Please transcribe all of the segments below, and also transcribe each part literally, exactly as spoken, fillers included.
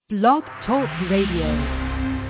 Blog Talk Radio.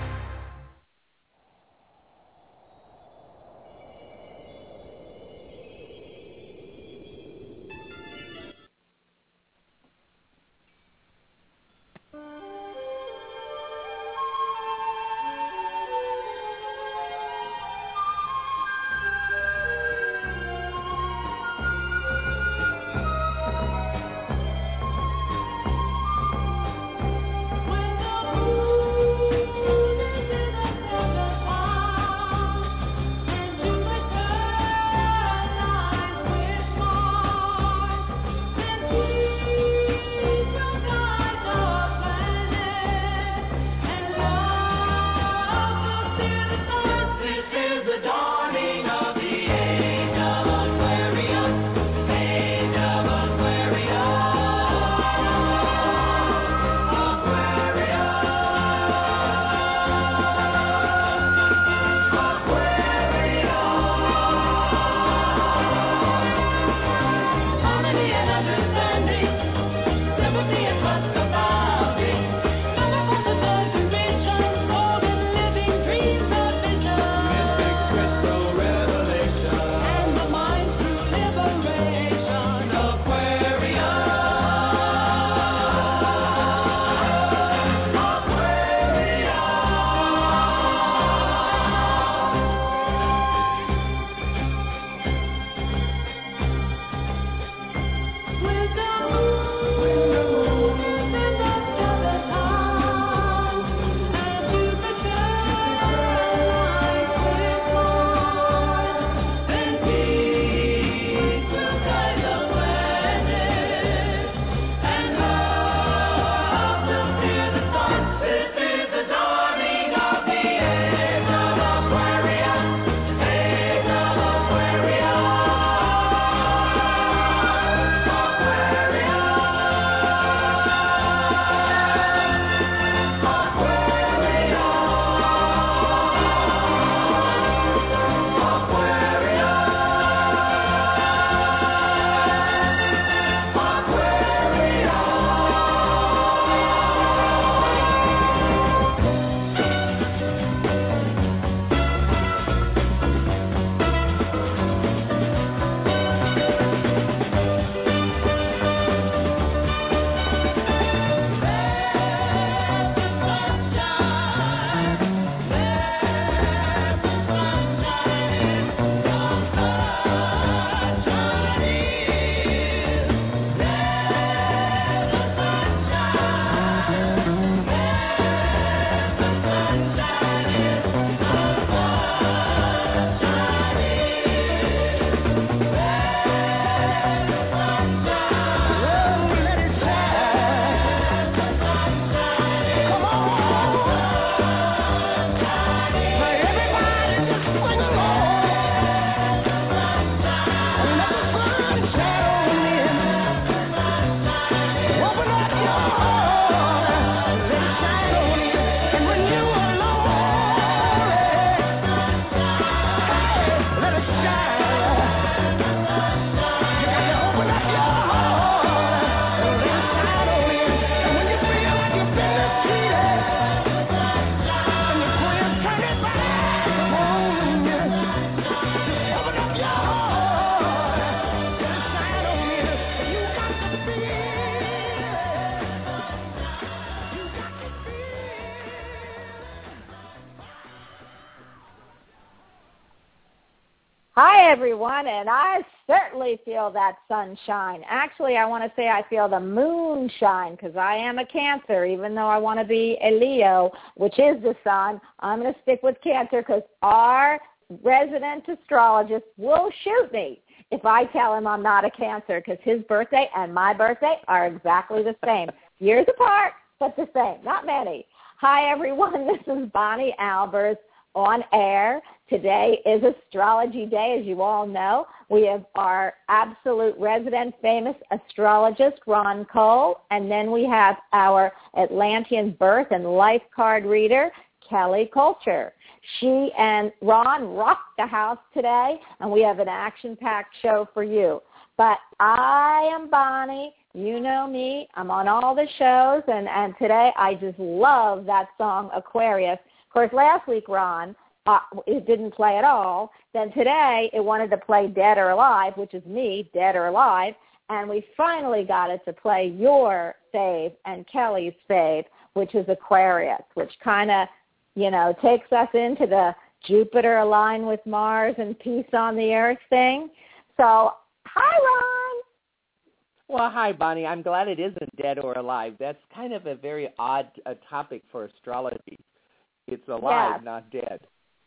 Hi, everyone, and I certainly feel that sunshine. Actually, I want to say I feel the moonshine because I am a Cancer, even though I want to be a Leo, which is the sun. I'm going to stick with Cancer because our resident astrologist will shoot me if I tell him I'm not a Cancer because his birthday and my birthday are exactly the same. Years apart, but the same. Not many. Hi, everyone. This is Bonnie Albers on air. Today is Astrology Day, as you all know. We have our absolute resident famous astrologist, Ron Cole, and then we have our Atlantean birth and life card reader, Kelly Culture. She and Ron rock the house today, and we have an action-packed show for you. But I am Bonnie. You know me. I'm on all the shows, and, and today I just love that song, Aquarius. Of course, last week, Ron, uh, it didn't play at all. Then today it wanted to play Dead or Alive, which is me, Dead or Alive, and we finally got it to play your fave and Kelly's fave, which is Aquarius, which kind of, you know, takes us into the Jupiter aligned with Mars and peace on the earth thing. So, hi, Ron. Well, hi, Bonnie. I'm glad it isn't dead or alive. That's kind of a very odd uh, topic for astrology. It's alive, yes. not dead.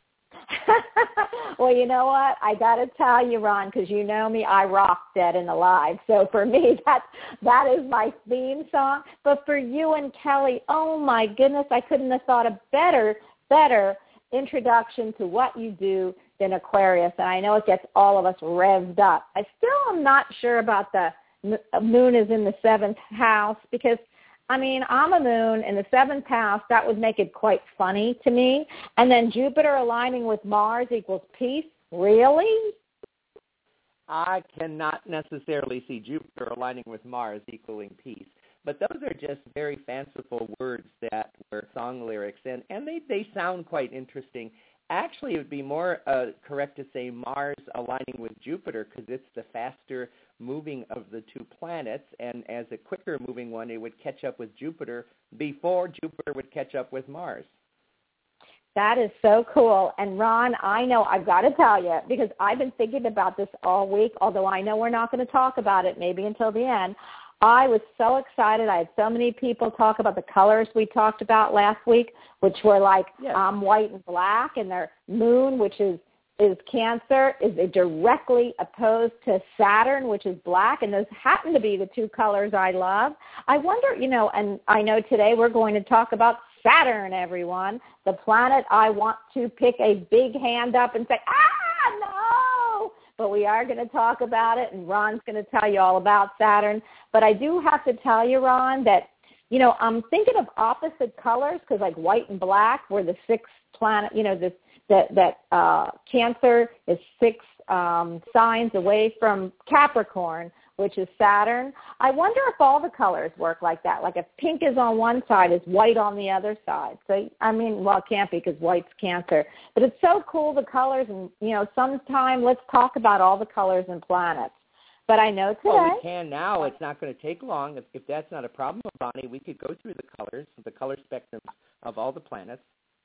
Well, you know what? I got to tell you, Ron, because you know me, I rock Dead and Alive. So for me, that that is my theme song. But for you and Kelly, oh my goodness, I couldn't have thought a better, better introduction to what you do than Aquarius. And I know it gets all of us revved up. I still am not sure about the moon is in the seventh house because, I mean, I'm a moon in the seventh house. That would make it quite funny to me. And then Jupiter aligning with Mars equals peace. Really? I cannot necessarily see Jupiter aligning with Mars equaling peace. But those are just very fanciful words that were song lyrics, and, and they, they sound quite interesting. Actually, it would be more uh, correct to say Mars aligning with Jupiter because it's the faster moving of the two planets, and as a quicker moving one, it would catch up with Jupiter before Jupiter would catch up with Mars. That is so cool. And Ron, I know I've got to tell you, because I've been thinking about this all week, although I know we're not going to talk about it maybe until the end. I was so excited. I had so many people talk about the colors we talked about last week, which were like yes. um, white and black, and their moon, which is is Cancer, is directly opposed to Saturn, which is black, and those happen to be the two colors I love. I wonder, you know, and I know today we're going to talk about Saturn, everyone, the planet I want to pick a big hand up and say, ah, no! But we are going to talk about it, and Ron's going to tell you all about Saturn. But I do have to tell you, Ron, that, you know, I'm thinking of opposite colors because, like, white and black were the sixth planet, you know, this that that uh, Cancer is six um, signs away from Capricorn, which is Saturn. I wonder if all the colors work like that. Like if pink is on one side, is white on the other side. So, I mean, well, it can't be because white's Cancer. But it's so cool, the colors, and, you know, sometime let's talk about all the colors and planets. But I know today. Well, we can now. It's not going to take long. If, if that's not a problem, Bonnie, we could go through the colors, the color spectrum of all the planets.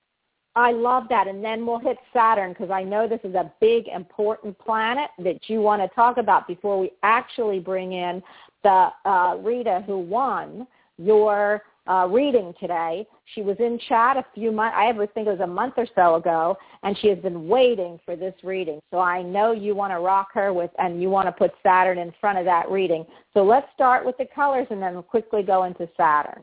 I love that. And then we'll hit Saturn because I know this is a big, important planet that you want to talk about before we actually bring in the uh, Rita who won your uh, reading today. She was in chat a few months, I ever think it was a month or so ago, and she has been waiting for this reading. So I know you want to rock her with, and you want to put Saturn in front of that reading. So let's start with the colors and then we'll quickly go into Saturn.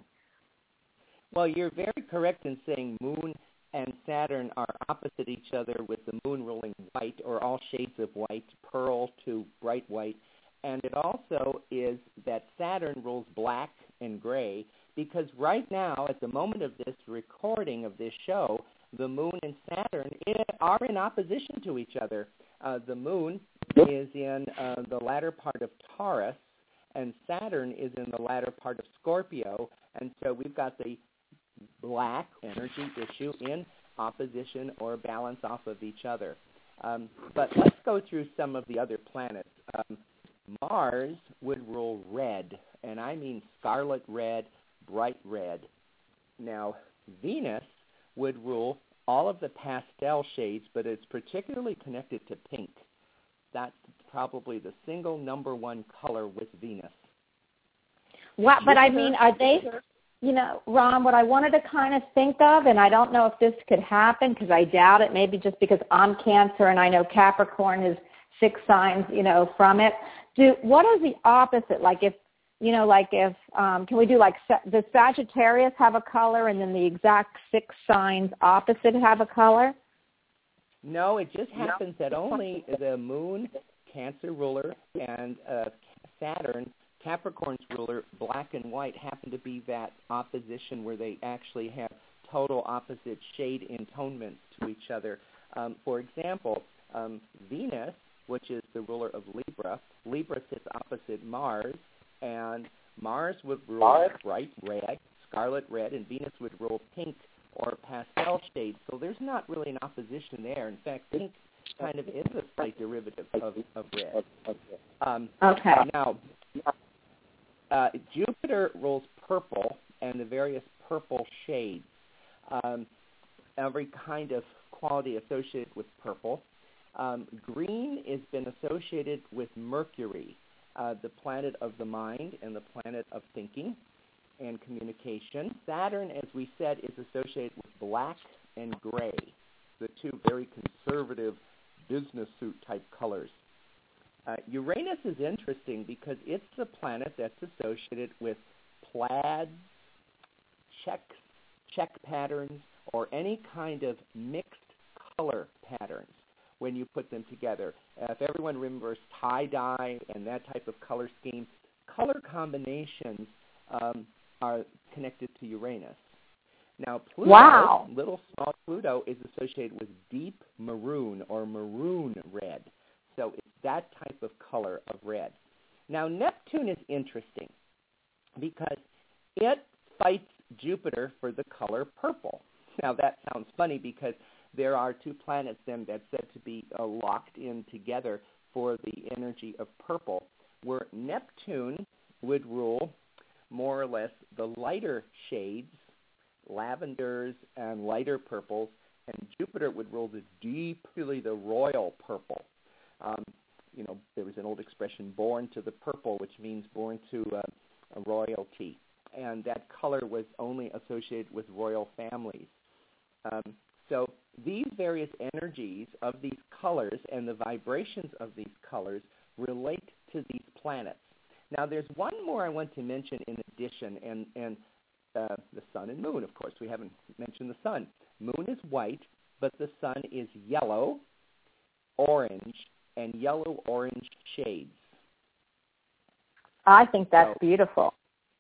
Well, you're very correct in saying moon and Saturn are opposite each other, with the moon ruling white or all shades of white, pearl to bright white. And it also is that Saturn rules black and gray because right now, at the moment of this recording of this show, the moon and Saturn are in opposition to each other. Uh, the moon is in uh, the latter part of Taurus, and Saturn is in the latter part of Scorpio. And so we've got the black energy issue in opposition or balance off of each other. Um, but let's go through some of the other planets. Um, Mars would rule red, and I mean scarlet red, bright red. Now, Venus would rule all of the pastel shades, but it's particularly connected to pink. That's probably the single number one color with Venus. What? But I mean, are they... You know, Ron, what I wanted to kind of think of, and I don't know if this could happen because I doubt it, maybe just because I'm Cancer and I know Capricorn is six signs, you know, from it. Do what is the opposite? Like if, you know, like if, um, can we do like, does Sagittarius have a color and then the exact six signs opposite have a color? No, it just happens that only the moon, Cancer ruler, and uh, Saturn, Capricorn's ruler, black and white, happen to be that opposition where they actually have total opposite shade intonements to each other. Um, for example, um, Venus, which is the ruler of Libra, Libra sits opposite Mars, and Mars would rule bright red, scarlet red, and Venus would rule pink or pastel shades. So there's not really an opposition there. In fact, pink kind of is a slight derivative of, of red. Um, okay. Now, uh, Jupiter rules purple and the various purple shades. Um, every kind of quality associated with purple. Um, green has been associated with Mercury, uh, the planet of the mind and the planet of thinking and communication. Saturn, as we said, is associated with black and gray, the two very conservative business suit type colors. Uh, Uranus is interesting because it's the planet that's associated with plaid, checks, check patterns, or any kind of mixed color patterns when you put them together. Uh, if everyone remembers tie-dye and that type of color scheme, color combinations um, are connected to Uranus. Now, Pluto, wow. little small Pluto, is associated with deep maroon or maroon red. So it's that type of color of red. Now, Neptune is interesting because it fights Jupiter for the color purple. Now, that sounds funny because there are two planets then that's said to be uh, locked in together for the energy of purple, where Neptune would rule more or less the lighter shades, lavenders and lighter purples, and Jupiter would rule the deep, really the royal purple. Um, you know, there was an old expression, born to the purple, which means born to uh, a royalty. And that color was only associated with royal families. Um, so these various energies of these colors and the vibrations of these colors relate to these planets. Now, there's one more I want to mention in addition, and, and uh, the sun and moon, of course. We haven't mentioned the sun. Moon is white, but the sun is yellow, orange, and yellow-orange shades. I think that's so, beautiful.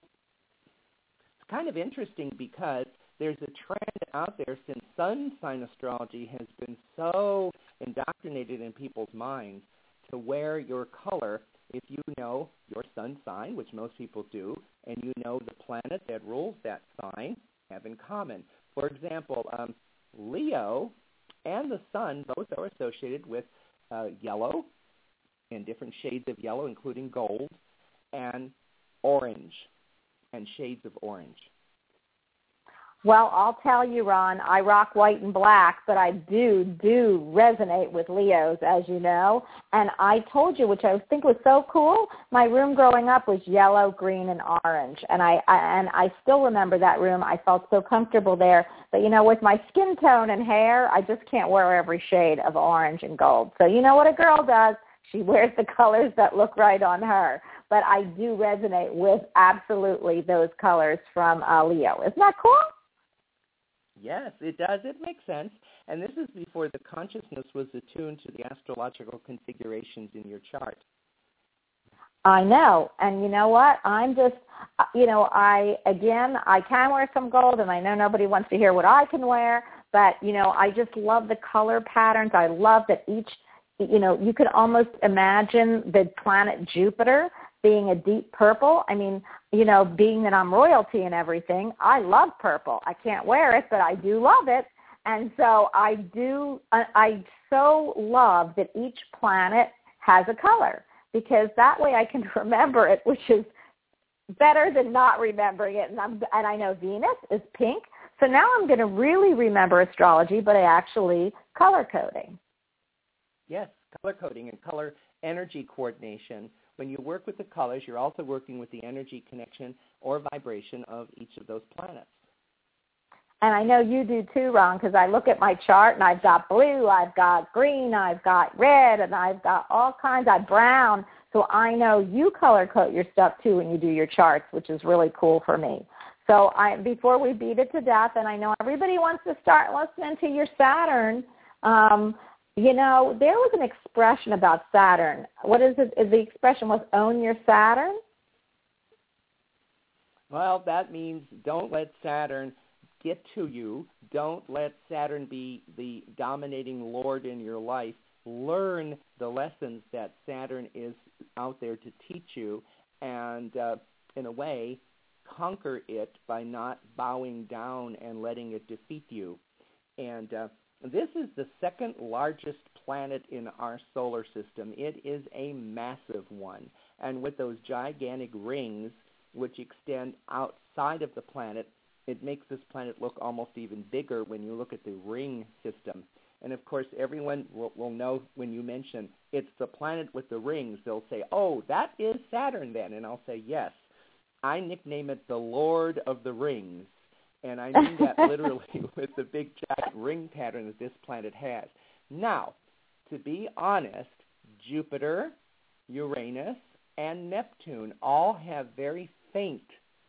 It's kind of interesting because there's a trend out there since sun sign astrology has been so indoctrinated in people's minds to wear your color if you know your sun sign, which most people do, and you know the planet that rules that sign have in common. For example, um, Leo and the sun both are associated with uh, yellow and different shades of yellow, including gold, and orange and shades of orange. Well, I'll tell you, Ron, I rock white and black, but I do, do resonate with Leos, as you know. And I told you, which I think was so cool, my room growing up was yellow, green, and orange. And I, I and I still remember that room. I felt so comfortable there. But, you know, with my skin tone and hair, I just can't wear every shade of orange and gold. So you know what a girl does? She wears the colors that look right on her. But I do resonate with absolutely those colors from uh, Leo. Isn't that cool? Yes, it does. It makes sense. And this is before the consciousness was attuned to the astrological configurations in your chart. I know. And you know what? I'm just, you know, I, again, I can wear some gold, and I know nobody wants to hear what I can wear, but, you know, I just love the color patterns. I love that each, you know, you could almost imagine the planet Jupiter being a deep purple. I mean, you know, being that I'm royalty and everything, I love purple. I can't wear it, but I do love it. And so I do, I, I so love that each planet has a color, because that way I can remember it, which is better than not remembering it. And, I'm, and I know Venus is pink, so now I'm going to really remember astrology, but I actually color coding. Yes, color coding and color energy coordination. When you work with the colors, you're also working with the energy connection or vibration of each of those planets. And I know you do too, Ron, because I look at my chart and I've got blue, I've got green, I've got red, and I've got all kinds of brown. So I know you color code your stuff too when you do your charts, which is really cool for me. So I, before we beat it to death, and I know everybody wants to start listening to your Saturn, um, you know, there was an expression about Saturn. What is it? The expression was own your Saturn? Well, that means don't let Saturn get to you. Don't let Saturn be the dominating lord in your life. Learn the lessons that Saturn is out there to teach you, and uh, in a way, conquer it by not bowing down and letting it defeat you. And uh, this is the second largest planet in our solar system. It is a massive one. And with those gigantic rings which extend outside of the planet, it makes this planet look almost even bigger when you look at the ring system. And, of course, everyone will, will know when you mention it's the planet with the rings, they'll say, oh, that is Saturn then. And I'll say, yes. I nickname it the Lord of the Rings, and I mean that literally with the big giant ring pattern that this planet has. Now, to be honest, Jupiter, Uranus, and Neptune all have very faint,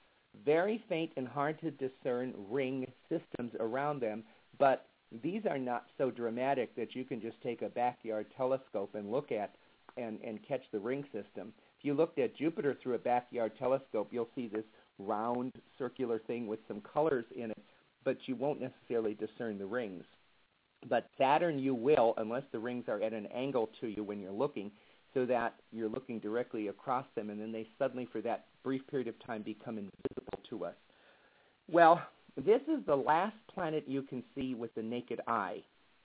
very faint and hard to discern ring systems around them, but these are not so dramatic that you can just take a backyard telescope and look at and, and catch the ring system. If you looked at Jupiter through a backyard telescope, you'll see this round circular thing with some colors in it, but you won't necessarily discern the rings. But Saturn you will, unless the rings are at an angle to you when you're looking, so that you're looking directly across them, and then they suddenly, for that brief period of time, become invisible to us. Well, this is the last planet you can see with the naked eye,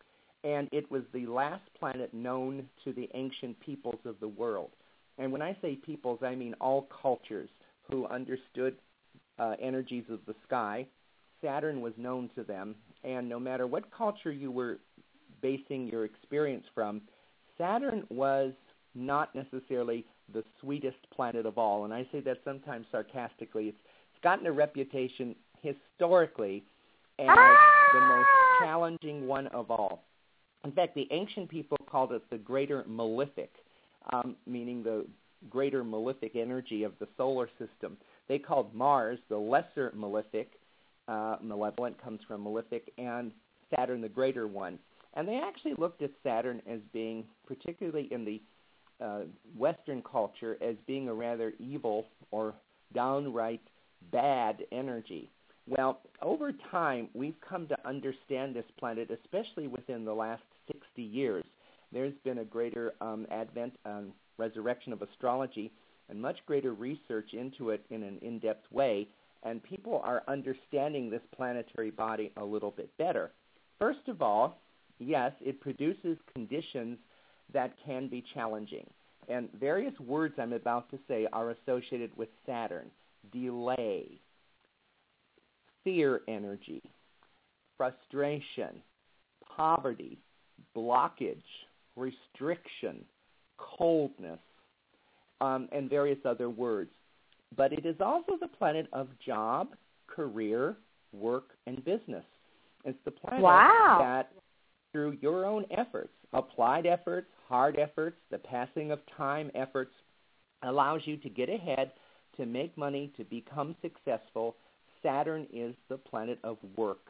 and it was the last planet known to the ancient peoples of the world. And when I say peoples, I mean all cultures who understood uh, energies of the sky. Saturn was known to them, and no matter what culture you were basing your experience from, Saturn was not necessarily the sweetest planet of all. And I say that sometimes sarcastically. It's, it's gotten a reputation historically as the most challenging one of all. In fact, the ancient people called it the greater malefic, um, meaning the greater malefic energy of the solar system. They called Mars the lesser malefic. Uh, malevolent comes from malefic, and Saturn the greater one. And they actually looked at Saturn as being, particularly in the uh, Western culture, as being a rather evil or downright bad energy. Well, over time, we've come to understand this planet, especially within the last sixty years. There's been a greater um, advent, um, resurrection of astrology, and much greater research into it in an in-depth way, and people are understanding this planetary body a little bit better. First of all, yes, it produces conditions that can be challenging, and various words I'm about to say are associated with Saturn: delay, fear energy, frustration, poverty, blockage, restriction, coldness, um, and various other words. But it is also the planet of job, career, work, and business. It's the planet wow. that, through your own efforts, applied efforts, hard efforts, the passing of time efforts, allows you to get ahead, to make money, to become successful. Saturn is the planet of work.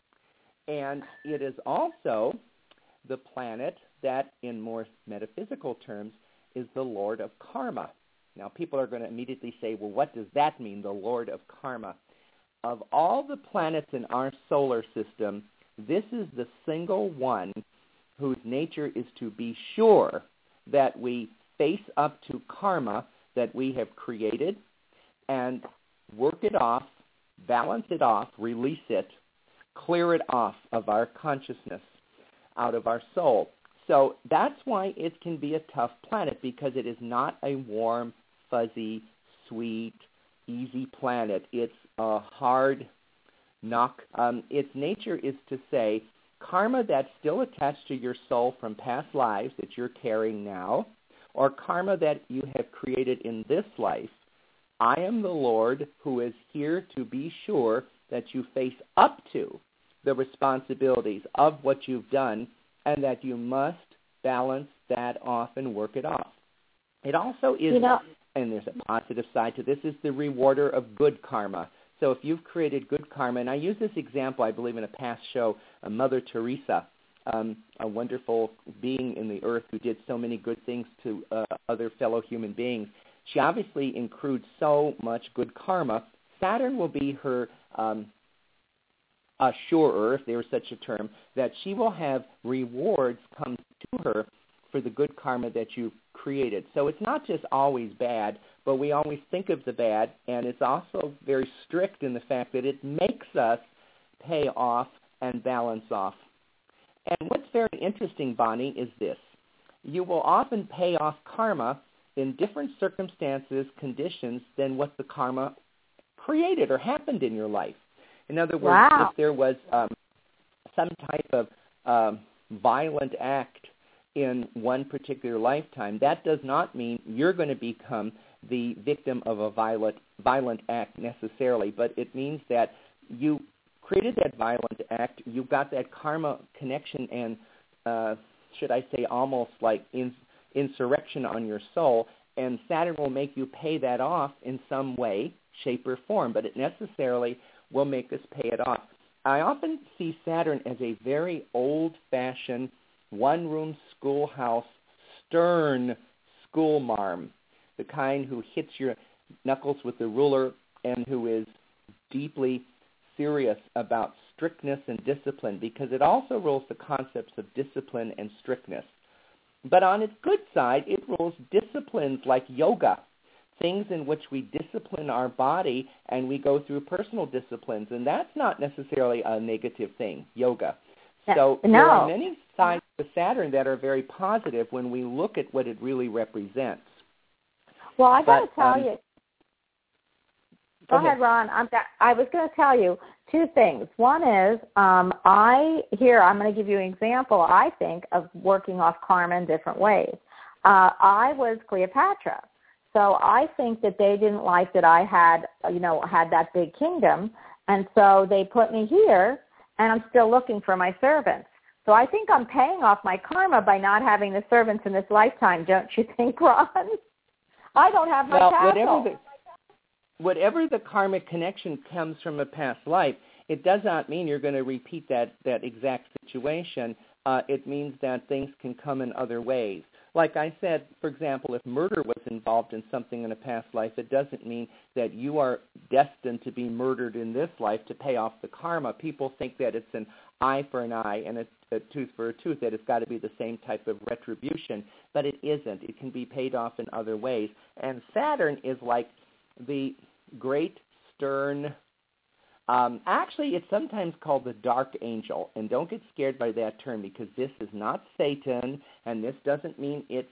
And it is also the planet that, in more metaphysical terms, is the Lord of Karma. Now, people are going to immediately say, well, what does that mean, the Lord of Karma? Of all the planets in our solar system, this is the single one whose nature is to be sure that we face up to karma that we have created and work it off, balance it off, release it, clear it off of our consciousness, out of our soul. So that's why it can be a tough planet, because it is not a warm, fuzzy, sweet, easy planet. It's a hard knock. Um, its nature is to say karma that's still attached to your soul from past lives that you're carrying now, or karma that you have created in this life. I am the Lord who is here to be sure that you face up to the responsibilities of what you've done, and that you must balance that off and work it off. It also is, you know, and there's a positive side to this, is the rewarder of good karma. So if you've created good karma, and I use this example, I believe, in a past show, uh, Mother Teresa, um, a wonderful being in the earth who did so many good things to uh, other fellow human beings. She obviously accrued so much good karma. Saturn will be her um, assurer, if there is such a term, that she will have rewards come to her for the good karma that you've created. So it's not just always bad, but we always think of the bad, and it's also very strict in the fact that it makes us pay off and balance off. And what's very interesting, Bonnie, is this. You will often pay off karma in different circumstances, conditions, than what the karma created or happened in your life. In other words, wow. if there was um, some type of um, violent act in one particular lifetime, that does not mean you're going to become the victim of a violent, violent act necessarily, but it means that you created that violent act, you got that karma connection and, uh, should I say, almost like in, insurrection on your soul, and Saturn will make you pay that off in some way, shape, or form, but it necessarily will make us pay it off. I often see Saturn as a very old-fashioned, one-room schoolhouse, stern schoolmarm, the kind who hits your knuckles with the ruler and who is deeply serious about strictness and discipline, because it also rules the concepts of discipline and strictness. But on its good side, it rules disciplines like yoga, things in which we discipline our body and we go through personal disciplines, and that's not necessarily a negative thing, yoga. So no. there are many sides of Saturn that are very positive when we look at what it really represents. Well, I got to But, tell um, you. Go, go ahead, Ron. I'm, I was going to tell you two things. One is, um, I here I'm going to give you an example, I think, of working off karma in different ways. Uh, I was Cleopatra. So I think that they didn't like that I had, you know, had that big kingdom, and so they put me here, and I'm still looking for my servants. So I think I'm paying off my karma by not having the servants in this lifetime, don't you think, Ron? I don't have my well, castle. Whatever the, whatever the karmic connection comes from a past life, it does not mean you're going to repeat that, that exact situation. Uh, it means that things can come in other ways. Like I said, for example, if murder was involved in something in a past life, it doesn't mean that you are destined to be murdered in this life to pay off the karma. People think that it's an eye for an eye and a, a tooth for a tooth, that it's got to be the same type of retribution, but it isn't. It can be paid off in other ways. And Saturn is like the great stern, um, actually it's sometimes called the dark angel, and don't get scared by that term, because this is not Satan, and this doesn't mean it's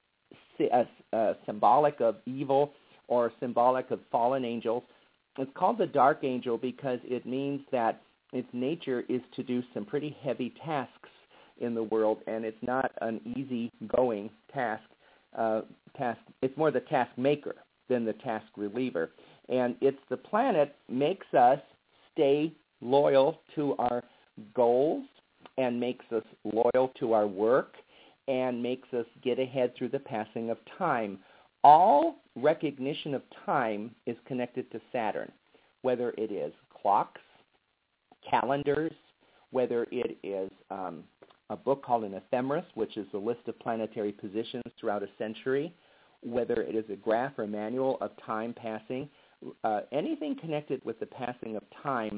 uh, uh, symbolic of evil or symbolic of fallen angels. It's called the dark angel because it means that its nature is to do some pretty heavy tasks in the world, and it's not an easy-going task. Uh, task. It's more the task maker than the task reliever. And it's the planet makes us stay loyal to our goals and makes us loyal to our work and makes us get ahead through the passing of time. All recognition of time is connected to Saturn, whether it is clocks, calendars, whether it is um, a book called an ephemeris, which is a list of planetary positions throughout a century, whether it is a graph or manual of time passing. Uh, anything connected with the passing of time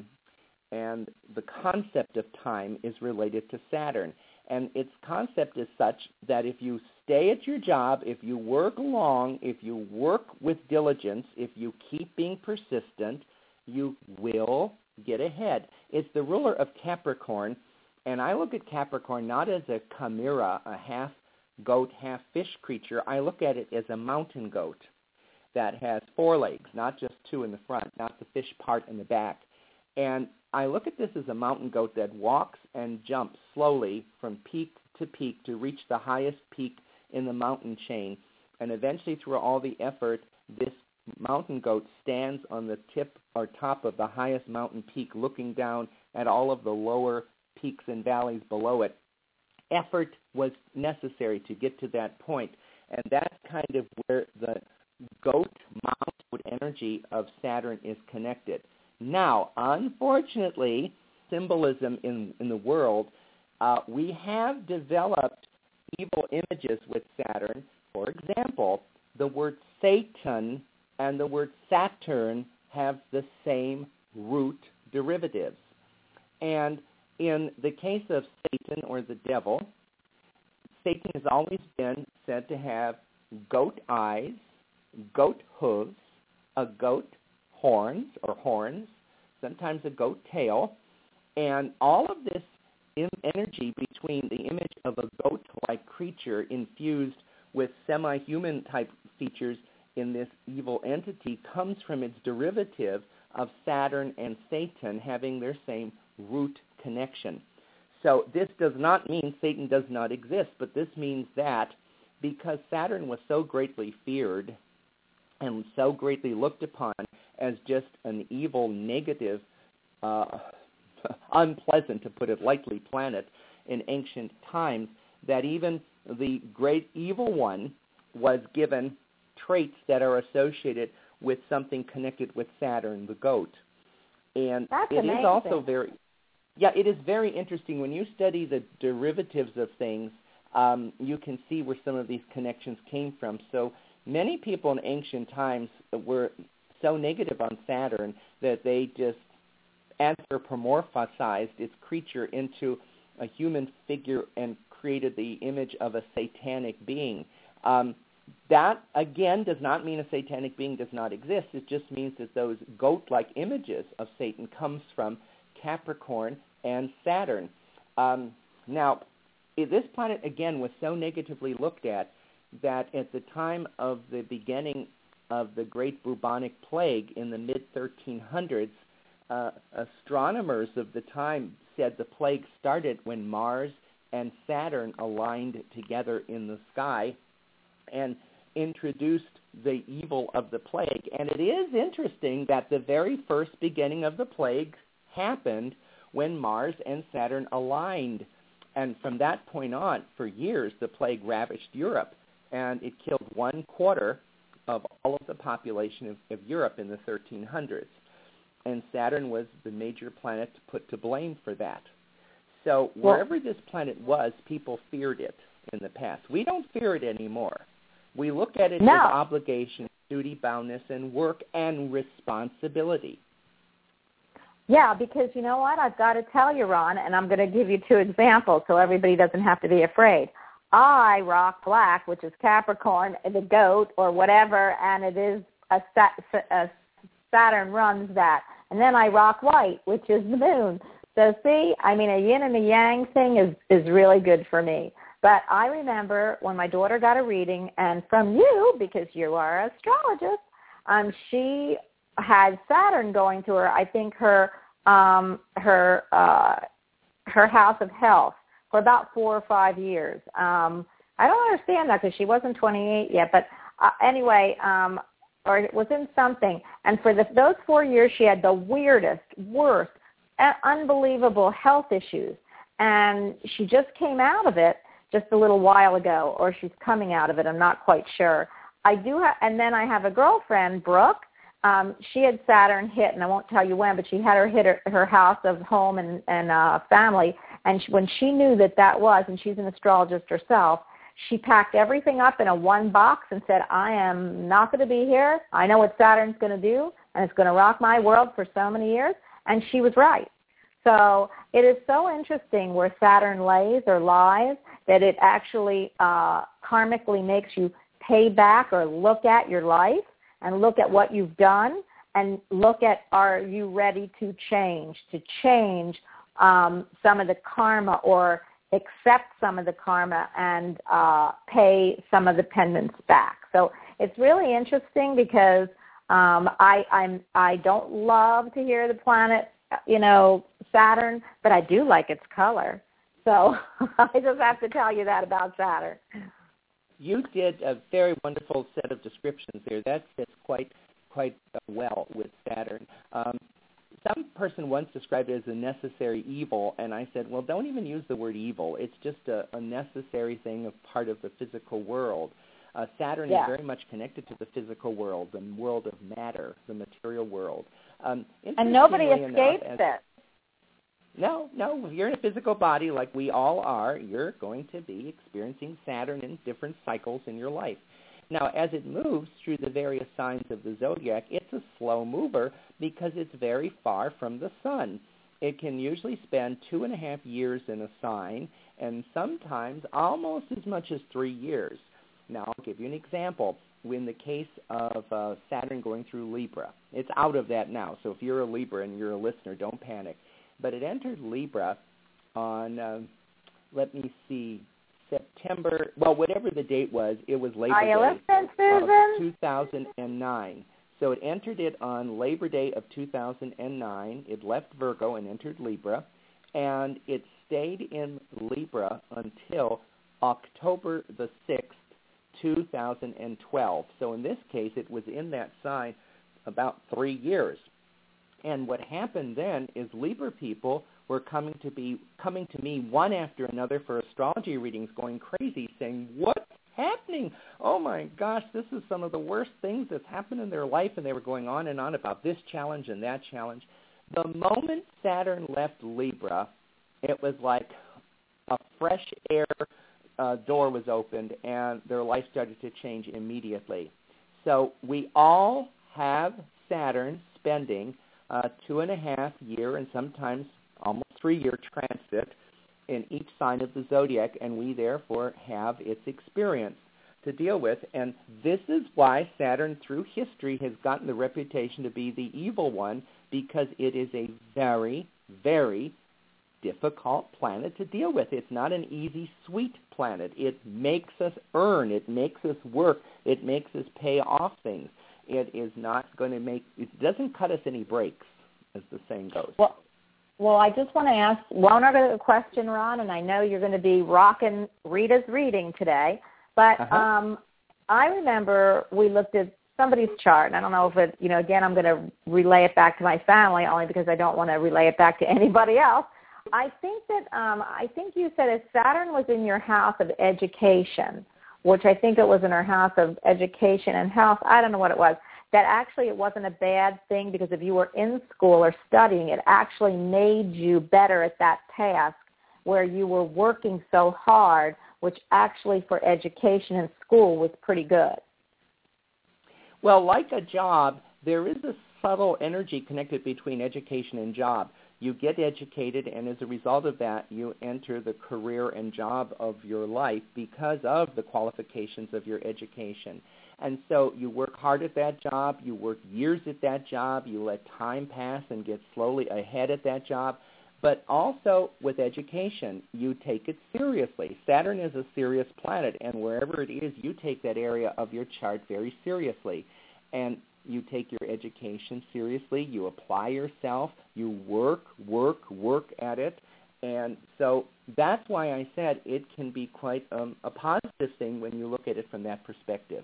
and the concept of time is related to Saturn. And its concept is such that if you stay at your job, if you work long, if you work with diligence, if you keep being persistent, you will get ahead. It's the ruler of Capricorn, and I look at Capricorn not as a chimera, a half goat, half fish creature. I look at it as a mountain goat that has four legs, not just two in the front, not the fish part in the back. And I look at this as a mountain goat that walks and jumps slowly from peak to peak to reach the highest peak in the mountain chain. And eventually, through all the effort, this mountain goat stands on the tip or top of the highest mountain peak, looking down at all of the lower peaks and valleys below it. Effort was necessary to get to that point. And that's kind of where the goat mountain energy of Saturn is connected. Now, unfortunately, symbolism in, in the world, uh, we have developed evil images with Saturn. For example, the word Satan and the word Saturn have the same root derivatives. And in the case of Satan or the devil, Satan has always been said to have goat eyes, goat hooves, a goat horns or horns, sometimes a goat tail, and all of this energy between the image of a goat-like creature infused with semi-human type features in this evil entity comes from its derivative of Saturn and Satan having their same root connection. So this does not mean Satan does not exist, but this means that because Saturn was so greatly feared and so greatly looked upon as just an evil, negative, uh, unpleasant, to put it lightly, planet in ancient times, that even the great evil one was given traits that are associated with something connected with Saturn, the goat. And That's it amazing. is also very, yeah, it is very interesting. When you study the derivatives of things, um, you can see where some of these connections came from. So many people in ancient times were so negative on Saturn that they just anthropomorphized its creature into a human figure and created the image of a satanic being. Um, that, again, does not mean a satanic being does not exist. It just means that those goat-like images of Satan comes from Capricorn and Saturn. Um, now, this planet, again, was so negatively looked at that at the time of the beginning of the Great Bubonic Plague in the mid thirteen hundreds, uh, astronomers of the time said the plague started when Mars and Saturn aligned together in the sky and introduced the evil of the plague. And it is interesting that the very first beginning of the plague happened when Mars and Saturn aligned. And from that point on, for years, the plague ravaged Europe, and it killed one quarter of all of the population of, of Europe in the thirteen hundreds. And Saturn was the major planet put to blame for that. So wherever this planet was, people feared it in the past. We don't fear it anymore. We look at it no. as obligation, duty, boundness, and work and responsibility. Yeah, because you know what? I've got to tell you, Ron, and I'm going to give you two examples so everybody doesn't have to be afraid. I rock black, which is Capricorn, the goat, or whatever, and it is a, a Saturn runs that. And then I rock white, which is the moon. So see, I mean, a yin and a yang thing is, is really good for me. But I remember when my daughter got a reading, and from you, because you are an astrologist, um, she had Saturn going to her, I think her um, her uh, her house of health for about four or five years. Um, I don't understand that because she wasn't twenty-eight yet, but uh, anyway, um, or it was in something. And for the, those four years, she had the weirdest, worst, unbelievable health issues. And she just came out of it just a little while ago, or she's coming out of it. I'm not quite sure. I do have, and then I have a girlfriend, Brooke. Um, she had Saturn hit, and I won't tell you when, but she had her hit her, her house of home and, and uh, family. And she, when she knew that that was, and she's an astrologist herself, she packed everything up in a one box and said, I am not going to be here. I know what Saturn's going to do, and it's going to rock my world for so many years. And she was right. So it is so interesting where Saturn lays or lies that it actually uh, karmically makes you pay back or look at your life and look at what you've done and look at, are you ready to change, to change um, some of the karma or accept some of the karma and uh, pay some of the pendants back. So it's really interesting because um, I I'm, I don't love to hear the planet, you know, Saturn, but I do like its color. So I just have to tell you that about Saturn. You did a very wonderful set of descriptions there. That fits quite quite uh, well with Saturn. Um, some person once described it as a necessary evil, and I said, well, don't even use the word evil. It's just a, a necessary thing, of part of the physical world. Uh, Saturn yeah. is very much connected to the physical world, the world of matter, the material world. Um, and nobody escapes enough, as, it. No, no. If you're in a physical body like we all are, you're going to be experiencing Saturn in different cycles in your life. Now, as it moves through the various signs of the zodiac, it's a slow mover because it's very far from the sun. It can usually spend two and a half years in a sign and sometimes almost as much as three years. Now, I'll give you an example. In the case of uh, Saturn going through Libra, it's out of that now. So if you're a Libra and you're a listener, don't panic. But it entered Libra on, uh, let me see, September, well, whatever the date was, it was Labor Are you Day listening, Susan? of two thousand nine. So it entered it on Labor Day of two thousand nine. It left Virgo and entered Libra, and it stayed in Libra until October the sixth, two thousand twelve. So in this case, it was in that sign about three years. And what happened then is Libra people were coming to be coming to me one after another for astrology readings, going crazy, saying, "What's happening? Oh my gosh, this is some of the worst things that's happened in their life." And they were going on and on about this challenge and that challenge. The moment Saturn left Libra, it was like a fresh air uh, door was opened, and their life started to change immediately. So we all have Saturn spending uh, two and a half year and sometimes almost three year transit in each sign of the zodiac, and we therefore have its experience to deal with. And this is why Saturn through history has gotten the reputation to be the evil one, because it is a very, very difficult planet to deal with. It's not an easy, sweet planet. It makes us earn. It makes us work. It makes us pay off things. It is not going to make, it doesn't cut us any breaks, as the saying goes. Well, well, I just want to ask one other question, Ron, and I know you're going to be rocking Rita's reading today, but uh-huh. um, I remember we looked at somebody's chart, and I don't know if it, you know, again, I'm going to relay it back to my family only because I don't want to relay it back to anybody else. I think that, um, I think you said if Saturn was in your house of education, which I think it was in her house of education and health, I don't know what it was, that actually it wasn't a bad thing, because if you were in school or studying, it actually made you better at that task where you were working so hard, which actually for education and school was pretty good. Well, like a job, there is a subtle energy connected between education and job. You get educated, and as a result of that, you enter the career and job of your life because of the qualifications of your education. And so you work hard at that job, you work years at that job, you let time pass and get slowly ahead at that job. But also with education, you take it seriously. Saturn is a serious planet, and wherever it is, you take that area of your chart very seriously. And you take your education seriously, you apply yourself, you work, work, work at it. And so that's why I said it can be quite um, a positive thing when you look at it from that perspective.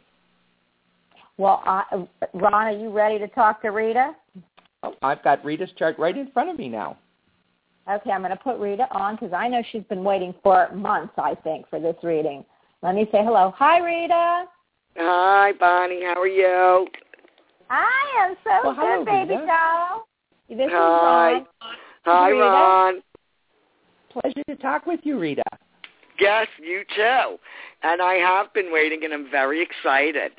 Well, I, Ron, are you ready to talk to Rita? Oh, I've got Rita's chart right in front of me now. Okay, I'm going to put Rita on because I know she's been waiting for months, I think, for this reading. Let me say hello. Hi, Rita. Hi, Bonnie. How are you? I am so well, good, hello, baby Rita. doll. This Hi. is Ron. Hi, Rita. Ron. Pleasure to talk with you, Rita. Yes, you too. And I have been waiting, and I'm very excited.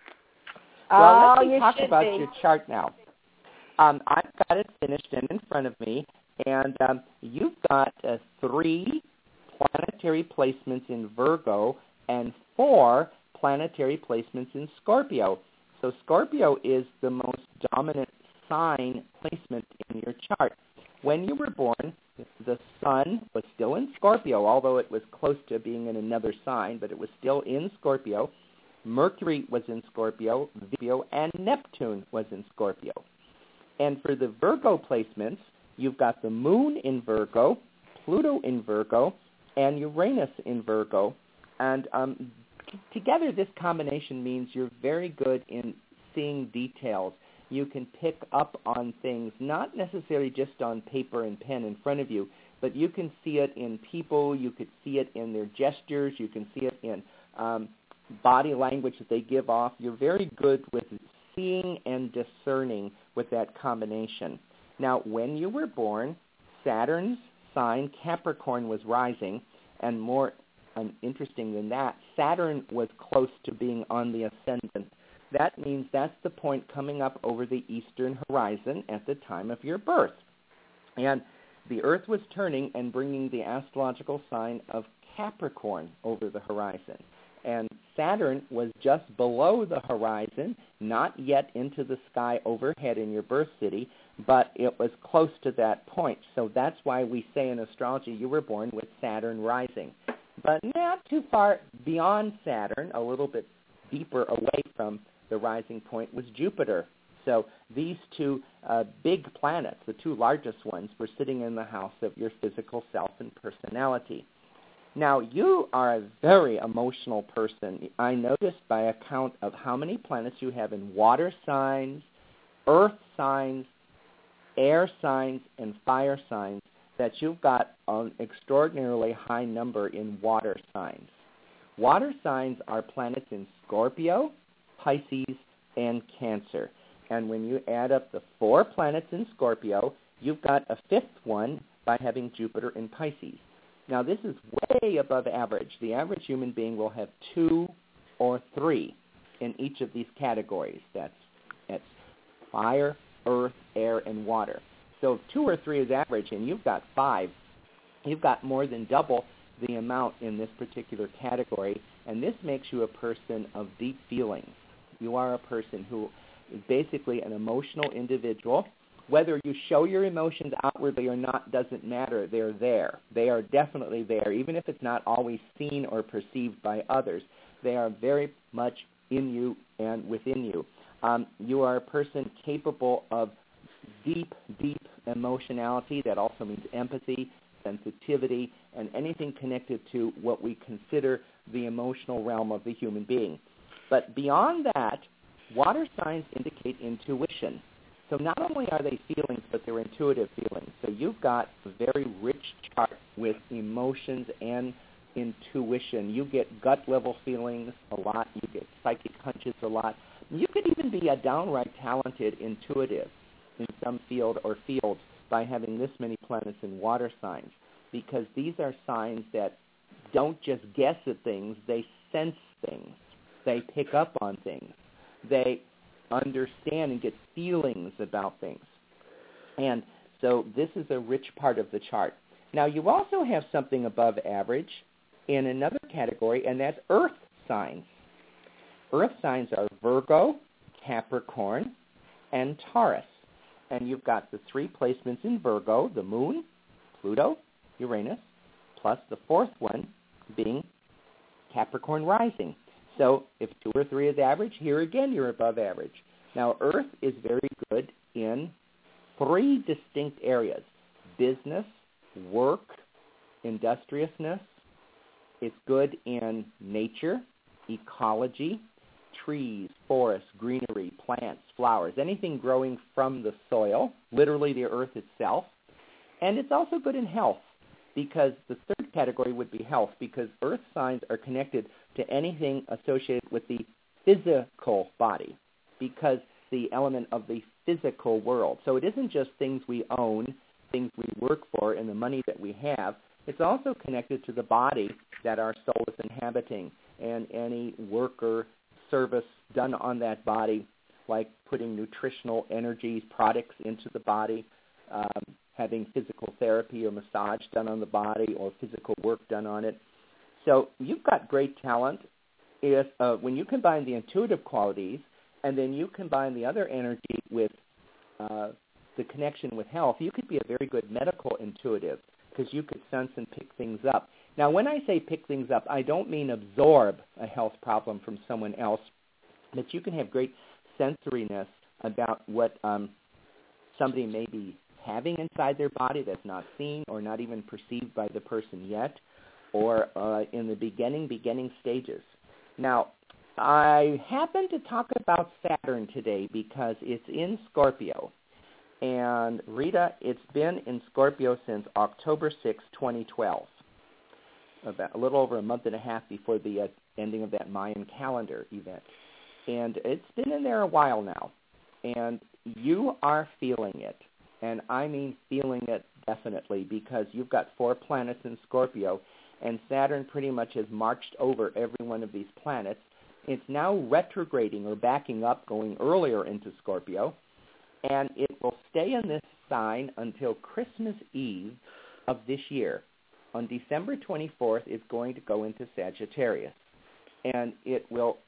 Well, oh, let me you talk should about be. your chart now. Um, I've got it finished and in front of me, and um, you've got uh, three planetary placements in Virgo and four planetary placements in Scorpio. So Scorpio is the most dominant sign placement in your chart. When you were born, the sun was still in Scorpio, although it was close to being in another sign, but it was still in Scorpio. Mercury was in Scorpio, and Neptune was in Scorpio. And for the Virgo placements, you've got the moon in Virgo, Pluto in Virgo, and Uranus in Virgo. And um, t- together this combination means you're very good in seeing details. You can pick up on things, not necessarily just on paper and pen in front of you, but you can see it in people, you could see it in their gestures, you can see it in um, body language that they give off. You're very good with seeing and discerning with that combination. Now, when you were born, Saturn's sign, Capricorn, was rising, and more um, interesting than that, Saturn was close to being on the ascendant. That means that's the point coming up over the eastern horizon at the time of your birth. And the Earth was turning and bringing the astrological sign of Capricorn over the horizon. And Saturn was just below the horizon, not yet into the sky overhead in your birth city, but it was close to that point. So that's why we say in astrology you were born with Saturn rising. But not too far beyond Saturn, a little bit deeper away from the rising point, was Jupiter. So these two uh, big planets, the two largest ones, were sitting in the house of your physical self and personality. Now, you are a very emotional person. I noticed by a count of how many planets you have in water signs, earth signs, air signs, and fire signs, that you've got an extraordinarily high number in water signs. Water signs are planets in Scorpio, Pisces, and Cancer. And when you add up the four planets in Scorpio, you've got a fifth one by having Jupiter in Pisces. Now, this is way above average. The average human being will have two or three in each of these categories. That's, that's fire, earth, air, and water. So if two or three is average and you've got five, you've got more than double the amount in this particular category, and this makes you a person of deep feelings. You are a person who is basically an emotional individual. Whether you show your emotions outwardly or not doesn't matter. They're there. They are definitely there, even if it's not always seen or perceived by others. They are very much in you and within you. Um, you are a person capable of deep, deep emotionality. That also means empathy, sensitivity, and anything connected to what we consider the emotional realm of the human being. But beyond that, water signs indicate intuition. So not only are they feelings, but they're intuitive feelings. So you've got a very rich chart with emotions and intuition. You get gut-level feelings a lot. You get psychic hunches a lot. You could even be a downright talented intuitive in some field or fields by having this many planets in water signs, because these are signs that don't just guess at things. They sense things. They pick up on things. They understand and get feelings about things. And so this is a rich part of the chart. Now, you also have something above average in another category, and that's earth signs. Earth signs are Virgo, Capricorn, and Taurus. And you've got the three placements in Virgo, the moon, Pluto, Uranus, plus the fourth one being Capricorn rising. So if two or three is average, here again you're above average. Now, Earth is very good in three distinct areas: business, work, industriousness. It's good in nature, ecology, trees, forests, greenery, plants, flowers, anything growing from the soil, literally the earth itself. And it's also good in health, because the third category would be health, because earth signs are connected to anything associated with the physical body, because the element of the physical world. So it isn't just things we own, things we work for, and the money that we have. It's also connected to the body that our soul is inhabiting, and any work or service done on that body, like putting nutritional energies, products into the body, um, having physical therapy or massage done on the body, or physical work done on it. So you've got great talent. If uh, when you combine the intuitive qualities and then you combine the other energy with uh, the connection with health, you could be a very good medical intuitive, because you could sense and pick things up. Now, when I say pick things up, I don't mean absorb a health problem from someone else, but you can have great sensoriness about what um, somebody may be having inside their body that's not seen or not even perceived by the person yet, or uh, in the beginning, beginning stages. Now, I happen to talk about Saturn today because it's in Scorpio. And Rita, it's been in Scorpio since October sixth, twenty twelve, about a little over a month and a half before the uh, ending of that Mayan calendar event. And it's been in there a while now. And you are feeling it. And I mean feeling it definitely, because you've got four planets in Scorpio, and Saturn pretty much has marched over every one of these planets. It's now retrograding or backing up, going earlier into Scorpio, and it will stay in this sign until Christmas Eve of this year. On December twenty-fourth, it's going to go into Sagittarius. and it will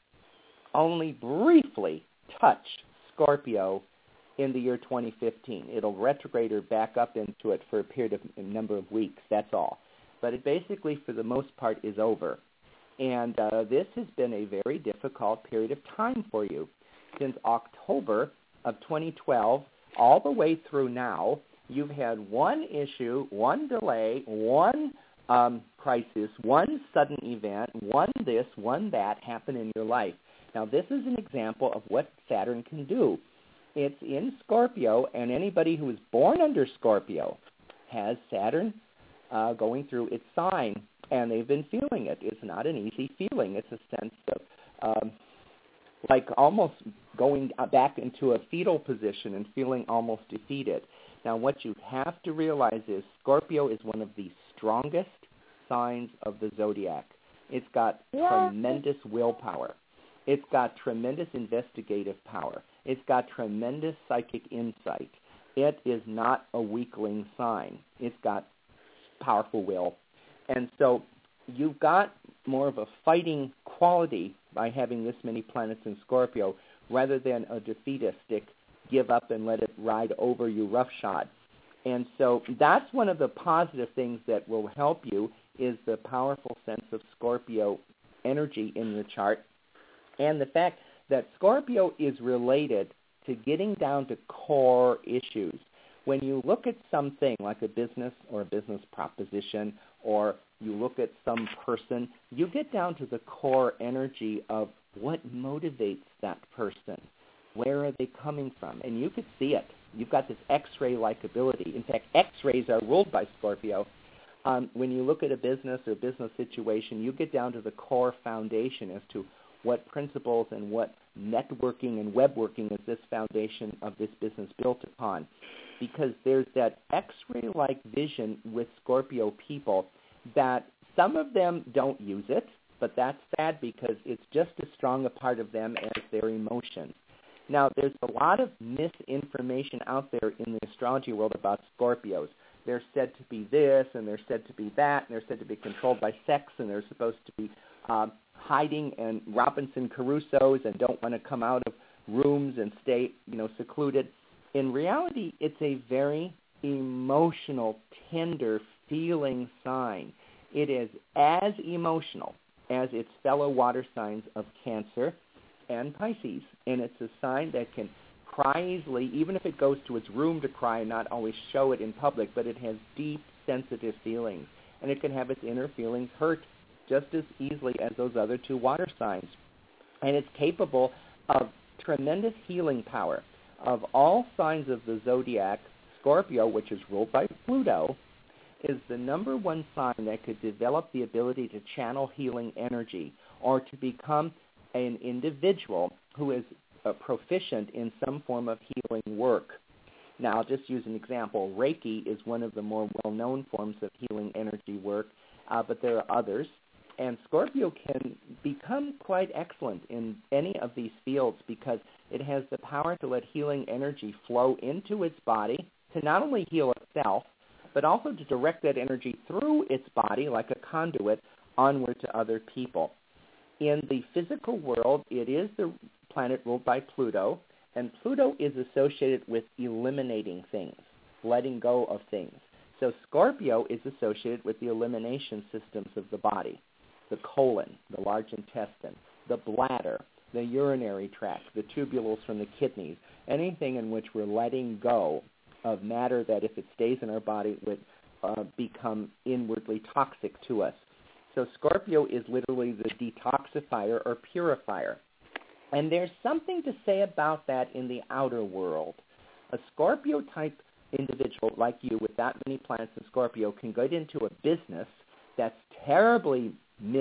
only briefly touch Scorpio in the year twenty fifteen. It'll retrograde or back up into it for a period of a number of weeks, that's all. But it basically, for the most part, is over. And uh, this has been a very difficult period of time for you. Since October of twenty twelve, all the way through now, you've had one issue, one delay, one um, crisis, one sudden event, one this, one that happen in your life. Now, this is an example of what Saturn can do. It's in Scorpio, and anybody who is born under Scorpio has Saturn uh, going through its sign, and they've been feeling it. It's not an easy feeling. It's a sense of um, like almost going back into a fetal position and feeling almost defeated. Now, what you have to realize is Scorpio is one of the strongest signs of the zodiac. It's got yeah. tremendous willpower. It's got tremendous investigative power. It's got tremendous psychic insight. It is not a weakling sign. It's got powerful will. And so you've got more of a fighting quality by having this many planets in Scorpio rather than a defeatistic give up and let it ride over you roughshod. And so that's one of the positive things that will help you is the powerful sense of Scorpio energy in your chart and the fact that Scorpio is related to getting down to core issues. When you look at something like a business or a business proposition, or you look at some person, you get down to the core energy of what motivates that person. Where are they coming from? And you could see it. You've got this X-ray-like ability. In fact, X-rays are ruled by Scorpio. Um, when you look at a business or business situation, you get down to the core foundation as to what principles and what networking and web working is this foundation of this business built upon. Because there's that X-ray-like vision with Scorpio people that some of them don't use it, but that's sad because it's just as strong a part of them as their emotions. Now, there's a lot of misinformation out there in the astrology world about Scorpios. They're said to be this, and they're said to be that, and they're said to be controlled by sex, and they're supposed to be um, hiding and Robinson Crusoes and don't want to come out of rooms and stay, you know, secluded. In reality, it's a very emotional, tender, feeling sign. It is as emotional as its fellow water signs of Cancer and Pisces, and it's a sign that can cry easily, even if it goes to its room to cry and not always show it in public, but it has deep, sensitive feelings, and it can have its inner feelings hurt just as easily as those other two water signs. And it's capable of tremendous healing power. Of all signs of the zodiac, Scorpio, which is ruled by Pluto, is the number one sign that could develop the ability to channel healing energy or to become an individual who is uh, proficient in some form of healing work. Now, I'll just use an example. Reiki is one of the more well-known forms of healing energy work, uh, but there are others. And Scorpio can become quite excellent in any of these fields because it has the power to let healing energy flow into its body to not only heal itself, but also to direct that energy through its body like a conduit onward to other people. In the physical world, it is the planet ruled by Pluto, and Pluto is associated with eliminating things, letting go of things. So Scorpio is associated with the elimination systems of the body, the colon, the large intestine, the bladder, the urinary tract, the tubules from the kidneys, anything in which we're letting go of matter that if it stays in our body would uh, become inwardly toxic to us. So Scorpio is literally the detoxifier or purifier. And there's something to say about that in the outer world. A Scorpio-type individual like you with that many planets in Scorpio can get into a business that's terribly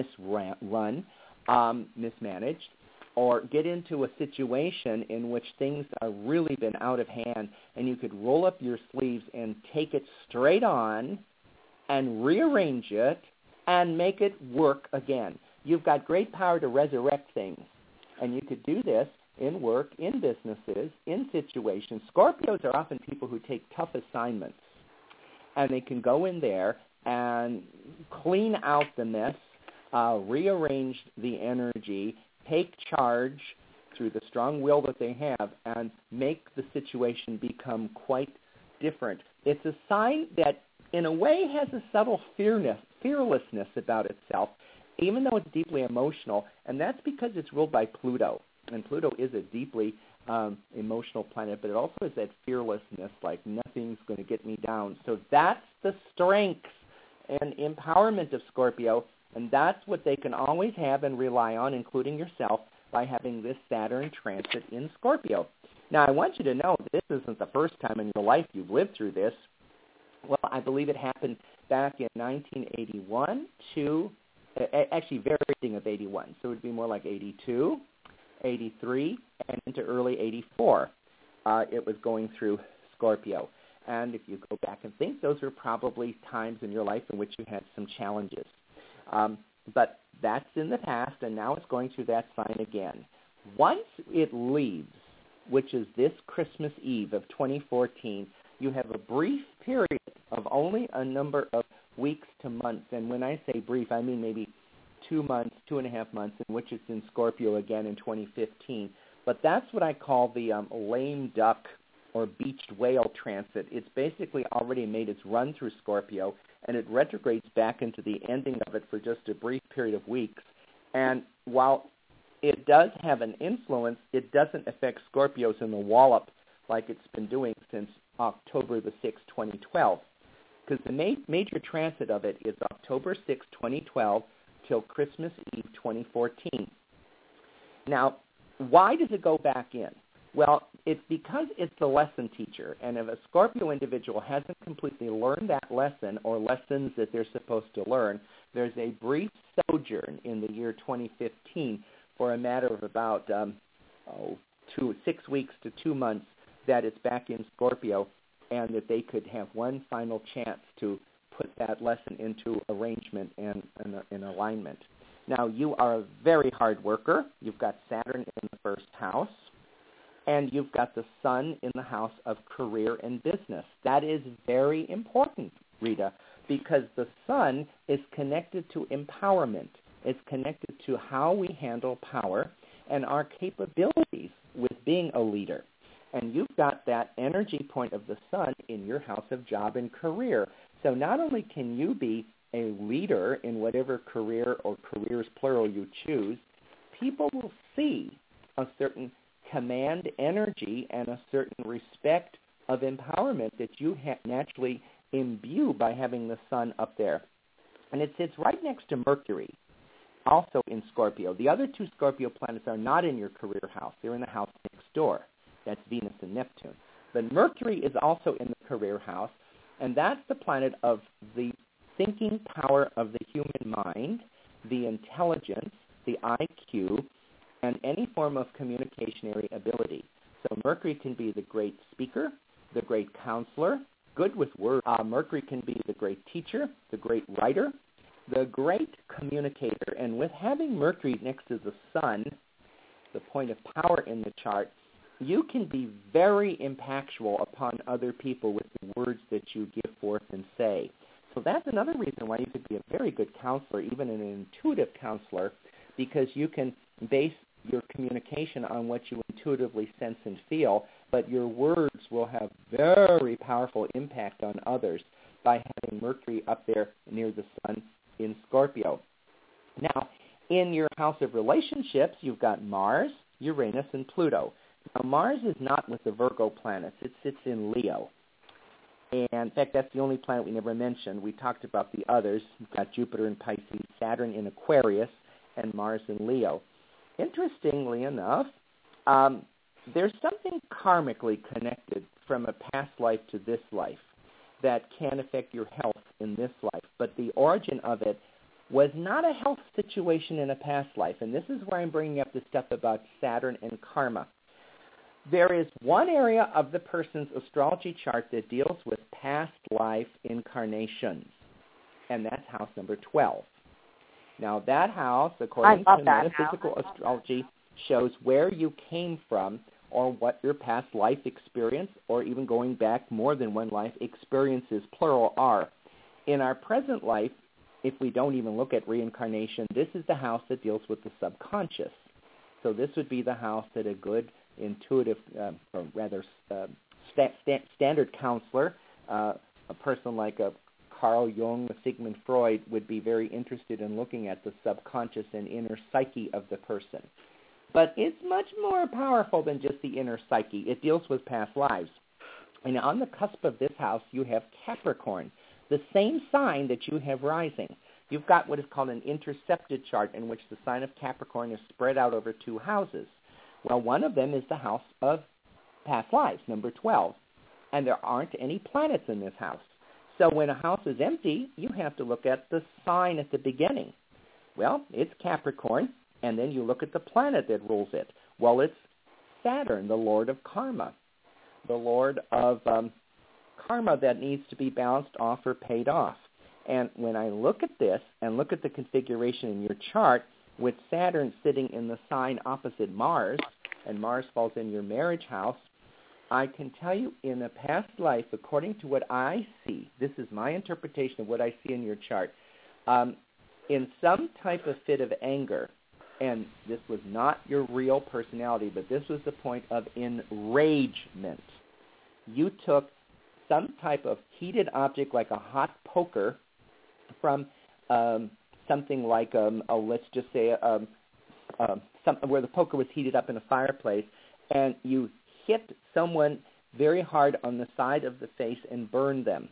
misrun, um, mismanaged, or get into a situation in which things are really been out of hand, and you could roll up your sleeves and take it straight on and rearrange it and make it work again. You've got great power to resurrect things, and you could do this in work, in businesses, in situations. Scorpios are often people who take tough assignments, and they can go in there and clean out the mess, uh, rearrange the energy, take charge through the strong will that they have, and make the situation become quite different. It's a sign that, in a way, has a subtle fearness, fearlessness about itself, even though it's deeply emotional, and that's because it's ruled by Pluto. And Pluto is a deeply um, emotional planet, but it also has that fearlessness, like nothing's going to get me down. So that's the strength and empowerment of Scorpio, and that's what they can always have and rely on, including yourself, by having this Saturn transit in Scorpio. Now, I want you to know this isn't the first time in your life you've lived through this. Well, I believe it happened back in nineteen eighty-one to, actually, very beginning of eighty-one. So it would be more like eighty-two, eighty-three, and into early eighty-four. Uh, it was going through Scorpio. And if you go back and think, those are probably times in your life in which you had some challenges. Um, but that's in the past, and now it's going through that sign again. Once it leaves, which is this Christmas Eve of twenty fourteen, you have a brief period of only a number of weeks to months. And when I say brief, I mean maybe two months, two and a half months, in which it's in Scorpio again in twenty fifteen. But that's what I call the um, lame duck or beached whale transit. It's basically already made its run through Scorpio, and it retrogrades back into the ending of it for just a brief period of weeks. And while it does have an influence, it doesn't affect Scorpios in the wallop like it's been doing since October the sixth, twenty twelve. Because the ma- major transit of it is October sixth, twenty twelve, till Christmas Eve, twenty fourteen. Now, why does it go back in? Well, it's because it's the lesson teacher, and if a Scorpio individual hasn't completely learned that lesson or lessons that they're supposed to learn, there's a brief sojourn in the year twenty fifteen for a matter of about um, oh, two, six weeks to two months that it's back in Scorpio, and that they could have one final chance to put that lesson into arrangement and, and, and alignment. Now, you are a very hard worker. You've got Saturn in the first house, and you've got the Sun in the house of career and business. That is very important, Rita, because the Sun is connected to empowerment. It's connected to how we handle power and our capabilities with being a leader. And you've got that energy point of the Sun in your house of job and career. So not only can you be a leader in whatever career or careers plural you choose, people will see a certain command energy and a certain respect of empowerment that you ha- naturally imbue by having the Sun up there. And it sits right next to Mercury, also in Scorpio. The other two Scorpio planets are not in your career house. They're in the house next door. That's Venus and Neptune. But Mercury is also in the career house, and that's the planet of the thinking power of the human mind, the intelligence, the I Q, and any form of communicationary ability. So Mercury can be the great speaker, the great counselor, good with words. Uh, Mercury can be the great teacher, the great writer, the great communicator. And with having Mercury next to the Sun, the point of power in the chart, you can be very impactful upon other people with the words that you give forth and say. So that's another reason why you could be a very good counselor, even an intuitive counselor, because you can base your communication on what you intuitively sense and feel, but your words will have very powerful impact on others by having Mercury up there near the Sun in Scorpio. Now, in your house of relationships, you've got Mars, Uranus, and Pluto. Now, Mars is not with the Virgo planets. It sits in Leo. And in fact, that's the only planet we never mentioned. We talked about the others. We've got Jupiter in Pisces, Saturn in Aquarius, and Mars in Leo. Interestingly enough, um, there's something karmically connected from a past life to this life that can affect your health in this life. But the origin of it was not a health situation in a past life. And this is where I'm bringing up the stuff about Saturn and karma. There is one area of the person's astrology chart that deals with past life incarnations, and that's house number twelve. Now, that house, according to metaphysical house. astrology, shows where you came from or what your past life experience, or even going back more than one life experiences, plural, are. In our present life, if we don't even look at reincarnation, this is the house that deals with the subconscious. So this would be the house that a good, intuitive, uh, or rather uh, sta- sta- standard counselor, uh, a person like a Carl Jung, Sigmund Freud, would be very interested in looking at the subconscious and inner psyche of the person. But it's much more powerful than just the inner psyche. It deals with past lives. And on the cusp of this house, you have Capricorn, the same sign that you have rising. You've got what is called an intercepted chart in which the sign of Capricorn is spread out over two houses. Well, one of them is the house of past lives, number twelve. And there aren't any planets in this house. So when a house is empty, you have to look at the sign at the beginning. Well, it's Capricorn, and then you look at the planet that rules it. Well, it's Saturn, the Lord of Karma, the Lord of um, karma that needs to be balanced off or paid off. And when I look at this and look at the configuration in your chart, with Saturn sitting in the sign opposite Mars, and Mars falls in your marriage house, I can tell you in a past life, according to what I see, this is my interpretation of what I see in your chart, um, in some type of fit of anger, and this was not your real personality, but this was the point of enragement. You took some type of heated object like a hot poker from um, something like, um, oh, let's just say, um, um, some, where the poker was heated up in a fireplace, and you hit someone very hard on the side of the face and burned them.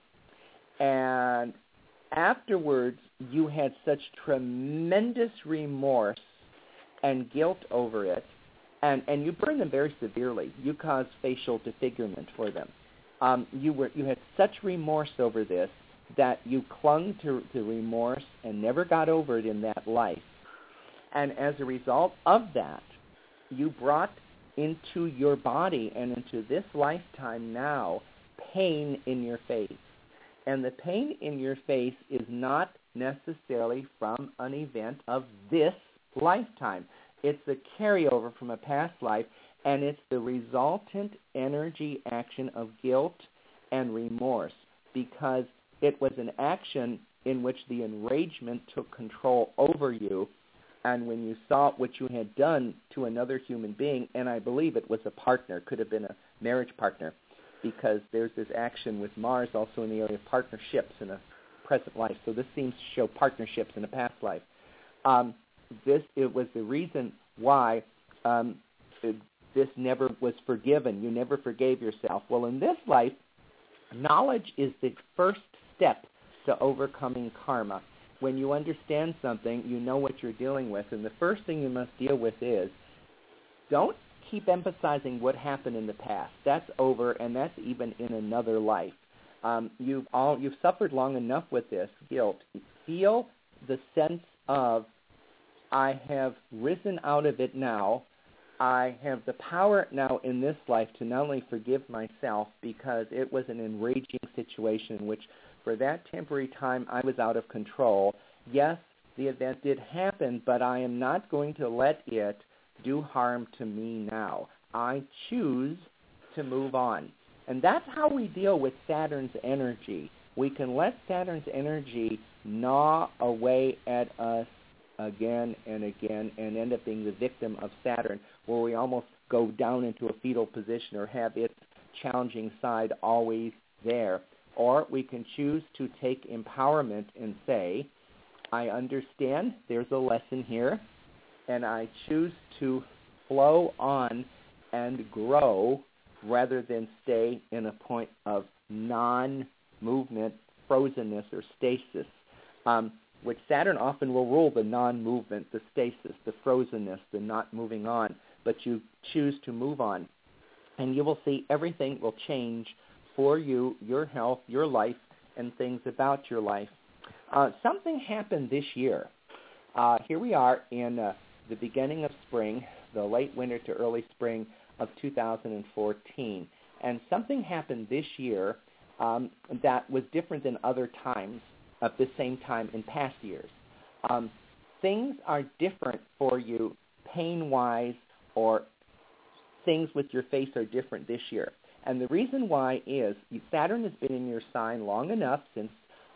And afterwards, you had such tremendous remorse and guilt over it, and, and you burned them very severely. You caused facial disfigurement for them. Um, you were you had such remorse over this that you clung to, to remorse and never got over it in that life. And as a result of that, you brought into your body and into this lifetime now pain in your face. And the pain in your face is not necessarily from an event of this lifetime. It's a carryover from a past life, and it's the resultant energy action of guilt and remorse, because it was an action in which the enragement took control over you, and when you saw what you had done to another human being, and I believe it was a partner, could have been a marriage partner, because there's this action with Mars also in the area of partnerships in a present life, so this seems to show partnerships in a past life. Um, this it was the reason why um, it, this never was forgiven. You never forgave yourself. Well, in this life, knowledge is the first step to overcoming karma. When you understand something, you know what you're dealing with, and the first thing you must deal with is don't keep emphasizing what happened in the past. That's over, and that's even in another life. Um, you've all you've suffered long enough with this guilt. Feel the sense of, I have risen out of it now. I have the power now in this life to not only forgive myself, because it was an enraging situation in which for that temporary time I was out of control. Yes, the event did happen, but I am not going to let it do harm to me now. I choose to move on. And that's how we deal with Saturn's energy. We can let Saturn's energy gnaw away at us again and again and end up being the victim of Saturn, where we almost go down into a fetal position or have its challenging side always there. Or we can choose to take empowerment and say, I understand there's a lesson here, and I choose to flow on and grow rather than stay in a point of non-movement, frozenness, or stasis, um, which Saturn often will rule the non-movement, the stasis, the frozenness, the not moving on, but you choose to move on. And you will see everything will change for you, your health, your life, and things about your life. Uh, something happened this year. Uh, here we are in uh, the beginning of spring, the late winter to early spring of two thousand fourteen. And something happened this year um, that was different than other times of the same time in past years. Um, things are different for you pain-wise, or things with your face are different this year. And the reason why is Saturn has been in your sign long enough, since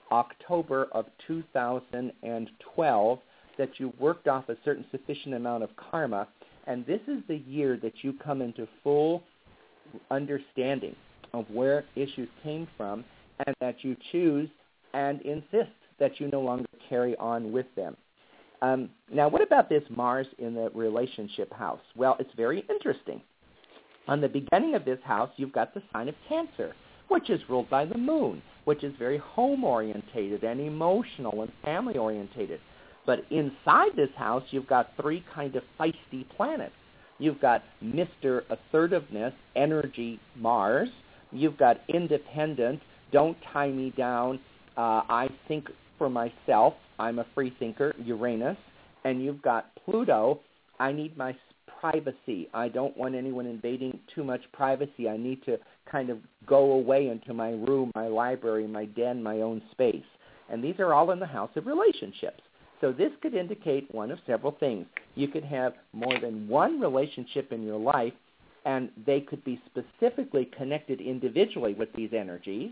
October of two thousand twelve that you worked off a certain sufficient amount of karma, and this is the year that you come into full understanding of where issues came from, and that you choose and insist that you no longer carry on with them. Um, now, what about this Mars in the relationship house? Well, it's very interesting. On the beginning of this house, you've got the sign of Cancer, which is ruled by the moon, which is very home-orientated and emotional and family-orientated. But inside this house, you've got three kind of feisty planets. You've got Mister Assertiveness, Energy, Mars. You've got Independent, Don't Tie Me Down, uh, I Think for Myself, I'm a Free Thinker, Uranus. And you've got Pluto, I Need My Privacy. I don't want anyone invading too much privacy. I need to kind of go away into my room, my library, my den, my own space. And these are all in the house of relationships. So this could indicate one of several things. You could have more than one relationship in your life, and they could be specifically connected individually with these energies,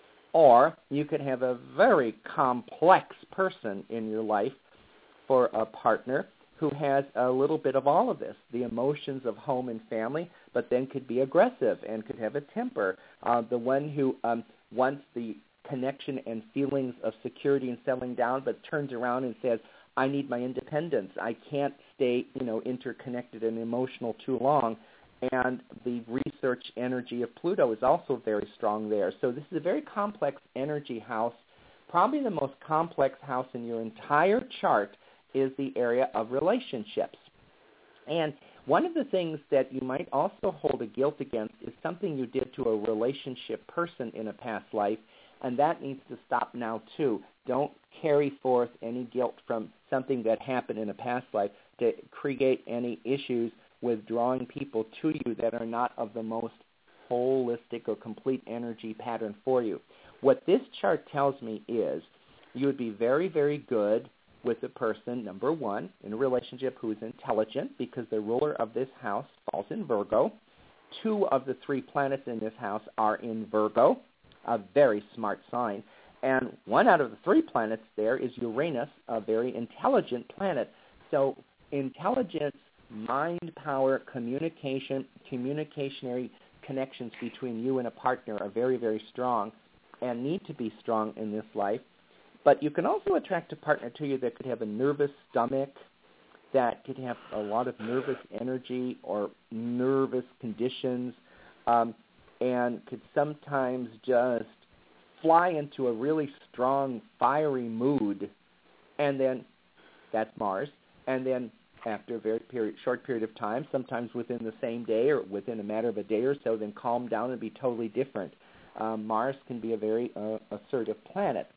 or you could have a very complex person in your life for a partner who has a little bit of all of this, the emotions of home and family, but then could be aggressive and could have a temper. Uh, the one who um, wants the connection and feelings of security and settling down, but turns around and says, I need my independence. I can't stay, you know, interconnected and emotional too long. And the research energy of Pluto is also very strong there. So this is a very complex energy house. Probably the most complex house in your entire chart is the area of relationships. And one of the things that you might also hold a guilt against is something you did to a relationship person in a past life, and that needs to stop now too. Don't carry forth any guilt from something that happened in a past life to create any issues with drawing people to you that are not of the most holistic or complete energy pattern for you. What this chart tells me is you would be very, very good with a person, number one, in a relationship who is intelligent because the ruler of this house falls in Virgo. Two of the three planets in this house are in Virgo, a very smart sign. And one out of the three planets there is Uranus, a very intelligent planet. So intelligence, mind power, communication, communicationary connections between you and a partner are very, very strong and need to be strong in this life. But you can also attract a partner to you that could have a nervous stomach, that could have a lot of nervous energy or nervous conditions, um, and could sometimes just fly into a really strong, fiery mood, and then that's Mars, and then after a very period, short period of time, sometimes within the same day or within a matter of a day or so, then calm down and be totally different. Um, Mars can be a very uh, assertive planet.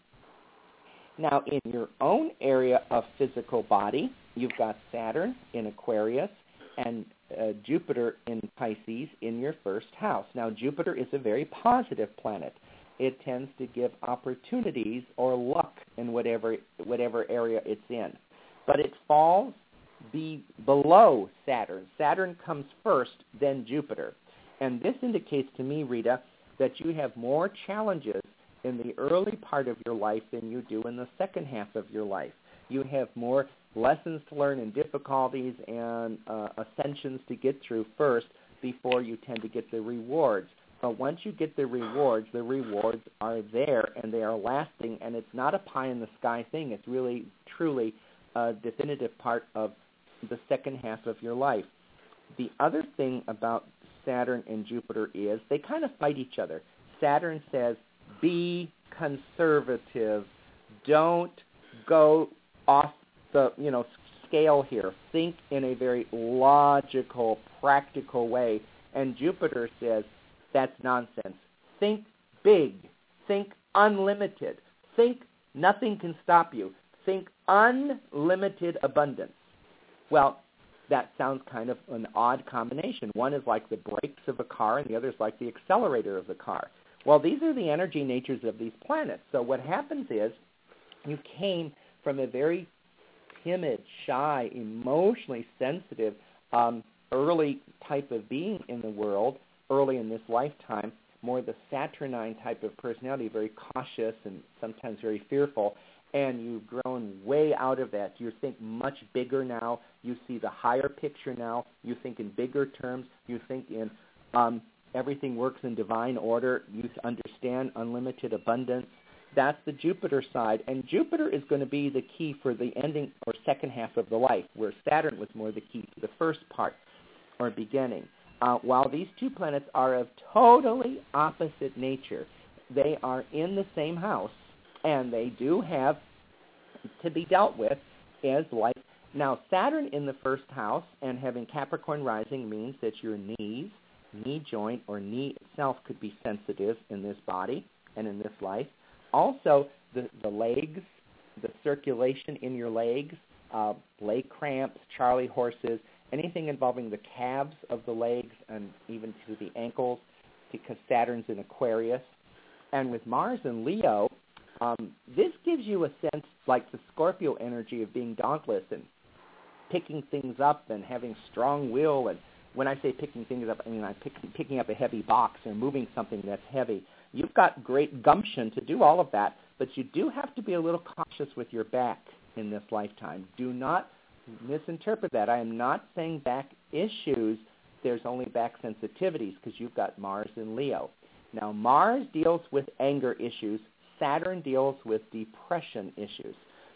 Now, in your own area of physical body, you've got Saturn in Aquarius and uh, Jupiter in Pisces in your first house. Now, Jupiter is a very positive planet. It tends to give opportunities or luck in whatever whatever area it's in. But it falls be below Saturn. Saturn comes first, then Jupiter. And this indicates to me, Rita, that you have more challenges in the early part of your life than you do in the second half of your life. You have more lessons to learn and difficulties and uh, ascensions to get through first before you tend to get the rewards. But once you get the rewards, the rewards are there and they are lasting, and it's not a pie-in-the-sky thing. It's really, truly a definitive part of the second half of your life. The other thing about Saturn and Jupiter is they kind of fight each other. Saturn says, be conservative. Don't go off the, you know, scale here. Think in a very logical, practical way. And Jupiter says, that's nonsense. Think big. Think unlimited. Think nothing can stop you. Think unlimited abundance. Well, that sounds kind of an odd combination. One is like the brakes of a car, and the other is like the accelerator of the car. Well, these are the energy natures of these planets. So what happens is you came from a very timid, shy, emotionally sensitive, um, early type of being in the world, early in this lifetime, more the Saturnine type of personality, very cautious and sometimes very fearful, and you've grown way out of that. You think much bigger now. You see the higher picture now. You think in bigger terms. You think in um, everything works in divine order. You understand unlimited abundance. That's the Jupiter side, and Jupiter is going to be the key for the ending or second half of the life, where Saturn was more the key to the first part or beginning. Uh, while these two planets are of totally opposite nature, they are in the same house, and they do have to be dealt with as life. Now, Saturn in the first house and having Capricorn rising means that your knees, knee joint, or knee itself could be sensitive in this body and in this life. Also, the, the legs, the circulation in your legs, uh, leg cramps, Charlie horses, anything involving the calves of the legs and even to the ankles, because Saturn's in Aquarius. And with Mars in Leo, um, this gives you a sense like the Scorpio energy of being dauntless and picking things up and having strong will. And when I say picking things up, I mean I'm pick, picking up a heavy box or moving something that's heavy. You've got great gumption to do all of that, but you do have to be a little cautious with your back in this lifetime. Do not misinterpret that. I am not saying back issues. There's only back sensitivities because you've got Mars in Leo. Now, Mars deals with anger issues. Saturn deals with depression issues.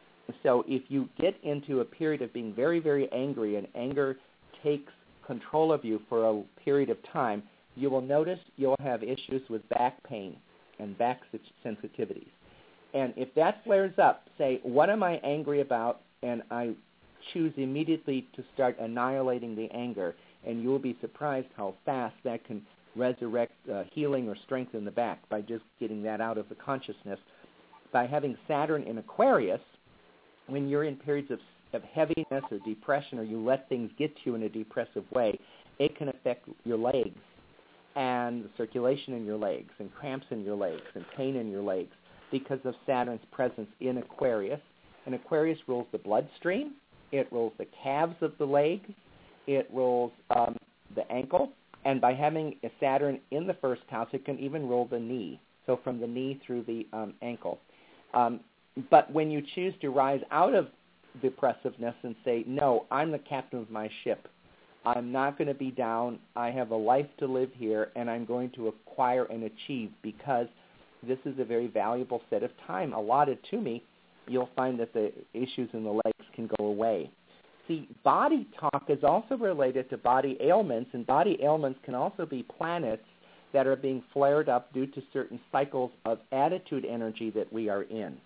So if you get into a period of being very, very angry and anger takes control of you for a period of time, you will notice you'll have issues with back pain and back sensitivities. And if that flares up, say, what am I angry about? And I choose immediately to start annihilating the anger, and you will be surprised how fast that can resurrect uh, healing or strength in the back by just getting that out of the consciousness. By having Saturn in Aquarius, when you're in periods of, of heaviness or depression, or you let things get to you in a depressive way, it can affect your legs and the circulation in your legs and cramps in your legs and pain in your legs because of Saturn's presence in Aquarius. And Aquarius rules the bloodstream. It rules the calves of the legs. It rules um, the ankle. And by having a Saturn in the first house, it can even rule the knee, so from the knee through the um, ankle. Um, but when you choose to rise out of depressiveness and say, no, I'm the captain of my ship. I'm not going to be down. I have a life to live here, and I'm going to acquire and achieve because this is a very valuable set of time allotted to me. You'll find that the issues in the legs can go away. See, body talk is also related to body ailments, and body ailments can also be planets that are being flared up due to certain cycles of attitude energy that we are in.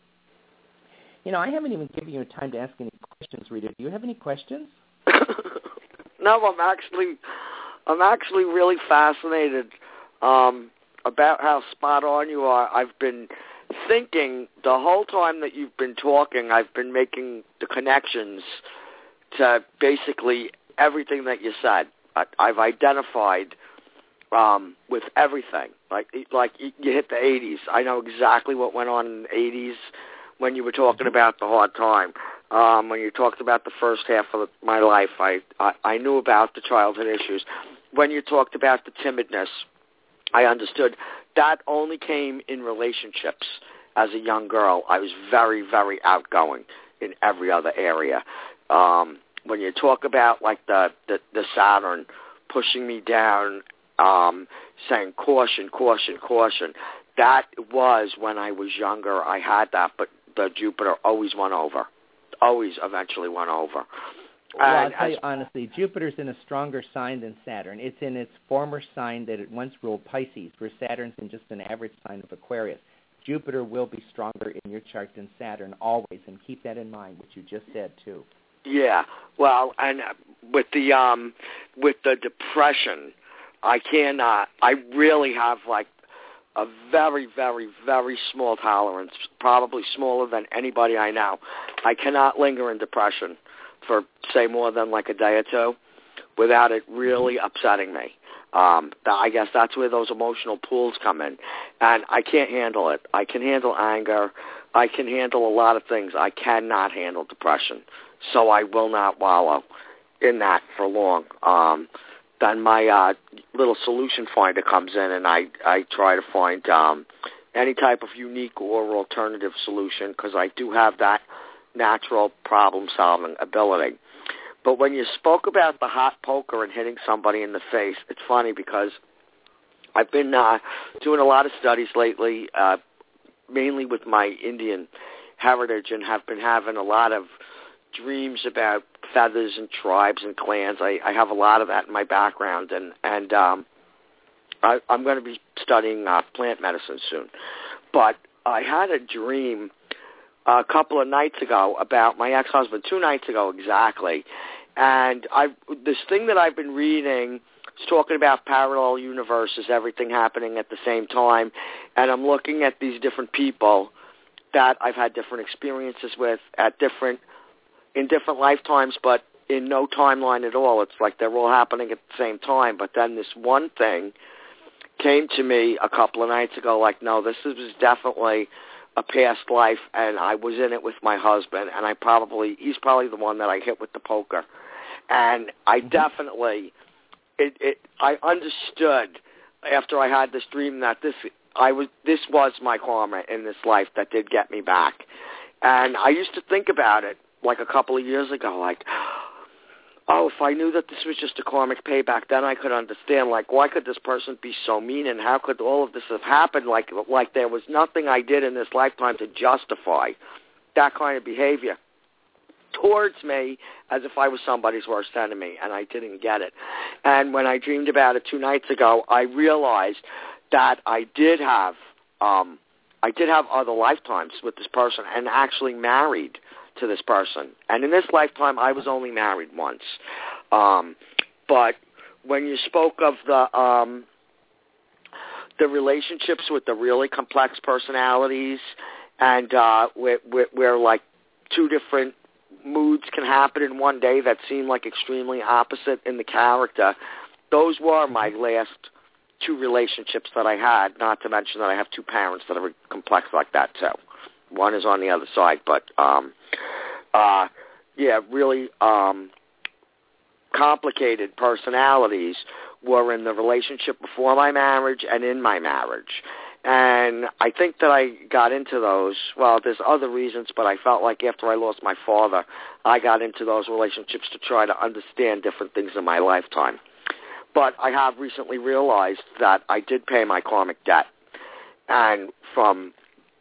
You know, I haven't even given you time to ask any questions, Rita. Do you have any questions? No, I'm actually, I'm actually really fascinated um, about how spot on you are. I've been thinking the whole time that you've been talking, I've been making the connections to basically everything that you said. I, I've identified um, with everything. Like, like you hit the eighties. I know exactly what went on in the eighties when you were talking about the hard time. Um, when you talked about the first half of my life, I, I, I knew about the childhood issues. When you talked about the timidness, I understood that only came in relationships. As a young girl, I was very, very outgoing in every other area. Um, when you talk about like the, the, the Saturn pushing me down, um, saying caution, caution, caution, that was when I was younger. I had that, but the Jupiter always won over, always eventually won over. Well, And I'll tell as, you honestly, Jupiter's in a stronger sign than Saturn. It's in its former sign that it once ruled Pisces, where Saturn's in just an average sign of Aquarius. Jupiter will be stronger in your chart than Saturn always, and keep that in mind, what you just said, too. Yeah, well, and with the um, with the depression, I cannot. I really have like a very, very, very small tolerance, probably smaller than anybody I know. I cannot linger in depression for say more than like a day or two without it really upsetting me. Um, I guess that's where those emotional pools come in, and I can't handle it. I can handle anger. I can handle a lot of things. I cannot handle depression. So I will not wallow in that for long. Um, then my uh, little solution finder comes in, and I, I try to find um, any type of unique or alternative solution because I do have that natural problem-solving ability. But when you spoke about the hot poker and hitting somebody in the face, it's funny because I've been uh, doing a lot of studies lately, uh, mainly with my Indian heritage, and have been having a lot of dreams about feathers and tribes and clans. I, I have a lot of that in my background, and, and um, I, I'm going to be studying uh, plant medicine soon. But I had a dream a couple of nights ago about my ex-husband, two nights ago exactly, and I this thing that I've been reading is talking about parallel universes, everything happening at the same time, and I'm looking at these different people that I've had different experiences with at different in different lifetimes, but in no timeline at all. It's like they're all happening at the same time. But then this one thing came to me a couple of nights ago, like, no, this was definitely a past life, and I was in it with my husband, and I probably, he's probably the one that I hit with the poker. And I definitely, it, it, I understood after I had this dream that this, I was, this was my karma in this life that did get me back. And I used to think about it like a couple of years ago, like, oh, if I knew that this was just a karmic payback, then I could understand, like, why could this person be so mean, and how could all of this have happened? Like, like there was nothing I did in this lifetime to justify that kind of behavior towards me, as if I was somebody's worst enemy, and I didn't get it. And when I dreamed about it two nights ago, I realized that I did have, um, I did have other lifetimes with this person, and actually married to this person. And in this lifetime, I was only married once. Um, but when you spoke of the um, the relationships with the really complex personalities, and uh, where, where, where like two different moods can happen in one day that seem like extremely opposite in the character, those were my last two relationships that I had, not to mention that I have two parents that are complex like that too. One is on the other side, but um, uh, yeah, really um, complicated personalities were in the relationship before my marriage and in my marriage. And I think that I got into those, well, there's other reasons, but I felt like after I lost my father, I got into those relationships to try to understand different things in my lifetime. But I have recently realized that I did pay my karmic debt. And from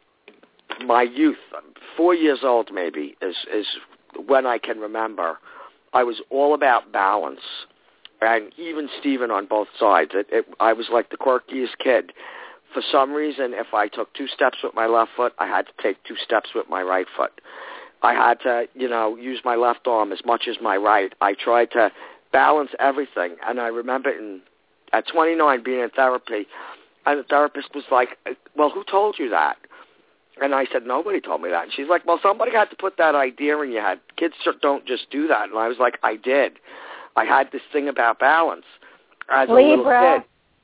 my youth, four years old maybe, is, is when I can remember, I was all about balance. And even Stephen on both sides. It, it, I was like the quirkiest kid. For some reason, if I took two steps with my left foot, I had to take two steps with my right foot. I had to, you know, use my left arm as much as my right. I tried to balance everything. And I remember in, at twenty-nine being in therapy, and the therapist was like, well, who told you that? And I said, nobody told me that. And she's like, well, somebody had to put that idea in your head. Kids don't just do that. And I was like, I did. I had this thing about balance as a Libra. little kid.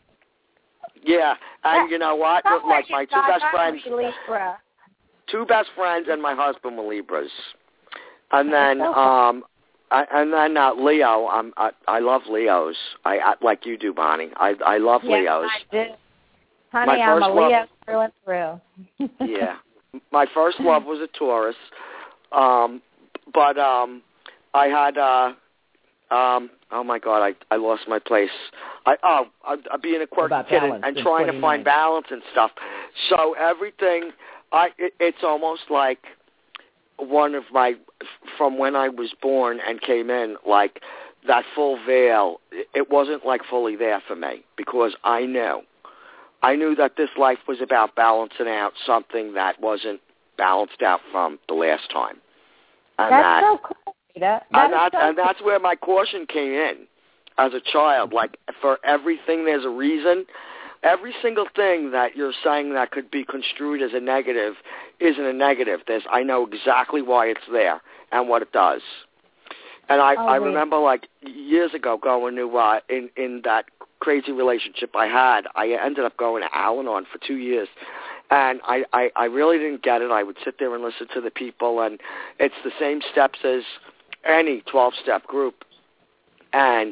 Yeah, and you know what? Sounds Like like my you two got best that friends, Libra. two best friends, and my husband were Libras. And then, Okay. um, I, and then uh, Leo. Um, I, I love Leos. I, I like you do, Bonnie. I I love yes, Leos. I do. Honey, My I'm first a Leo love, through and through. yeah, my first love was a Taurus, um, but um, I had. Uh, um, oh my God, I I lost my place. I oh, I, I being a quirky About kid and, and trying to find balance and stuff. So everything, I it, it's almost like one of my from when I was born and came in, like that full veil. It wasn't like fully there for me because I knew. I knew that this life was about balancing out something that wasn't balanced out from the last time. And that's that, so cool, Rita. That and, that, so and cool. that's where my caution came in as a child. Like, for everything there's a reason. Every single thing that you're saying that could be construed as a negative isn't a negative. There's, I know exactly why it's there and what it does. And I, oh, I really? remember, like, years ago going to, uh, in, in that crazy relationship I had, I ended up going to Al-Anon for two years. And I, I, I really didn't get it. I would sit there and listen to the people, and it's the same steps as any twelve-step group. And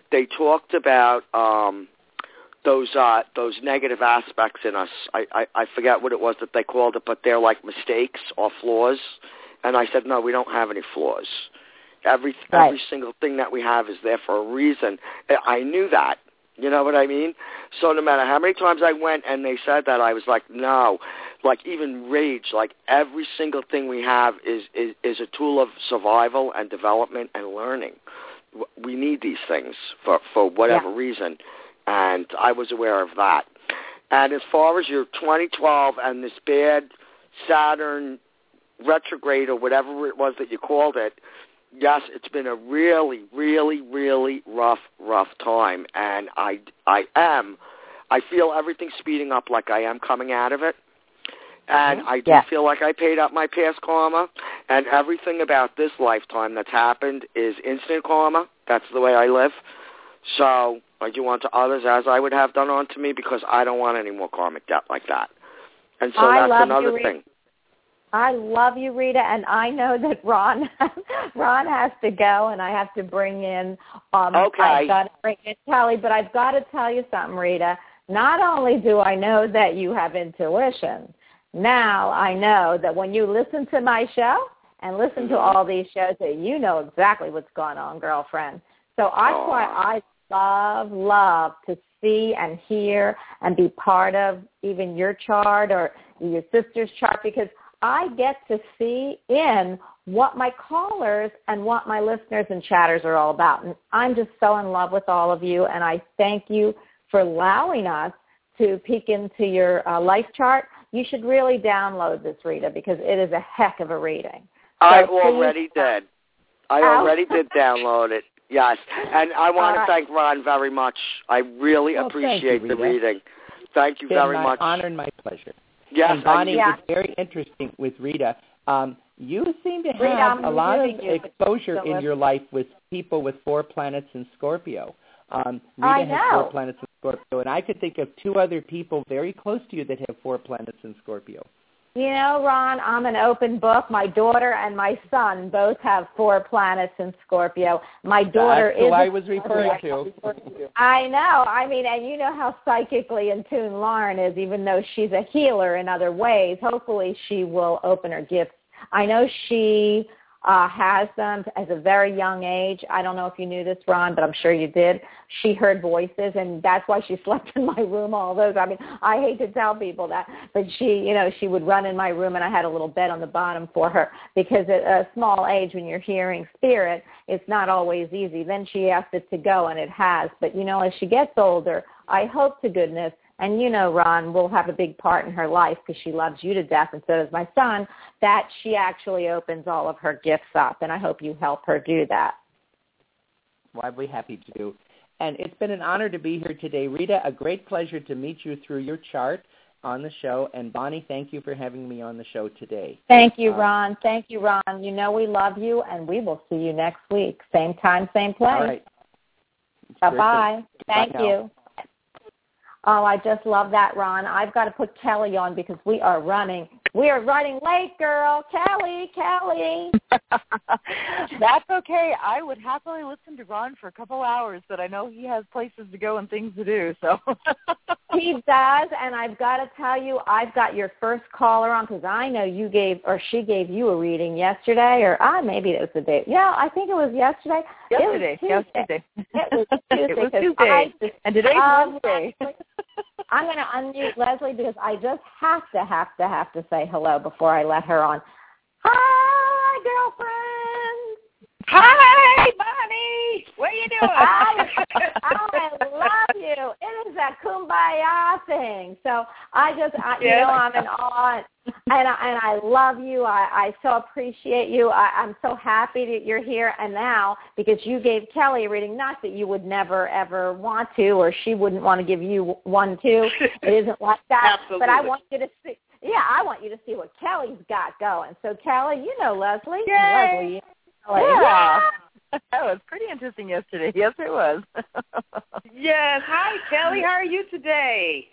they talked about um, those uh, those negative aspects in us. I, I, I forget what it was that they called it, but they're like mistakes or flaws. And I said, no, we don't have any flaws. Every right. every single thing that we have is there for a reason. I knew that. You know what I mean? So no matter how many times I went and they said that, I was like, no. Like even rage, like every single thing we have is, is, is a tool of survival and development and learning. We need these things for, for whatever yeah. reason. And I was aware of that. And as far as your twenty twelve and this bad Saturn retrograde or whatever it was that you called it, yes, it's been a really, really, really rough, rough time. And I, I am, I feel everything speeding up like I am coming out of it. And I do yeah. feel like I paid up my past karma. And everything about this lifetime that's happened is instant karma. That's the way I live. So I do unto others as I would have done unto me, because I don't want any more karmic debt like that. And so I that's love another you, thing. I love you, Rita, and I know that Ron Ron has to go, and I have to bring in um okay. I've got to bring in Kelly, but I've got to tell you something, Rita. Not only do I know that you have intuition, now I know that when you listen to my show and listen mm-hmm. to all these shows, that you know exactly what's going on, girlfriend. So that's Aww. why I love, love to see and hear and be part of even your chart or your sister's chart, because I get to see in what my callers and what my listeners and chatters are all about. And I'm just so in love with all of you, and I thank you for allowing us to peek into your uh, life chart. You should really download this, Rita, because it is a heck of a reading. So I please, already did. I already did download it. Yes, and I want to right. thank Ron very much. I really well, appreciate you, the reading. Thank you it's been very my much. honor and my pleasure. Yes, and Bonnie, yeah. it's very interesting with Rita. Um, you seem to have Rita, I'm a lot of you. exposure So in your life with people with four planets in Scorpio. Um, Rita I has know. four planets in Scorpio, and I could think of two other people very close to you that have four planets in Scorpio. You know, Ron, I'm an open book. My daughter and my son both have four planets in Scorpio. My daughter That's is who a I was referring to. I know. I mean, and you know how psychically in tune Lauren is, even though she's a healer in other ways. Hopefully she will open her gifts. I know she uh, has them as a very young age. I don't know if you knew this, Ron, but I'm sure you did. She heard voices, and that's why she slept in my room all those. I mean, I hate to tell people that, but she, you know, she would run in my room, and I had a little bed on the bottom for her, because at a small age, when you're hearing spirit, it's not always easy. Then she asked it to go, and it has. But, you know, as she gets older, I hope to goodness, and you know, Ron will have a big part in her life because she loves you to death, and so does my son, that she actually opens all of her gifts up, and I hope you help her do that. Well, I'd be happy to do. And it's been an honor to be here today. Rita, a great pleasure to meet you through your chart on the show. And Bonnie, thank you for having me on the show today. Thank you, um, Ron. Thank you, Ron. You know we love you, and we will see you next week. Same time, same place. All right. Bye-bye. Thank Bye you. Oh, I just love that, Ron. I've got to put Kelly on because we are running. We are running late, girl. Kelly, Kelly. That's okay. I would happily listen to Ron for a couple hours, but I know he has places to go and things to do. So He does, and I've got to tell you, I've got your first caller on because I know you gave, or she gave you a reading yesterday, or ah, maybe it was the day. Yeah, I think it was yesterday. Yesterday. It was Tuesday. It was Tuesday. It was 'cause Tuesday. I just, and today's um, Wednesday. I'm going to unmute Leslie because I just have to, have to, have to say hello before I let her on. Hi, girlfriend. Hi, Bonnie. What are you doing? I, I love you. It is a kumbaya thing. So I just, I, you Yeah. know, I'm in awe, and I, and I love you. I, I so appreciate you. I, I'm so happy that you're here. And now, because you gave Kelly a reading, not that you would never, ever want to, or she wouldn't want to give you one too. It isn't like that. Absolutely. But I want you to see. Yeah, I want you to see what Kelly's got going. So, Kelly, you know Leslie. Yay. Leslie. Yeah. yeah. That was pretty interesting yesterday. Yes, it was. Yes. Hi, Kelly. How are you today?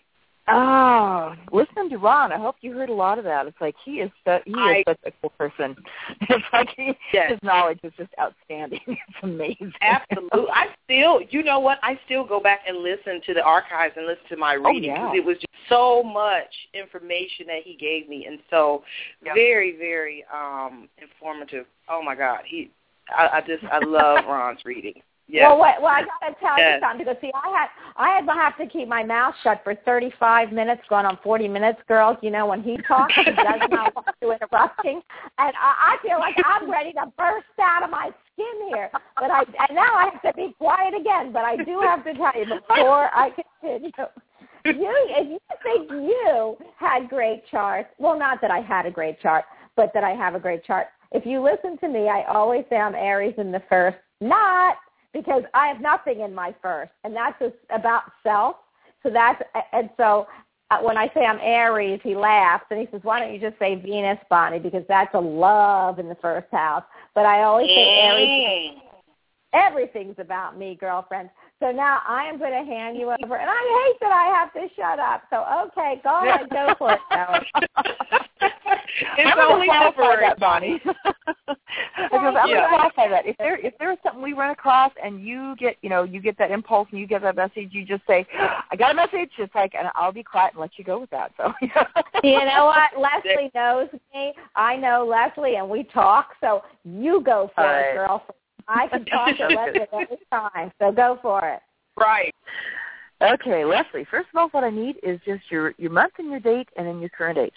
Oh, listening to Ron, I hope you heard a lot of that. It's like he is su- he I, is such a cool person. It's like he, yes. his knowledge is just outstanding. It's amazing. Absolutely. I still, you know what? I still go back and listen to the archives and listen to my reading because oh, yeah. it was just so much information that he gave me, and so yep. very, very um, informative. Oh my God, he, I, I just, I love Ron's reading. Yes. Well, what, well, I gotta tell yes. you something because see, I had I had to have to keep my mouth shut for thirty-five minutes, going on forty minutes, girls. You know, when he talks, he does not want to interrupting, and I, I feel like I'm ready to burst out of my skin here. But I and now I have to be quiet again. But I do have to tell you before I continue. You, if you think you had great charts, well, not that I had a great chart, but that I have a great chart. If you listen to me, I always say I'm Aries in the first, not because I have nothing in my first, and that's just about self. So that's, and so uh, when I say I'm Aries, he laughs, and he says, why don't you just say Venus, Bonnie, because that's a love in the first house. But I always say Aries. Everything's about me, girlfriend. So now I am going to hand you over, and I hate that I have to shut up. So, okay, go ahead, go for it, Ellen. It's only over that, Bonnie. Because I'm yeah. going to clarify that. If there if there's something we run across and you get, you know, you get that impulse and you get that message, you just say, I got a message. It's like, and I'll be quiet and let you go with that. So, you know what? Leslie knows me. I know Leslie, and we talk. So you go for right. it, girlfriend. I can talk to Leslie at any time, so go for it. Right. Okay, Leslie, first of all, what I need is just your, your month and your date and then your current age.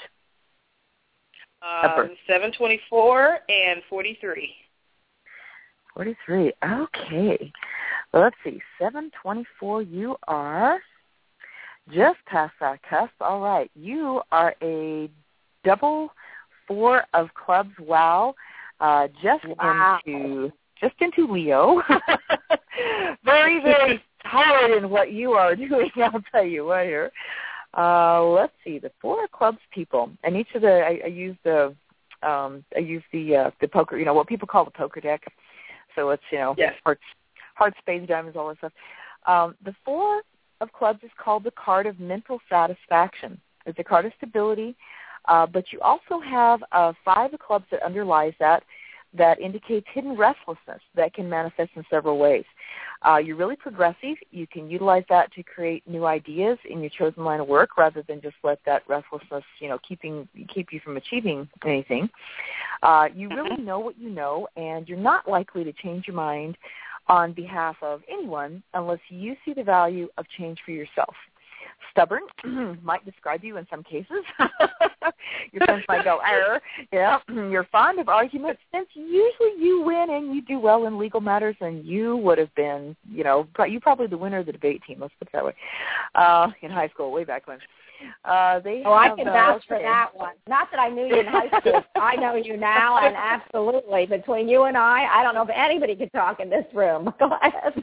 Um, seven twenty-four and forty-three. forty-three, okay. Well, let's see, seven twenty-four, you are just past that cusp. All right, you are a double four of clubs, wow, uh, just wow. into... just into Leo. Very, very hard in what you are doing, I'll tell you what here. Uh, let's see, the four of clubs people, and each of the, I, I use the, um, I use the, uh, the poker, you know, what people call the poker deck. So it's, you know, yes. hearts, hearts, spades, diamonds, all that stuff. Um, the four of clubs is called the card of mental satisfaction. It's a card of stability, uh, but you also have uh, five of clubs that underlies that, that indicates hidden restlessness that can manifest in several ways. Uh, you're really progressive. You can utilize that to create new ideas in your chosen line of work rather than just let that restlessness, you know, keeping keep you from achieving anything. Uh, you really know what you know, and you're not likely to change your mind on behalf of anyone unless you see the value of change for yourself. Stubborn might describe you in some cases. Your friends might go, error. Yeah, you're fond of arguments. Since usually you win and you do well in legal matters, and you would have been, you know, you probably the winner of the debate team. Let's put it that way. Uh, in high school, way back when. Uh, they oh, have, I can uh, vouch okay. for that one. Not that I knew you in high school. I know you now, and absolutely, between you and I, I don't know if anybody could talk in this room. Go ahead.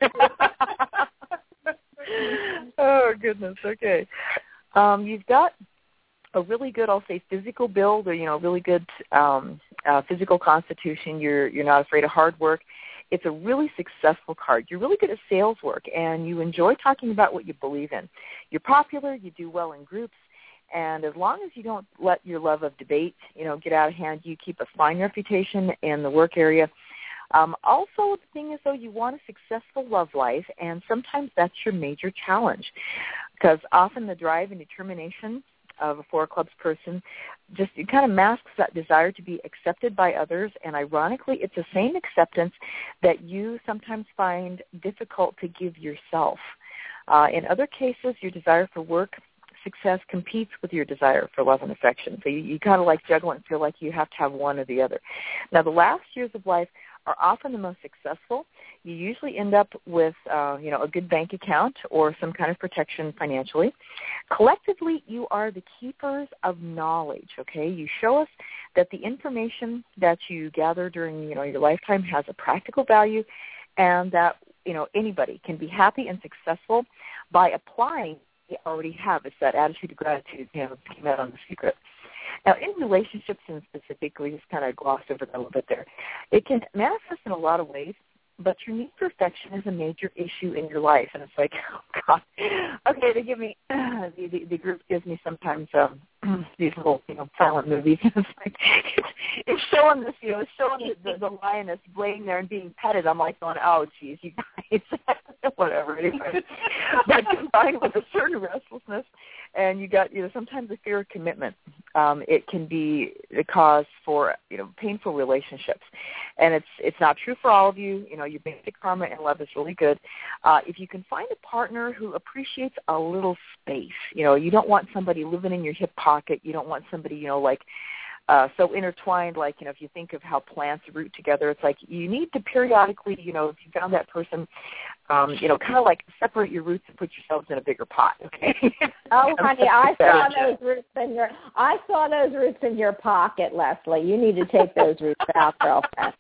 Oh, goodness. Okay. Um, you've got a really good, I'll say, physical build, or, you know, really good um, uh, physical constitution. You're you're not afraid of hard work. It's a really successful card. You're really good at sales work, and you enjoy talking about what you believe in. You're popular. You do well in groups. And as long as you don't let your love of debate, you know, get out of hand, you keep a fine reputation in the work area. Um, also, the thing is, though, you want a successful love life, and sometimes that's your major challenge, because often the drive and determination of a Four of Clubs person just it kind of masks that desire to be accepted by others, and ironically, it's the same acceptance that you sometimes find difficult to give yourself. Uh, in other cases, your desire for work success competes with your desire for love and affection, so you, you kind of like juggle and feel like you have to have one or the other. Now, the last years of life are often the most successful. You usually end up with, uh, you know, a good bank account or some kind of protection financially. Collectively, you are the keepers of knowledge, okay? You show us that the information that you gather during, you know, your lifetime has a practical value, and that, you know, anybody can be happy and successful by applying what they already have. It's that attitude of gratitude, you know, came out on The Secret. Now, in relationships and specifically, just kind of glossed over that a little bit there, it can manifest in a lot of ways, but your need for affection is a major issue in your life. And it's like, oh, God. Okay, they give me, uh, the, the, the group gives me sometimes um, these little, you know, silent movies. It's like, it's, it's showing this, you know, it's showing the, the, the lioness laying there and being petted. I'm like going, oh, geez, you guys, whatever. Anyway. But combined with a certain restlessness, and you got, you know, sometimes the fear of commitment, um, it can be the cause for, you know, painful relationships. And it's it's not true for all of you. You know, your basic karma and love is really good. Uh, if you can find a partner who appreciates a little space, you know, you don't want somebody living in your hip pocket. You don't want somebody, you know, like, Uh, so intertwined, like, you know, if you think of how plants root together, it's like you need to periodically, you know, if you found that person, um, you know, kind of like separate your roots and put yourselves in a bigger pot, okay? Oh, honey, I saw those roots in your, I saw those roots in your pocket, Leslie. You need to take those roots out, girlfriend.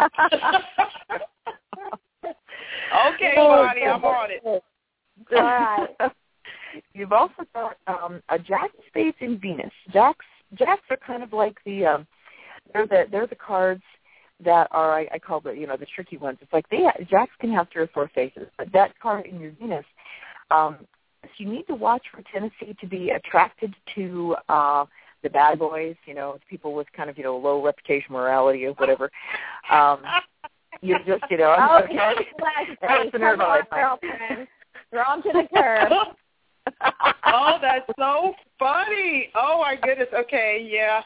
Okay, Bonnie, I'm on it. All right. You've also got um, a Jack of Spades in Venus. Jacks Jacks are kind of like the um, they're the they're the cards that are I, I call the you know the tricky ones. It's like they Jacks can have three or four faces, but that card in your Venus, um, so you need to watch for a tendency to be attracted to uh, the bad boys, you know, people with kind of you know low reputation, morality, or whatever. Um, you just you know oh, okay. That's the nerve on, girlfriend. Thrown to the curb. Oh, that's so funny. Oh, my goodness. Okay, yeah.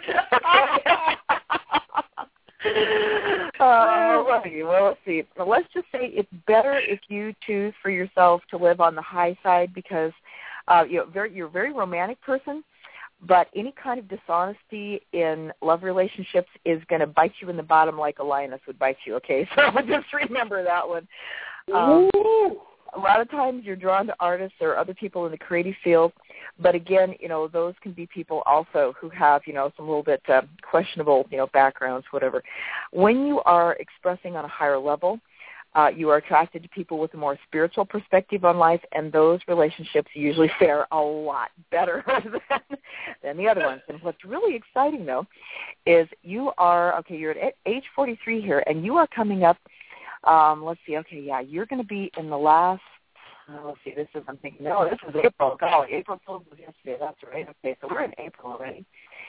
uh, well, let's see. Well, let's just say it's better if you choose for yourself to live on the high side because uh, you know, very, you're a very romantic person, but any kind of dishonesty in love relationships is going to bite you in the bottom like a lioness would bite you, okay? So just remember that one. Um, A lot of times you're drawn to artists or other people in the creative field, but again, you know, those can be people also who have, you know, some little bit uh, questionable, you know, backgrounds, whatever. When you are expressing on a higher level, uh, you are attracted to people with a more spiritual perspective on life, and those relationships usually fare a lot better than, than the other ones. And what's really exciting, though, is you are, okay, you're at age forty-three here, and you are coming up. Um, let's see. Okay, yeah, you're going to be in the last. Uh, let's see. This is. I'm thinking. No, this is April. Golly, April was yesterday. That's right. Okay, so we're in April already.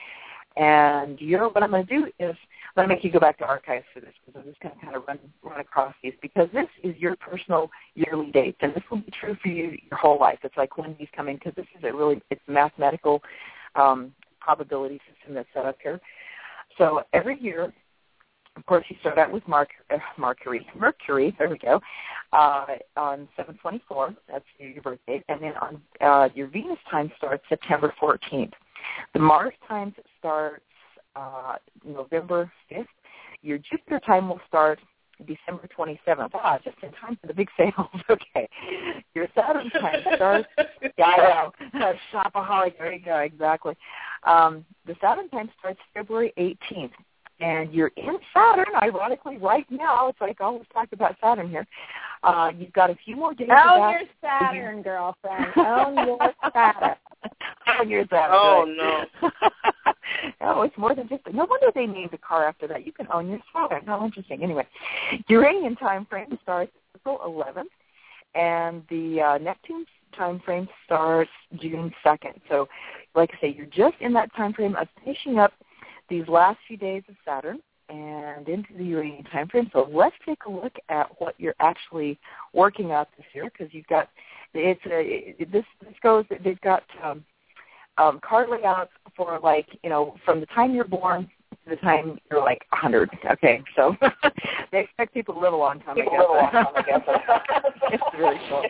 And you're. What I'm going to do is I'm going to make you go back to archives for this because I'm just going to kind of run run across these because this is your personal yearly dates, and this will be true for you your whole life. It's like when these come in because this is a really it's a mathematical um, probability system that's set up here. So every year. Of course, you start out with Merc- uh, Mercury. Mercury, there we go, uh, on seven twenty-four. That's your birth date. And then on uh, your Venus time starts September fourteenth. The Mars time starts uh, November fifth. Your Jupiter time will start December twenty-seventh. Ah, just in time for the big sales. Okay. Your Saturn time starts, yeah, I know, shopaholic. There you go, exactly. Um, the Saturn time starts February eighteenth. And you're in Saturn, ironically, right now. It's like I always talk about Saturn here. Uh, you've got a few more days. Own your Saturn, girlfriend. Own your Saturn. Own your Saturn. Oh, right? no. Oh, it's more than just – no wonder they named the car after that. You can own your Saturn. How interesting. Anyway, Uranian time frame starts April eleventh, and the uh, Neptune time frame starts June second. So, like I say, you're just in that time frame of finishing up these last few days of Saturn and into the Uranian time frame. So let's take a look at what you're actually working out this year because you've got it's a, it, this this goes they've got um, um, card layouts for like you know from the time you're born to the time you're like a hundred. Okay, so they expect people to live a long time. I guess. Live a long time, I guess. It's really cool.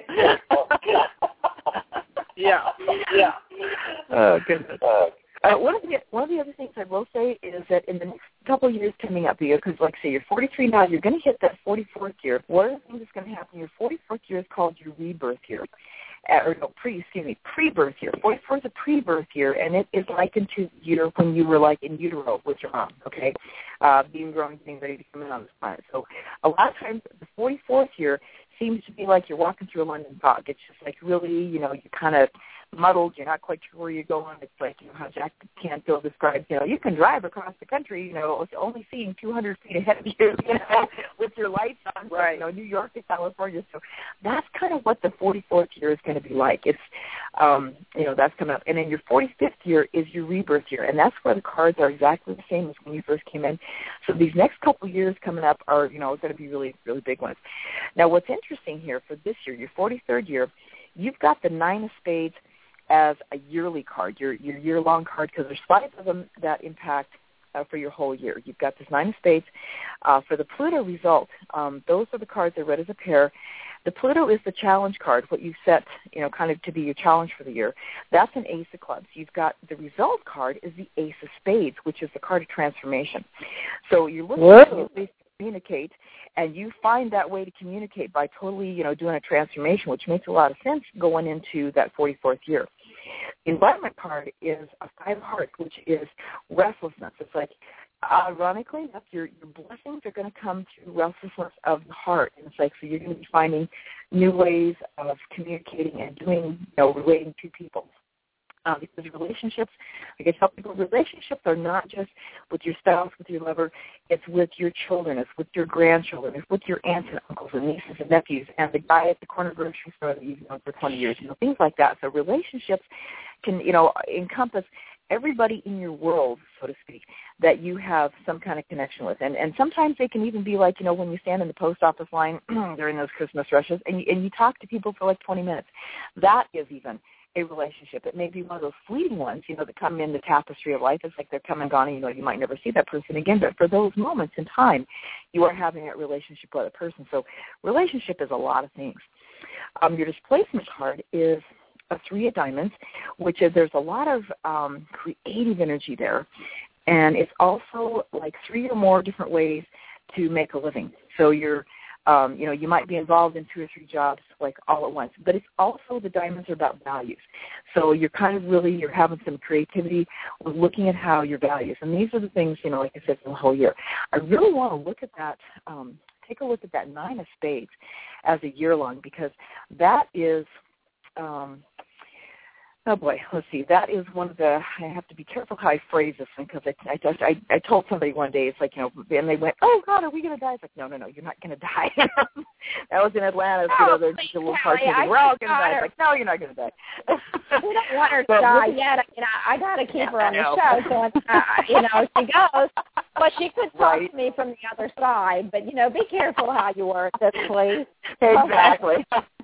Yeah, yeah. Oh goodness. Uh, Uh, one of the one of the other things I will say is that in the next couple of years coming up, because like say you're forty-three now, you're going to hit that forty-fourth year. One of the things that's going to happen, your forty-fourth year is called your rebirth year, uh, or no, pre excuse me, pre-birth year. forty-fourth is a pre-birth year, and it is likened to year when you were like in utero with your mom, okay, uh, being grown, getting ready to come in on this planet. So a lot of times the forty-fourth year seems to be like you're walking through a London fog. It's just like really, you know, you kind of muddled. You're not quite sure where you're going. It's like, you know, how Jack Canfield describes, you know, you can drive across the country, you know, only seeing two hundred feet ahead of you, you know, with your lights on, right. You know, New York to California. So that's kind of what the forty-fourth year is going to be like. It's, um, you know, that's coming up. And then your forty-fifth year is your rebirth year, and that's where the cards are exactly the same as when you first came in. So these next couple of years coming up are, you know, going to be really, really big ones. Now, what's interesting here for this year, your forty-third year, you've got the Nine of Spades as a yearly card, your your year-long card, because there's five of them that impact uh, for your whole year. You've got this Nine of Spades. Uh, for the Pluto result, um, those are the cards I read as a pair. The Pluto is the challenge card, what you set, you know, kind of to be your challenge for the year. That's an Ace of Clubs. You've got the result card is the Ace of Spades, which is the card of transformation. So you're looking at to communicate, and you find that way to communicate by totally, you know, doing a transformation, which makes a lot of sense going into that forty-fourth year. The environment card is a Five of Hearts, which is restlessness. It's like, ironically enough, your, your blessings are going to come through restlessness of the heart. And it's like, so you're going to be finding new ways of communicating and doing, you know, relating to people. Um, because relationships, like I tell people, relationships are not just with your spouse, with your lover. It's with your children. It's with your grandchildren. It's with your aunts and uncles and nieces and nephews and the guy at the corner grocery store that you've known for twenty years, you know, things like that. So relationships can, you know, encompass everybody in your world, so to speak, that you have some kind of connection with. And and sometimes they can even be like, you know, when you stand in the post office line during those Christmas rushes and you, and you talk to people for like twenty minutes. That is even a relationship. It may be one of those fleeting ones, you know, that come in the tapestry of life. It's like they're come and gone, and, you know, you might never see that person again. But for those moments in time, you are having that relationship with a person. So relationship is a lot of things. Um, your displacement card is a Three of Diamonds, which is there's a lot of um, creative energy there. And it's also like three or more different ways to make a living. So you're Um, you know, you might be involved in two or three jobs like all at once, but it's also the diamonds are about values. So you're kind of really, you're having some creativity with looking at how your values, and these are the things, you know, like I said, for the whole year. I really want to look at that, um, take a look at that Nine of Spades as a year long, because that is, um, oh boy, let's see. That is one of the, I have to be careful how I phrase this one, because I, I just, I, I told somebody one day, it's like, you know, and they went, oh God, are we going to die? It's like, no, no, no, you're not going to die. That was in Atlanta, oh, you know, there's just a little cartoon. We're all going to die. It's like, no, you're not going to die. We don't want her to but die yet. You know, I got to keep yeah, her on the show, so uh, you know, she goes. But she could talk right. to me from the other side. But you know, be careful how you word this, please. Exactly.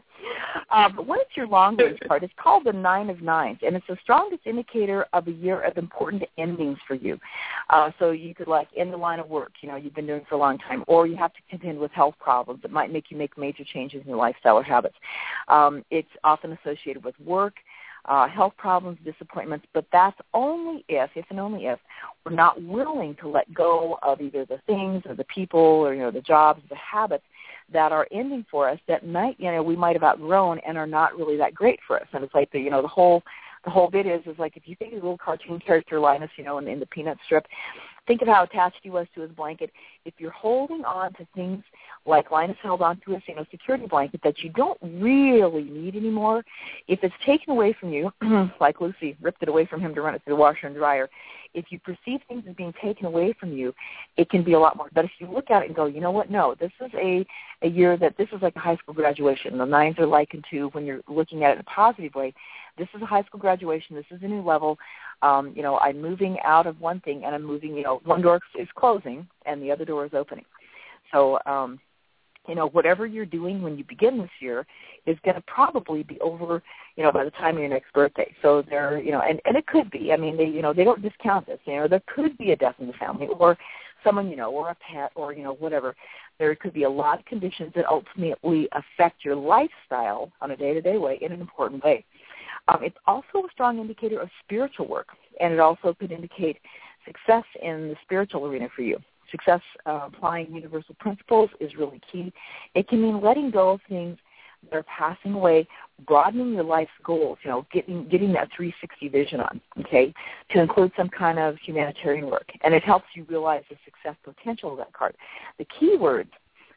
Uh, but what is your long range card? It's called the Nine of Nines, and it's the strongest indicator of a year of important endings for you. Uh, so you could, like, end the line of work, you know, you've been doing for a long time, or you have to contend with health problems that might make you make major changes in your lifestyle or habits. Um, it's often associated with work, uh, health problems, disappointments, but that's only if, if and only if, we're not willing to let go of either the things or the people or, you know, the jobs, the habits that are ending for us that might, you know, we might have outgrown and are not really that great for us. And it's like the, you know, the whole, the whole bit is, is like if you think of the little cartoon character Linus, you know, in, in the Peanut strip, think of how attached he was to his blanket. If you're holding on to things like Linus held on to his, you know, security blanket that you don't really need anymore, if it's taken away from you, like Lucy ripped it away from him to run it through the washer and dryer, if you perceive things as being taken away from you, it can be a lot more. But if you look at it and go, you know what, no, this is a, a year that this is like a high school graduation. The nines are likened to, when you're looking at it in a positive way, this is a high school graduation. This is a new level. Um, you know, I'm moving out of one thing and I'm moving, you know, one door is closing and the other door is opening. So, um, you know, whatever you're doing when you begin this year is going to probably be over, you know, by the time of your next birthday. So there, you know, and, and it could be, I mean, they, you know, they don't discount this. You know, there could be a death in the family or someone, you know, or a pet or, you know, whatever. There could be a lot of conditions that ultimately affect your lifestyle on a day-to-day way in an important way. Um, it's also a strong indicator of spiritual work, and it also could indicate success in the spiritual arena for you. Success uh, applying universal principles is really key. It can mean letting go of things that are passing away, broadening your life's goals, you know, getting getting that three sixty vision on, okay, to include some kind of humanitarian work. And it helps you realize the success potential of that card. The key words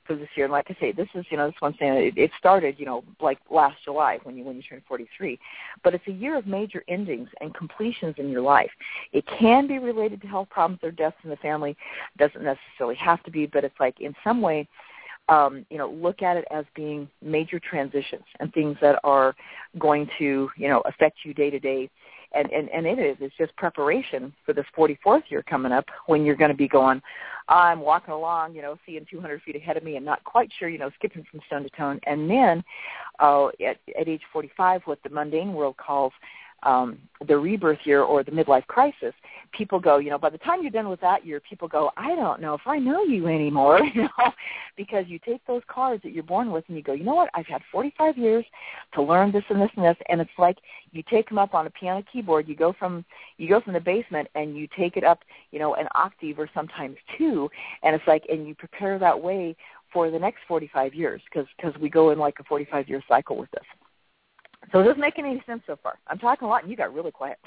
for this year. And like I say, this is, you know, this one saying it, it started, you know, like last July when you when you turned forty-three. But it's a year of major endings and completions in your life. It can be related to health problems or deaths in the family. Doesn't necessarily have to be, but it's like in some way, um, you know, look at it as being major transitions and things that are going to, you know, affect you day to day. And, and, and it is. It's just preparation for this forty-fourth year coming up when you're going to be going, I'm walking along, you know, seeing two hundred feet ahead of me and not quite sure, you know, skipping from stone to stone. And then uh, at, at age forty-five, what the mundane world calls um, the rebirth year or the midlife crisis, people go, you know, by the time you're done with that year, people go, I don't know if I know you anymore, you know, because you take those cards that you're born with and you go, you know what, I've had forty-five years to learn this and this and this, and it's like you take them up on a piano keyboard, you go from you go from the basement and you take it up, you know, an octave or sometimes two, and it's like, and you prepare that way for the next forty-five years because because we go in like a forty-five-year cycle with this. So it doesn't make any sense so far. I'm talking a lot, and you got really quiet.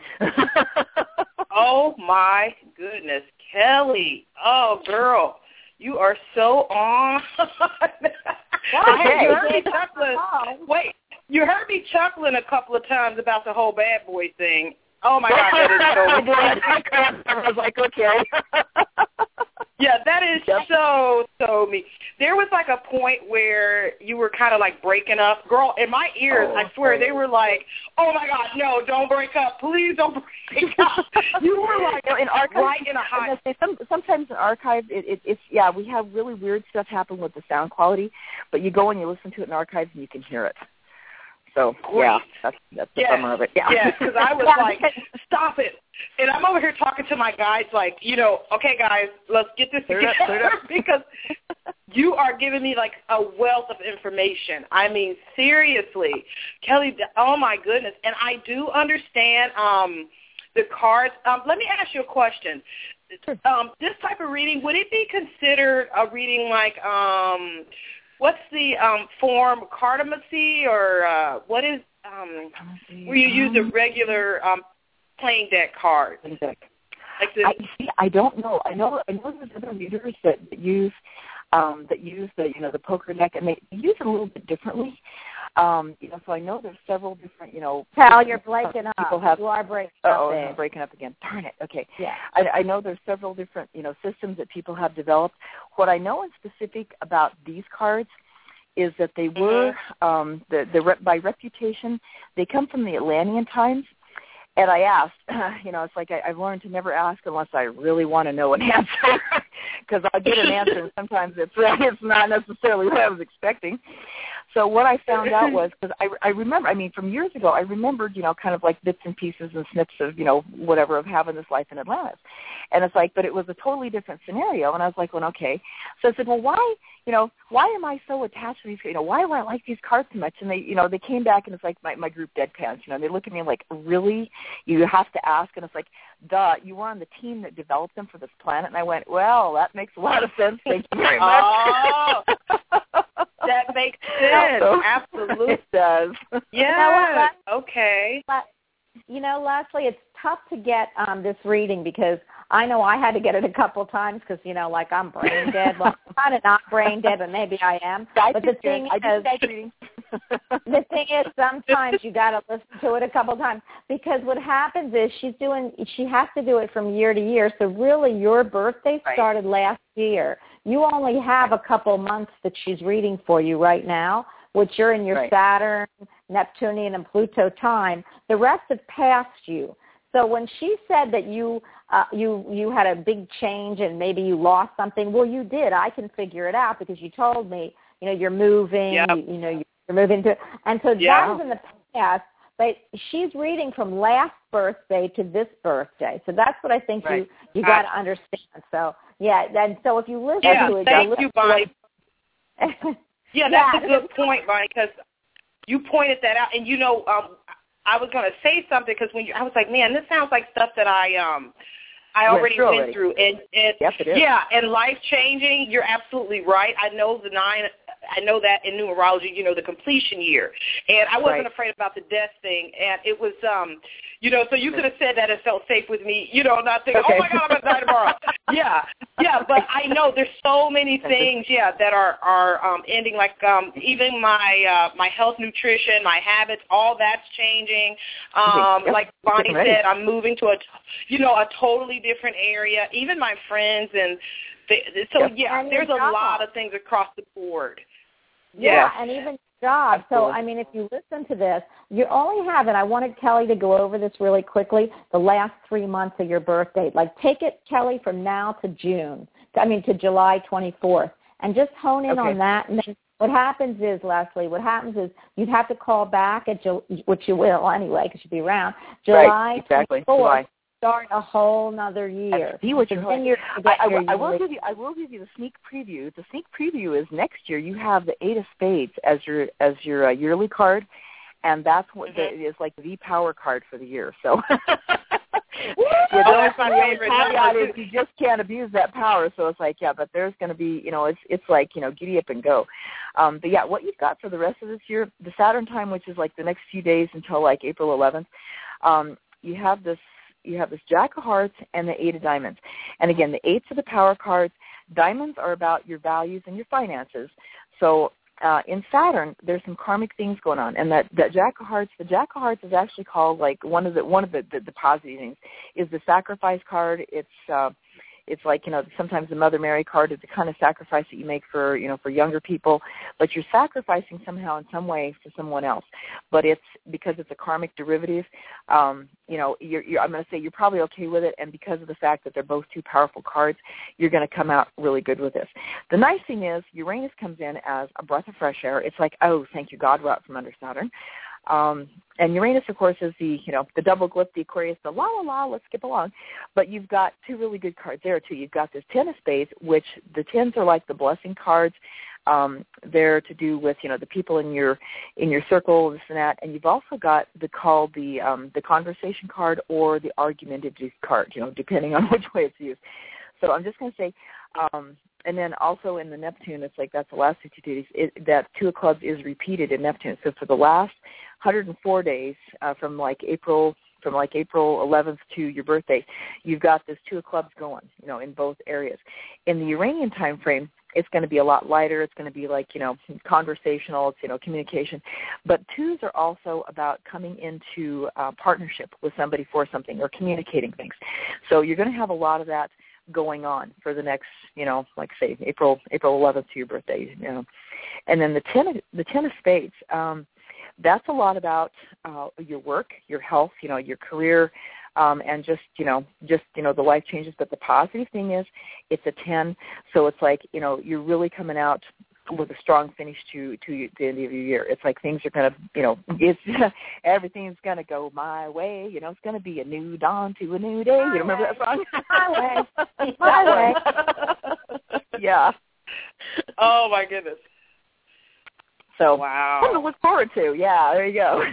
Oh, my goodness. Kelly. Oh, girl. You are so on. Okay. You heard me chuckling. Wait, you heard me chuckling a couple of times about the whole bad boy thing. Oh, my God, that is so I did. I was like, okay. Yeah, that is yep. so, so me. There was like a point where you were kind of like breaking up. Girl, in my ears, oh, I swear, they were like, oh, my God, no, don't break up. Please don't break up. You were like, you know, in archives, right in a hot. Say, some, sometimes in archives, it, it, it's, yeah, we have really weird stuff happen with the sound quality, but you go and you listen to it in archives and you can hear it. So, Great. yeah, that's, that's the yes. bummer of it. Yeah, yeah, because I was like, stop it. And I'm over here talking to my guys like, you know, okay, guys, let's get this together because you are giving me like a wealth of information. I mean, seriously, Kelly, oh, my goodness. And I do understand um, the cards. Um, let me ask you a question. Um, this type of reading, would it be considered a reading like um, – what's the um, form, cartomancy, or uh, what is um, where you use a regular um, playing deck card? Playing deck. Like this? I, see, I don't know. I know. I know there's other readers that, that use um, that use the you know the poker deck, and they use it a little bit differently. Um, you know, so I know there's several different, you know. Pal, you're breaking up. People have, you are breaking oh, up. Oh, I'm breaking up again. Darn it. Okay. Yeah. I, I know there's several different, you know, systems that people have developed. What I know in specific about these cards is that they were, mm-hmm. um, the, the rep, by reputation, they come from the Atlantean times. And I asked, you know, it's like I, I've learned to never ask unless I really want to know an answer, because I'll get an answer, and sometimes it's it's not necessarily what I was expecting. So what I found out was, because I, I remember, I mean, from years ago, I remembered, you know, kind of like bits and pieces and snips of, you know, whatever of having this life in Atlantis. And it's like, but it was a totally different scenario. And I was like, well, okay. So I said, well, why, you know, why am I so attached to these, you know, why do I like these cards so much? And they, you know, they came back and it's like my, my group deadpans, you know, and they look at me like, really? You have to ask? And it's like, duh, you were on the team that developed them for this planet. And I went, well, that makes a lot of sense. Thank you very much. Oh, that makes sense. So, absolutely. It does. Yeah. Okay. But, you know, Leslie, it's tough to get um, this reading because I know I had to get it a couple times because, you know, like I'm brain dead. Well, I'm kind of not brain dead, but maybe I am. I but the thing I is, the thing is, sometimes you got to listen to it a couple times because what happens is she's doing, she has to do it from year to year. So really, your birthday right. started last year. You only have a couple months that she's reading for you right now, which you're in your right. Saturn, Neptunian, and Pluto time. The rest have passed you. So when she said that you uh, you you had a big change and maybe you lost something, well, you did. I can figure it out because you told me, you know, you're moving, yep. you, you know, you're moving to, and so yeah. that was in the past. But she's reading from last birthday to this birthday, so that's what I think right. you you got to understand. So yeah, and so if you listen yeah, to it, thank you, Bonnie. yeah, that's yeah, a good point, Bonnie, because you pointed that out, and you know. Um, I was going to say something because when you, I was like, man, this sounds like stuff that I um I already yeah, went through, and, and yep, it is. yeah, and life changing. You're absolutely right. I know the nine. I know that in numerology, you know, the completion year, and I wasn't right. afraid about the death thing, and it was um, You know, so you could have said that and felt safe with me, you know, not thinking, okay. oh, my God, I'm going to die tomorrow. yeah, yeah, but I know there's so many things, yeah, that are, are um, ending, like um, even my uh, my health, nutrition, my habits, all that's changing. Um, yep. Like Bonnie Ready. said, I'm moving to a, you know, a totally different area. Even my friends and the, so, yep. yeah, and there's a job. lot of things across the board. Yeah, Yeah, and even job. Absolutely. So, I mean, if you listen to this, you only have, and I wanted Kelly to go over this really quickly, the last three months of your birth date. Like, take it, Kelly, from now to June, I mean, to July twenty-fourth, and just hone in okay. on that. And then what happens is, Leslie, what happens is you'd have to call back, at Ju- which you will anyway, because you'll be around, July right. exactly. twenty-fourth. July. Start a whole nother year. See what you're then like. you're I, I, your I will yearly- give you. I will give you the sneak preview. The sneak preview is next year. You have the Eight of Spades as your as your uh, yearly card, and that's what mm-hmm. the, is like the power card for the year. So. Yeah, oh, that's my favorite caveat number. is you just can't abuse that power. So it's like, yeah, but there's going to be, you know, it's it's like, you know, giddy up and go. Um, but yeah, what you've got for the rest of this year, the Saturn time, which is like the next few days until like April eleventh, um, you have this. You have this Jack of Hearts and the Eight of Diamonds. And again, the eights are the power cards. Diamonds are about your values and your finances. So uh, in Saturn, there's some karmic things going on. And that, that Jack of Hearts, the Jack of Hearts is actually called like one of the one of the, the, the positive things is the sacrifice card. It's uh, it's like, you know, sometimes the Mother Mary card is the kind of sacrifice that you make for, you know, for younger people, but you're sacrificing somehow in some way for someone else. But it's because it's a karmic derivative, um, you know, you're, you're, I'm going to say you're probably okay with it, and because of the fact that they're both two powerful cards, you're going to come out really good with this. The nice thing is Uranus comes in as a breath of fresh air. It's like, oh, thank you, God, we're out from under Saturn. Um, and Uranus, of course, is the, you know, the double glyph, the Aquarius, the la, la, la, let's skip along. But you've got two really good cards there, too. You've got this Ten of Spades, which the tens are like the blessing cards. Um, they're to do with, you know, the people in your in your circle, this and that. And you've also got the called the um, the conversation card or the argumentative card, you know, depending on which way it's used. So I'm just going to say, um, and then also in the Neptune, it's like that's the last fifty days, it, that Two of Clubs is repeated in Neptune. So for the last one hundred four days uh, from like April from like April eleventh to your birthday, you've got this Two of Clubs going, you know, in both areas. In the Uranian time frame, it's going to be a lot lighter. It's going to be like, you know, conversational. It's, you know, communication. But twos are also about coming into uh, partnership with somebody for something or communicating things. So you're going to have a lot of that going on for the next, you know, like say April April eleventh to your birthday, you know. And then the ten of, the ten of spades, um, that's a lot about uh, your work, your health, you know, your career, um, and just, you know, just, you know, the life changes. But the positive thing is it's a ten, so it's like, you know, you're really coming out with a strong finish to to the end of your year. It's like things are going to, you know, it's everything's going to go my way. You know, it's going to be a new dawn to a new day. You remember that song? My way. My way. Yeah. Oh, my goodness. So, wow. Something to look forward to. Yeah, there you go.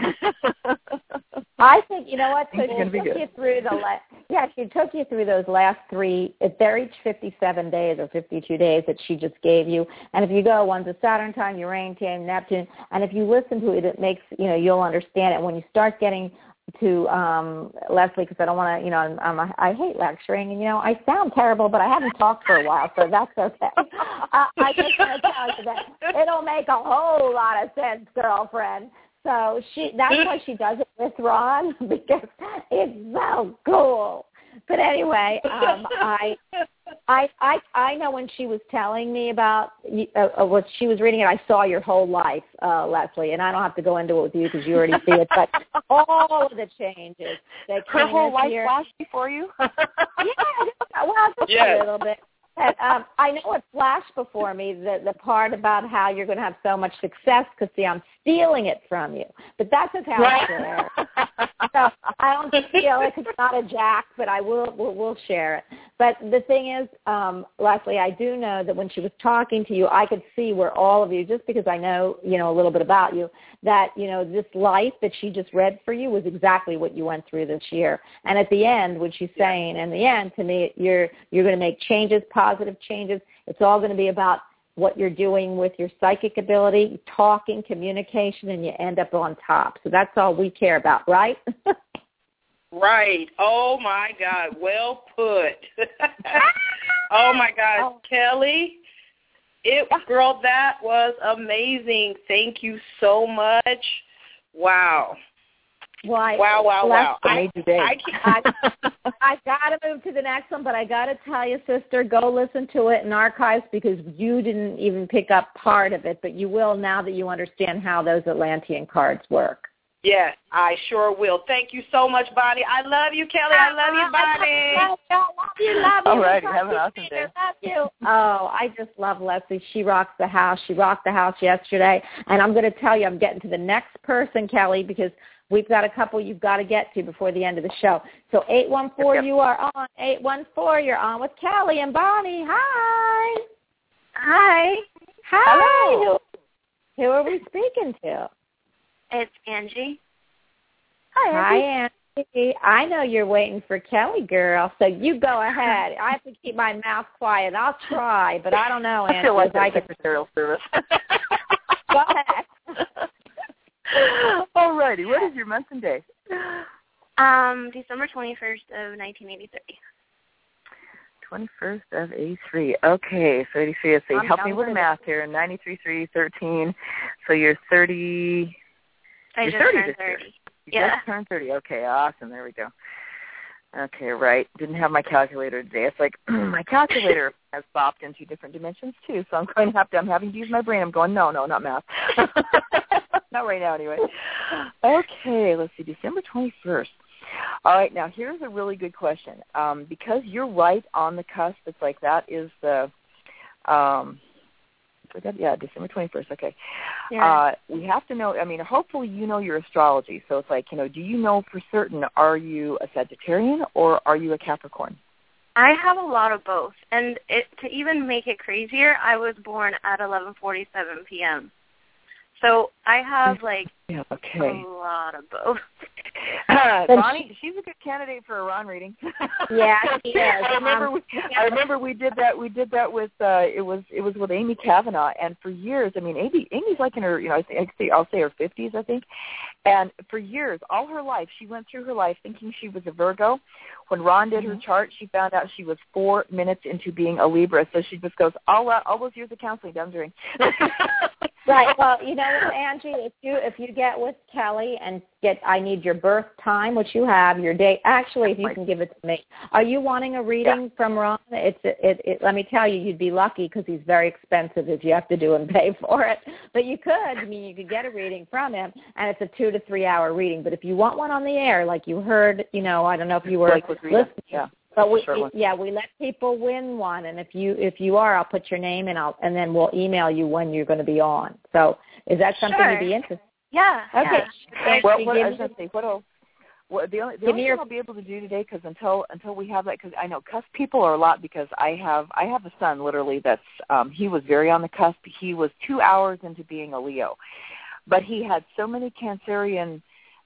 I think, you know what, so Things are she gonna be took good. you through the la- yeah, she took you through those last three, they're each fifty-seven days or fifty-two days that she just gave you. And if you go, one's a Saturn time, Uranus, Neptune, and if you listen to it, it makes, you know, you'll understand it. When you start getting to um, Leslie, because I don't want to, you know, I'm, I'm, I hate lecturing, and, you know, I sound terrible, but I haven't talked for a while, so that's okay. uh, I just want to tell you that it'll make a whole lot of sense, girlfriend. So she that's why she does it with Ron, because it's so cool. But anyway, um, I, I, I, I know when she was telling me about uh, what she was reading it, I saw your whole life, uh, Leslie, and I don't have to go into it with you because you already see it. But all of the changes that Her came whole this life year, flashed before you? yeah, well, just Yes. a little bit. And, um, I know it flashed before me, the, the part about how you're going to have so much success because, see, I'm stealing it from you. But that's just how I share it. So I don't feel like it's not a jack, but I will we'll, we'll share it. But the thing is, um, Leslie, I do know that when she was talking to you, I could see where all of you, just because I know, you know, a little bit about you, that, you know, this life that she just read for you was exactly what you went through this year. And at the end, what she's saying, in the end, to me, you're you're going to make changes, positive changes. It's all going to be about what you're doing with your psychic ability, talking, communication, and you end up on top. So that's all we care about, right? Right. Oh, my God. Well put. Oh, my God. Oh. Kelly, it, girl, that was amazing. Thank you so much. Wow. Well, I, wow, wow, wow. I, I, I, I got to move to the next one, but I got to tell you, sister, go listen to it in archives because you didn't even pick up part of it, but you will now that you understand how those Atlantean cards work. Yes, I sure will. Thank you so much, Bonnie. I love you, Kelly. I love you, Bonnie. I love you, love you, love you. All righty, have an awesome day. Love you. Oh, I just love Leslie. She rocks the house. She rocked the house yesterday, and I'm going to tell you, I'm getting to the next person, Kelly, because we've got a couple you've got to get to before the end of the show. So eight one four, yep. You are on. eight one four, you're on with Kelly and Bonnie. Hi. Hi. Hi. Hello. Who, who are we speaking to? It's Angie. Hi, Angie. Hi, Angie. I know you're waiting for Kelly, girl, so you go ahead. I have to keep my mouth quiet. I'll try, but I don't know, Angie. I feel like I that's secretarial service. Go ahead. All righty. What is your month and day? Um, December twenty-first of nineteen eighty-three. twenty-first of eighty-three. Okay, so eighty-three, let's see. I'm Help me with the math here. ninety-three, three, thirteen. So you're thirty. I you're just thirty turned this year. thirty. You Yeah. just turned thirty. Okay, awesome. There we go. Okay, right. Didn't have my calculator today. It's like my calculator has bopped into different dimensions too, so I'm going to have to, I'm having to use my brain. I'm going, no, no, not math. Not right now anyway. Okay, let's see, December twenty-first. All right, now here's a really good question. Um, because you're right on the cusp, it's like that is the, um, yeah, December twenty-first, okay. Yeah. Uh, we have to know, I mean, hopefully you know your astrology. So it's like, you know, do you know for certain, are you a Sagittarian or are you a Capricorn? I have a lot of both. And it, to even make it crazier, I was born at eleven forty-seven p.m. So I have, like, yeah, okay. a lot of both. Uh, Bonnie, she's a good candidate for a Ron reading. Yeah, she is. I remember we, I remember we did that. We did that with uh, it was it was with Amy Kavanaugh, and for years, I mean, Amy Amy's like in her, you know, I think I'll say her fifties, I think, and for years, all her life, she went through her life thinking she was a Virgo. When Ron did her chart, she found out she was four minutes into being a Libra, so she just goes, all uh, all those years of counseling done during. Right. Well, you know what, Angie, if you if you get with Kelly and get, I need your birth time, which you have, your date. Actually, if you can give it to me, are you wanting a reading yeah. from Ron? It's it, it. Let me tell you, you'd be lucky because he's very expensive if you have to do and pay for it. But you could. I mean, you could get a reading from him, and it's a two to three hour reading. But if you want one on the air, like you heard, you know, I don't know if you were like listening. Yeah. But we, sure yeah, we let people win one, and if you if you are, I'll put your name and I'll and then we'll email you when you're going to be on. So, is that something sure. you'd be interested? Yeah. Okay. Yeah. Well, what, I was going to say, what else? Well, the only, the only thing your... I'll be able to do today, because until until we have that, because I know cusp people are a lot. Because I have I have a son literally that's um, he was very on the cusp. He was two hours into being a Leo, but he had so many Cancerian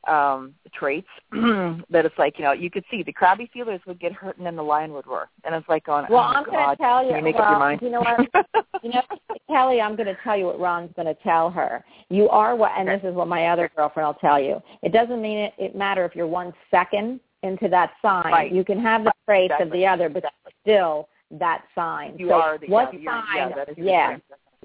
um traits that it's like, you know, you could see the crabby feelers would get hurt and then the lion would roar, and it's like going, well oh, I'm God, going to tell you, can you make well, up your mind? You know what, you know, Kelly, I'm going to tell you what Ron's going to tell her. You are what, and this is what my other girlfriend will tell you. It doesn't mean it, it matter if you're one second into that sign. Right. You can have the traits exactly. of the other, but still that sign. You so are the what yeah, sign? yeah, that is yeah.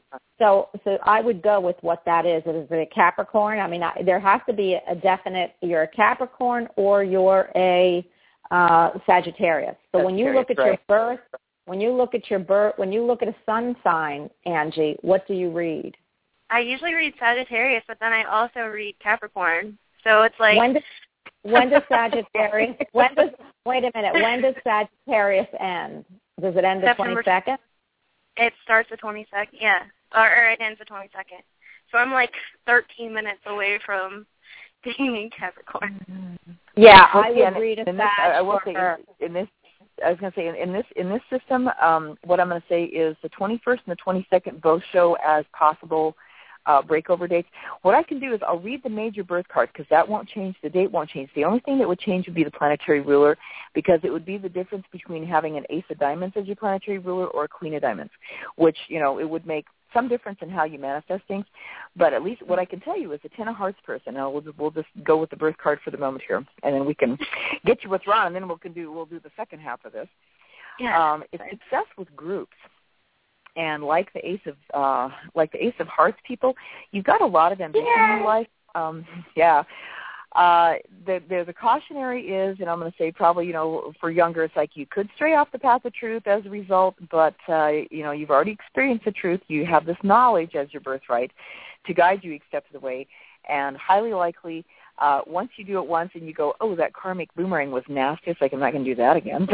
So, so I would go with what that is. Is it a Capricorn? I mean, I, there has to be a definite. You're a Capricorn or you're a uh, Sagittarius. So when you look at right. your birth, when you look at your birth, when you look at a sun sign, Angie, what do you read? I usually read Sagittarius, but then I also read Capricorn. So it's like when does when does Sagittarius? when does wait a minute? When does Sagittarius end? Does it end the twenty-second? It starts the twenty-second, yeah, or, or it ends the twenty-second. So I'm like thirteen minutes away from being in Capricorn. Yeah, I yeah, would read a in this, I, I will say her. in, in this. I was going to say in, in this in this system, um, what I'm going to say is the twenty-first and the twenty-second both show as possible uh, breakover dates. What I can do is I'll read the major birth card because that won't change. The date won't change. The only thing that would change would be the planetary ruler, because it would be the difference between having an ace of diamonds as your planetary ruler or a queen of diamonds, which, you know, it would make some difference in how you manifest things, but at least what I can tell you is a Ten of Hearts person. Now we'll just, we'll just go with the birth card for the moment here, and then we can get you with Ron, and then we'll can do we'll do the second half of this. Yeah. Um, it's success with groups. And like the Ace of uh, like the Ace of Hearts people, you've got a lot of ambition yeah. in your life. Um, yeah. Uh, the, the, the cautionary is, and I'm going to say probably, you know, for younger, it's like you could stray off the path of truth as a result, but, uh, you know, you've already experienced the truth. You have this knowledge as your birthright to guide you each step of the way, and highly likely, uh, once you do it once and you go, oh, that karmic boomerang was nasty, it's like I'm not going to do that again.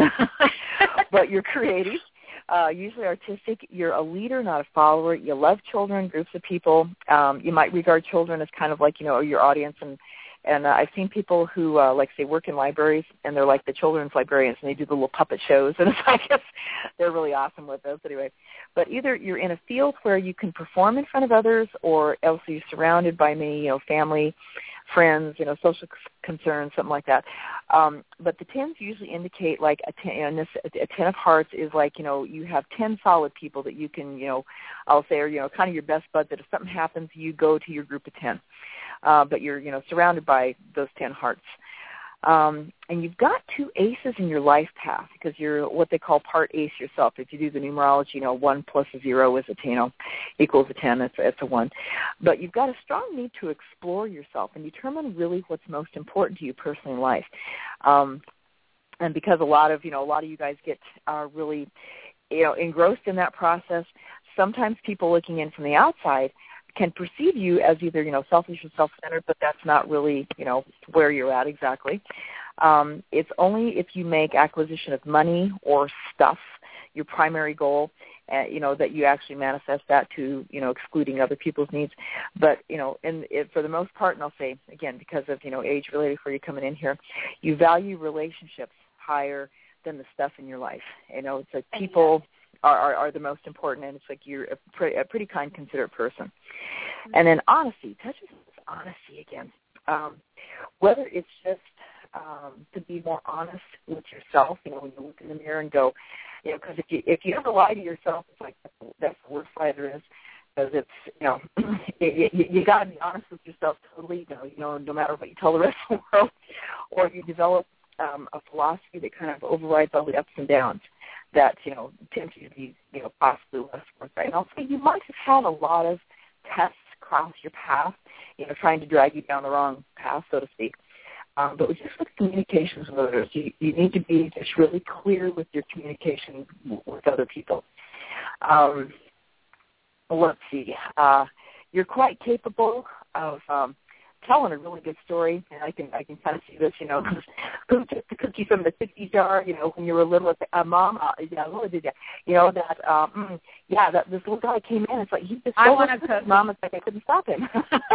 But you're creative. Uh, usually artistic. You're a leader, not a follower. You love children, groups of people. Um, you might regard children as kind of like, you know, your audience. And, and uh, I've seen people who, uh, like, say, work in libraries, and they're like the children's librarians, and they do the little puppet shows. And it's like, it's, they're really awesome with those anyway. But either you're in a field where you can perform in front of others, or else you're surrounded by many, you know, family, friends, you know, social concerns, something like that. Um, but the tens usually indicate like a ten, and this, a ten of hearts is like, you know, you have ten solid people that you can, you know, I'll say are, you know, kind of your best bud that if something happens, you go to your group of ten. Uh, but you're, you know, surrounded by those ten hearts. Um, and you've got two aces in your life path because you're what they call part ace yourself. If you do the numerology, you know, one plus a zero is a ten, you know, equals a ten. It's, it's a one. But you've got a strong need to explore yourself and determine really what's most important to you personally in life. Um, and because a lot of, you know, a lot of you guys get uh, really, you know, engrossed in that process, sometimes people looking in from the outside can perceive you as either, you know, selfish or self-centered, but that's not really, you know, where you're at exactly. Um, it's only if you make acquisition of money or stuff your primary goal, uh, you know, that you actually manifest that to, you know, excluding other people's needs. But, you know, and it, for the most part, and I'll say, again, because of, you know, age-related for you coming in here, you value relationships higher than the stuff in your life. You know, it's like people are, are, are the most important, and it's like you're a, pre- a pretty kind, considerate person. Mm-hmm. And then honesty, touches honesty again. Um, whether it's just um, to be more honest with yourself, you know, when you look in the mirror and go, you know, because if you if you ever lie to yourself, it's like that's the worst lie there is, because it's, you know, you, you, you got to be honest with yourself totally, you know, you know, no matter what you tell the rest of the world, or you develop um, a philosophy that kind of overrides all the ups and downs that, you know, tempt you to be, you know, possibly less forthright. And I'll say you might have had a lot of tests cross your path, you know, trying to drag you down the wrong path, so to speak. Um, but just with communications with others, you, you need to be just really clear with your communication w- with other people. Um, let's see. Uh, you're quite capable of um, telling a really good story, and I can I can kind of see this, you know, who took the cookie from the cookie jar, you know, when you were little, uh, Mom, uh, yeah, what did that? You know, that, um, mm, yeah, that this little guy came in, it's like, he just I stole want the to cookie, Mom, it's like I couldn't stop him.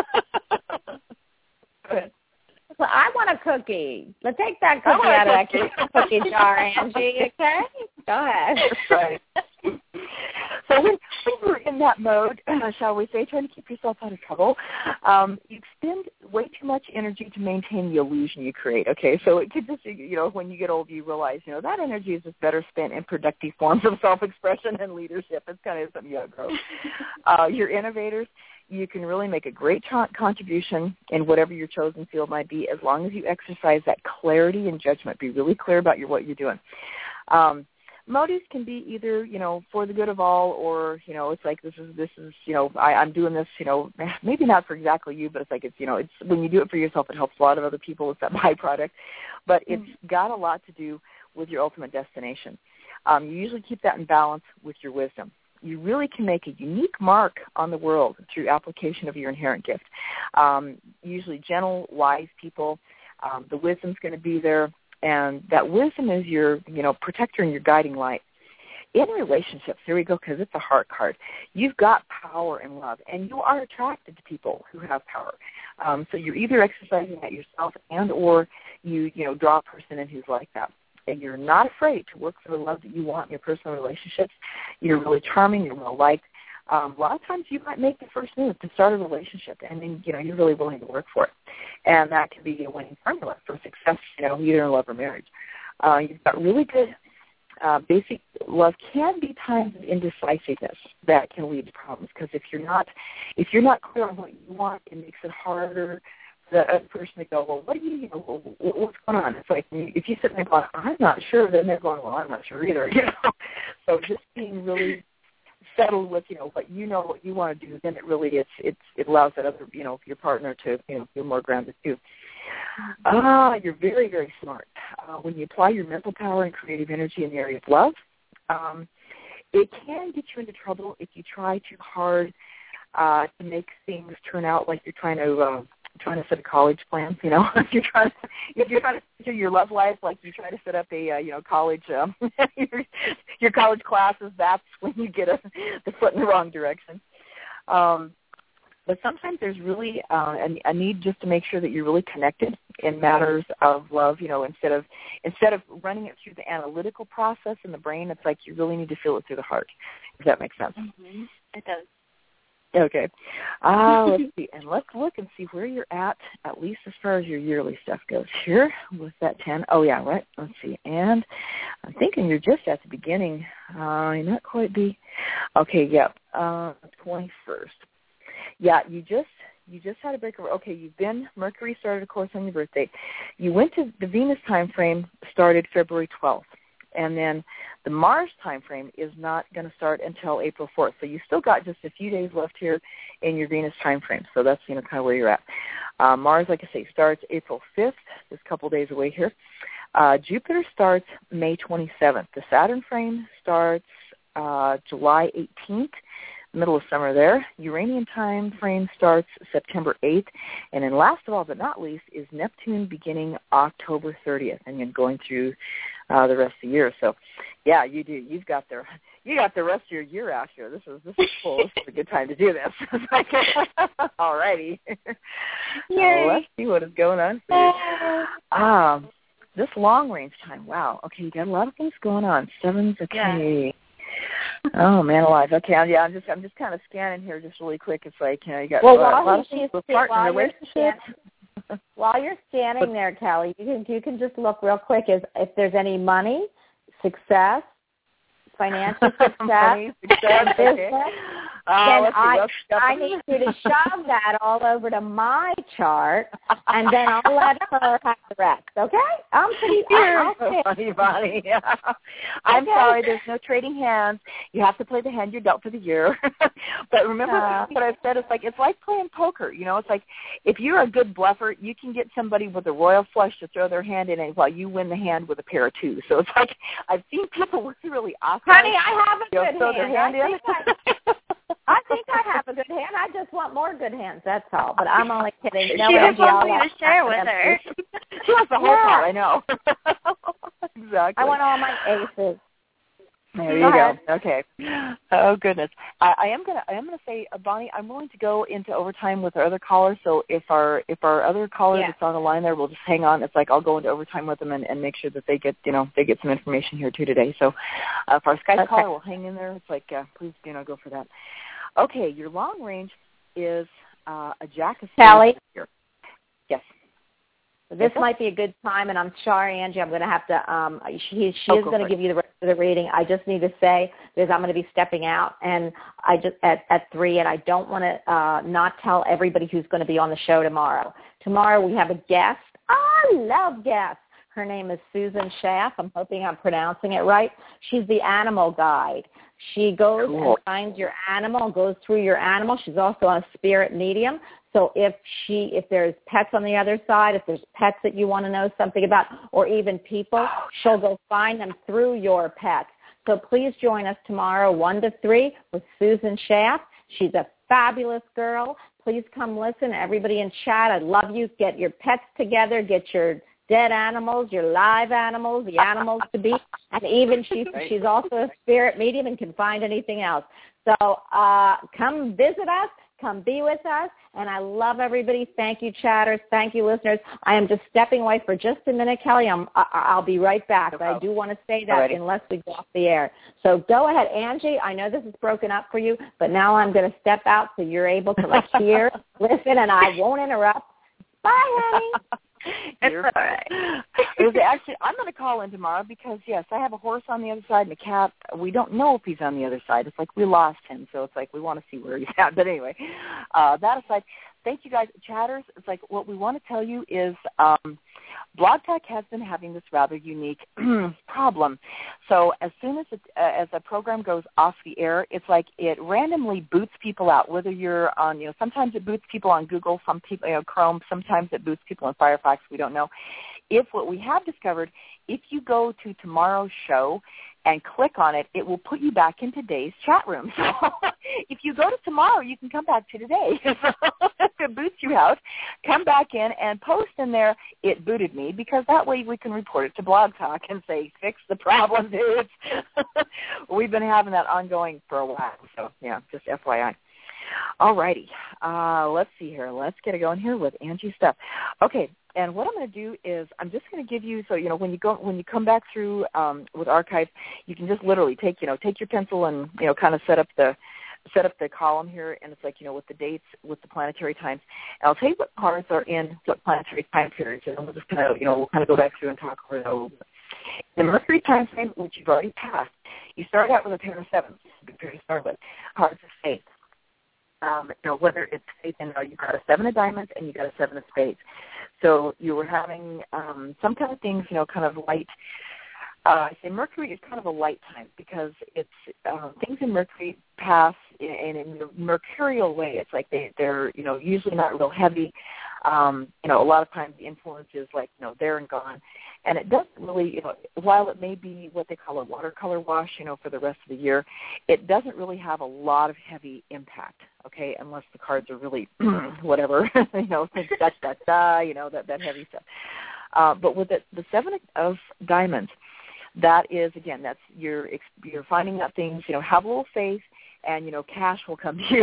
Go ahead. Well, I want a cookie. Let's take that cookie out of that cookie, cookie jar, Angie, okay? Go ahead. That's right. So when, when you're in that mode, uh, shall we say, trying to keep yourself out of trouble, um, you expend way too much energy to maintain the illusion you create, okay? So it could just, you know, when you get old, you realize, you know, that energy is just better spent in productive forms of self-expression and leadership. It's kind of something you outgrow. Uh, you're innovators. You can really make a great contribution in whatever your chosen field might be, as long as you exercise that clarity and judgment. Be really clear about your what you're doing. Um, motives can be either, you know, for the good of all, or, you know, it's like this is this is, you know, I, I'm doing this, you know, maybe not for exactly you, but it's like it's, you know, it's when you do it for yourself, it helps a lot of other people. It's that byproduct, but it's mm-hmm. got a lot to do with your ultimate destination. Um, you usually keep that in balance with your wisdom. You really can make a unique mark on the world through application of your inherent gift. Um, usually gentle, wise people, um, the wisdom's going to be there, and that wisdom is your, you know, protector and your guiding light. In relationships, here we go, because it's a heart card. You've got power and love, and you are attracted to people who have power. Um, so you're either exercising that yourself, and or you, you know, draw a person in who's like that. And you're not afraid to work for the love that you want in your personal relationships. You're really charming. You're well liked. Um, a lot of times you might make the first move to start a relationship, and then, you know, you're really willing to work for it. And that can be a winning formula for success, you know, either in love or marriage. Uh, you've got really good uh, basic love can be times of indecisiveness that can lead to problems. Because if you're not, if you're not clear on what you want, it makes it harder for the other person to go, well, what do you, you know, what's going on? It's like if you sit there going, I'm not sure, then they're going, well, I'm not sure either. You know, so just being really settled with, you know, what you know, what you want to do, then it really is, it's, it allows that other, you know, your partner to, you know, feel more grounded too. Ah, you're very, very smart. Uh, when you apply your mental power and creative energy in the area of love, um, it can get you into trouble if you try too hard uh, to make things turn out like you're trying to uh, trying to set a college plan. You know, if you're trying to, if you're trying to do your love life like you try to set up a uh, you know college um, your, your college classes, that's when you get a, the foot in the wrong direction. Um, But sometimes there's really uh, a, a need just to make sure that you're really connected in matters of love. You know, instead of instead of running it through the analytical process in the brain, it's like you really need to feel it through the heart. Does that make sense? Mm-hmm. It does. Okay. Uh, let's see, and let's look and see where you're at, at least as far as your yearly stuff goes. Here with that ten. Oh yeah, right. Let's see, and I'm thinking you're just at the beginning. Uh, not quite the. Okay. Yep. Uh, twenty-first. Yeah, you just you just had a breakover. Okay, you've been, Mercury started, of course, on your birthday. You went to the Venus time frame, started February twelfth. And then the Mars time frame is not going to start until April fourth. So you still got just a few days left here in your Venus time frame. So that's, you know, kind of where you're at. Uh, Mars, like I say, starts April fifth, just a couple days away here. Uh, Jupiter starts May twenty-seventh. The Saturn frame starts uh, July eighteenth. Middle of summer there. Uranian time frame starts September eighth. And then last of all but not least is Neptune beginning October thirtieth and then going through uh, the rest of the year. So, yeah, you do. You've got the you got the rest of your year out here. This is this is cool. This is a good time to do this. All righty. Yay. Uh, let's see what is going on for you. Um, this long range time. Wow. Okay, you got a lot of things going on. Sevens. Okay. Yeah. Oh man, alive. Okay, yeah, I'm just I'm just kind of scanning here, just really quick. It's like you know, you got well, a lot, while a lot of she's, things with partner relationships. Scan, while you're scanning there, Kelly, you can you can just look real quick is if there's any money, success, financial success, money, success, business. Okay. Uh, then I, I need you to shove that all over to my chart, and then I'll let her have the rest. Okay? I'm pretty. You're so funny, Bonnie. I'm okay. Sorry, there's no trading hands. You have to play the hand you're dealt for the year. But remember uh, what I've said? It's like it's like playing poker. You know, it's like if you're a good bluffer, you can get somebody with a royal flush to throw their hand in it while you win the hand with a pair of twos. So it's like I've seen people with really awesome. Honey, I have a you know, good throw hand. Their hand I, in. think I, I think I have a good hand. I just want more good hands. That's all. But I'm only kidding. No, she just wants me to share with her. She wants the whole yeah. pot. I know. Exactly. I want all my aces. There you go. go. Okay. Oh goodness. I, I am gonna. I am gonna say, uh, Bonnie. I'm willing to go into overtime with our other callers. So if our if our other caller yeah. that's on the line there, we'll just hang on. It's like I'll go into overtime with them and, and make sure that they get you know they get some information here too today. So uh, if our Skype okay. caller will hang in there, it's like uh, please you know go for that. Okay. Your long range is uh, a Jack of Sally. Yes. This might be a good time, and I'm sorry, Angie, I'm going to have to, um, she, she oh, is going to give you the rest of the reading. I just need to say, because I'm going to be stepping out and I just at, at three, and I don't want to uh, not tell everybody who's going to be on the show tomorrow. Tomorrow we have a guest. I love guests. Her name is Susan Schaff. I'm hoping I'm pronouncing it right. She's the animal guide. She goes cool. and finds your animal, goes through your animal. She's also a spirit medium. So if she, if there's pets on the other side, if there's pets that you want to know something about, or even people, she'll go find them through your pets. So please join us tomorrow, one to three, with Susan Schaff. She's a fabulous girl. Please come listen. Everybody in chat, I love you. Get your pets together. Get your dead animals, your live animals, the animals to be, and even she's she's also a spirit medium and can find anything else. So uh, come visit us, come be with us, and I love everybody. Thank you, chatters. Thank you, listeners. I am just stepping away for just a minute, Kelly. I'm, I, I'll be right back, but I do want to say that Alrighty. unless we go off the air. So go ahead, Angie. I know this is broken up for you, but now I'm going to step out so you're able to like hear, listen, and I won't interrupt. Bye, honey. It's all right. It was actually, I'm going to call in tomorrow because, yes, I have a horse on the other side and a cat. We don't know if he's on the other side. It's like we lost him, so it's like we want to see where he's at. But anyway, uh, that aside, thank you guys. Chatters, it's like what we want to tell you is um, Blog Talk has been having this rather unique problem. So as soon as it, uh, as a program goes off the air, it's like it randomly boots people out, whether you're on, you know, sometimes it boots people on Google, some people, you know, Chrome, sometimes it boots people on Firefox, we don't know. If what we have discovered, if you go to tomorrow's show and click on it, it will put you back in today's chat room. So if you go to tomorrow, you can come back to today. If it boots you out, come back in and post in there, it booted me, because that way we can report it to Blog Talk and say, fix the problem, dudes. We've been having that ongoing for a while. So, yeah, just F Y I. All righty. Uh, let's see here. Let's get it going here with Angie's stuff. Okay. And what I'm going to do is I'm just going to give you, so, you know, when you go, when you come back through um, with archive, you can just literally take, you know, take your pencil and, you know, kind of set up the, set up the column here, and it's like, you know, with the dates, with the planetary times. And I'll tell you what cards are in what planetary time periods, and we'll just kind of, you know, we'll kind of go back through and talk over it a little bit. The Mercury time frame, which you've already passed, you start out with a pair of sevens, good pair to start with, cards of faith. Um, you know, whether it's faith in, uh, you've got a seven of diamonds and you've got a seven of spades. So you were having um, some kind of things, you know, kind of light. Uh, I say Mercury is kind of a light time because it's uh, things in Mercury pass in, in, in a mercurial way. It's like they, they're, you know, usually not real heavy. Um, you know, a lot of times the influence is like, you know, there and gone. And it doesn't really, you know, while it may be what they call a watercolor wash, you know, for the rest of the year, it doesn't really have a lot of heavy impact, okay, unless the cards are really whatever, you know, da, da, da, you know, that, that heavy stuff. Uh, but with the, the seven of diamonds, that is, again, that's you're, you're finding out things, you know, have a little faith, and, you know, cash will come to you.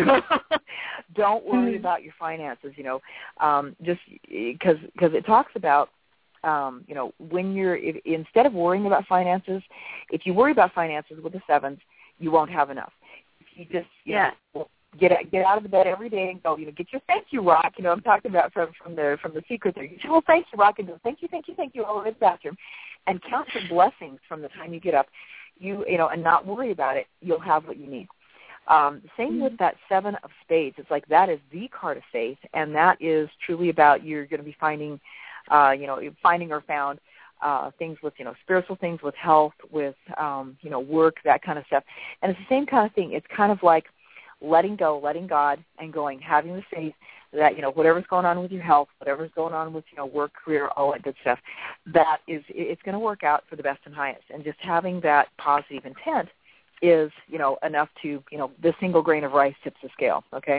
Don't worry mm-hmm. about your finances, you know, um, just because because it talks about, um, you know, when you're, if, instead of worrying about finances, if you worry about finances with the sevens, you won't have enough. If you just, you yeah. know, get get out of the bed every day and go, you know, get your thank you rock. You know, I'm talking about from, from the from the secret there. You well, thank you rock and go, thank you, thank you, thank you all over the bathroom, and count your blessings from the time you get up. You you know, and not worry about it. You'll have what you need. Um, same mm-hmm. with that seven of spades. It's like that is the card of faith, and that is truly about you're going to be finding, uh, you know, finding or found uh, things with, you know, spiritual things, with health, with, um, you know, work, that kind of stuff. And it's the same kind of thing. It's kind of like letting go, letting God, and going, having the faith that, you know, whatever's going on with your health, whatever's going on with, you know, work, career, all that good stuff, that is, it's going to work out for the best and highest. And just having that positive intent is, you know, enough to, you know, the single grain of rice tips the scale, okay?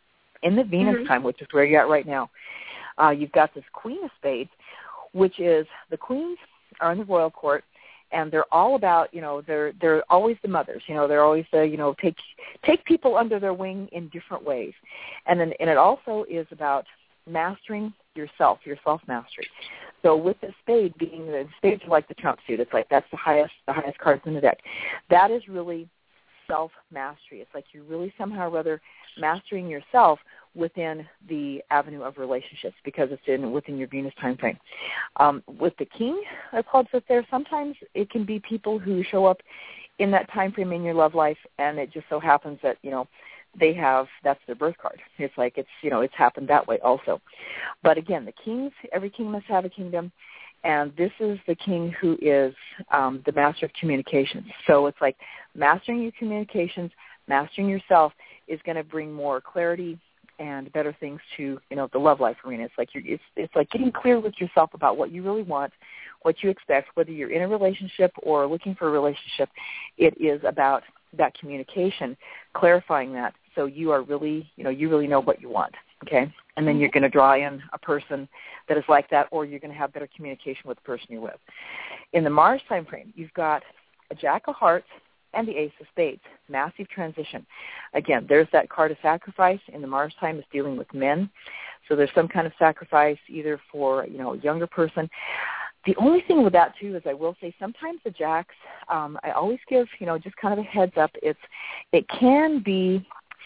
In the Venus mm-hmm. time, which is where you're at right now, uh, you've got this Queen of Spades, which is the queens are in the royal court, and they're all about, you know, they're they're always the mothers, you know, they're always the, you know, take take people under their wing in different ways. And then and it also is about mastering yourself, your self-mastery. So with the spade being, the spades are like the trump suit. It's like that's the highest, the highest cards in the deck. That is really self-mastery. It's like you're really somehow or other mastering yourself within the avenue of relationships because it's in within your Venus time frame. Um, with the king, that's called sit there. Sometimes it can be people who show up in that time frame in your love life, and it just so happens that, you know, they have, that's their birth card. It's like it's, you know, it's happened that way also. But again, the kings, every king must have a kingdom, and this is the king who is um, the master of communications. So it's like mastering your communications, mastering yourself is going to bring more clarity and better things to, you know, the love life arena. It's like you're, it's it's like getting clear with yourself about what you really want, what you expect, whether you're in a relationship or looking for a relationship. It is about that communication, clarifying that, so you are really, you know, you really know what you want, okay? And then you're going to draw in a person that is like that, or you're going to have better communication with the person you're with. In the Mars time frame, you've got a Jack of Hearts and the Ace of Spades, massive transition. Again, there's that card of sacrifice. In the Mars time, is dealing with men. So there's some kind of sacrifice either for, you know, a younger person. The only thing with that, too, is I will say sometimes the Jacks, um, I always give, you know, just kind of a heads up. It's, it can be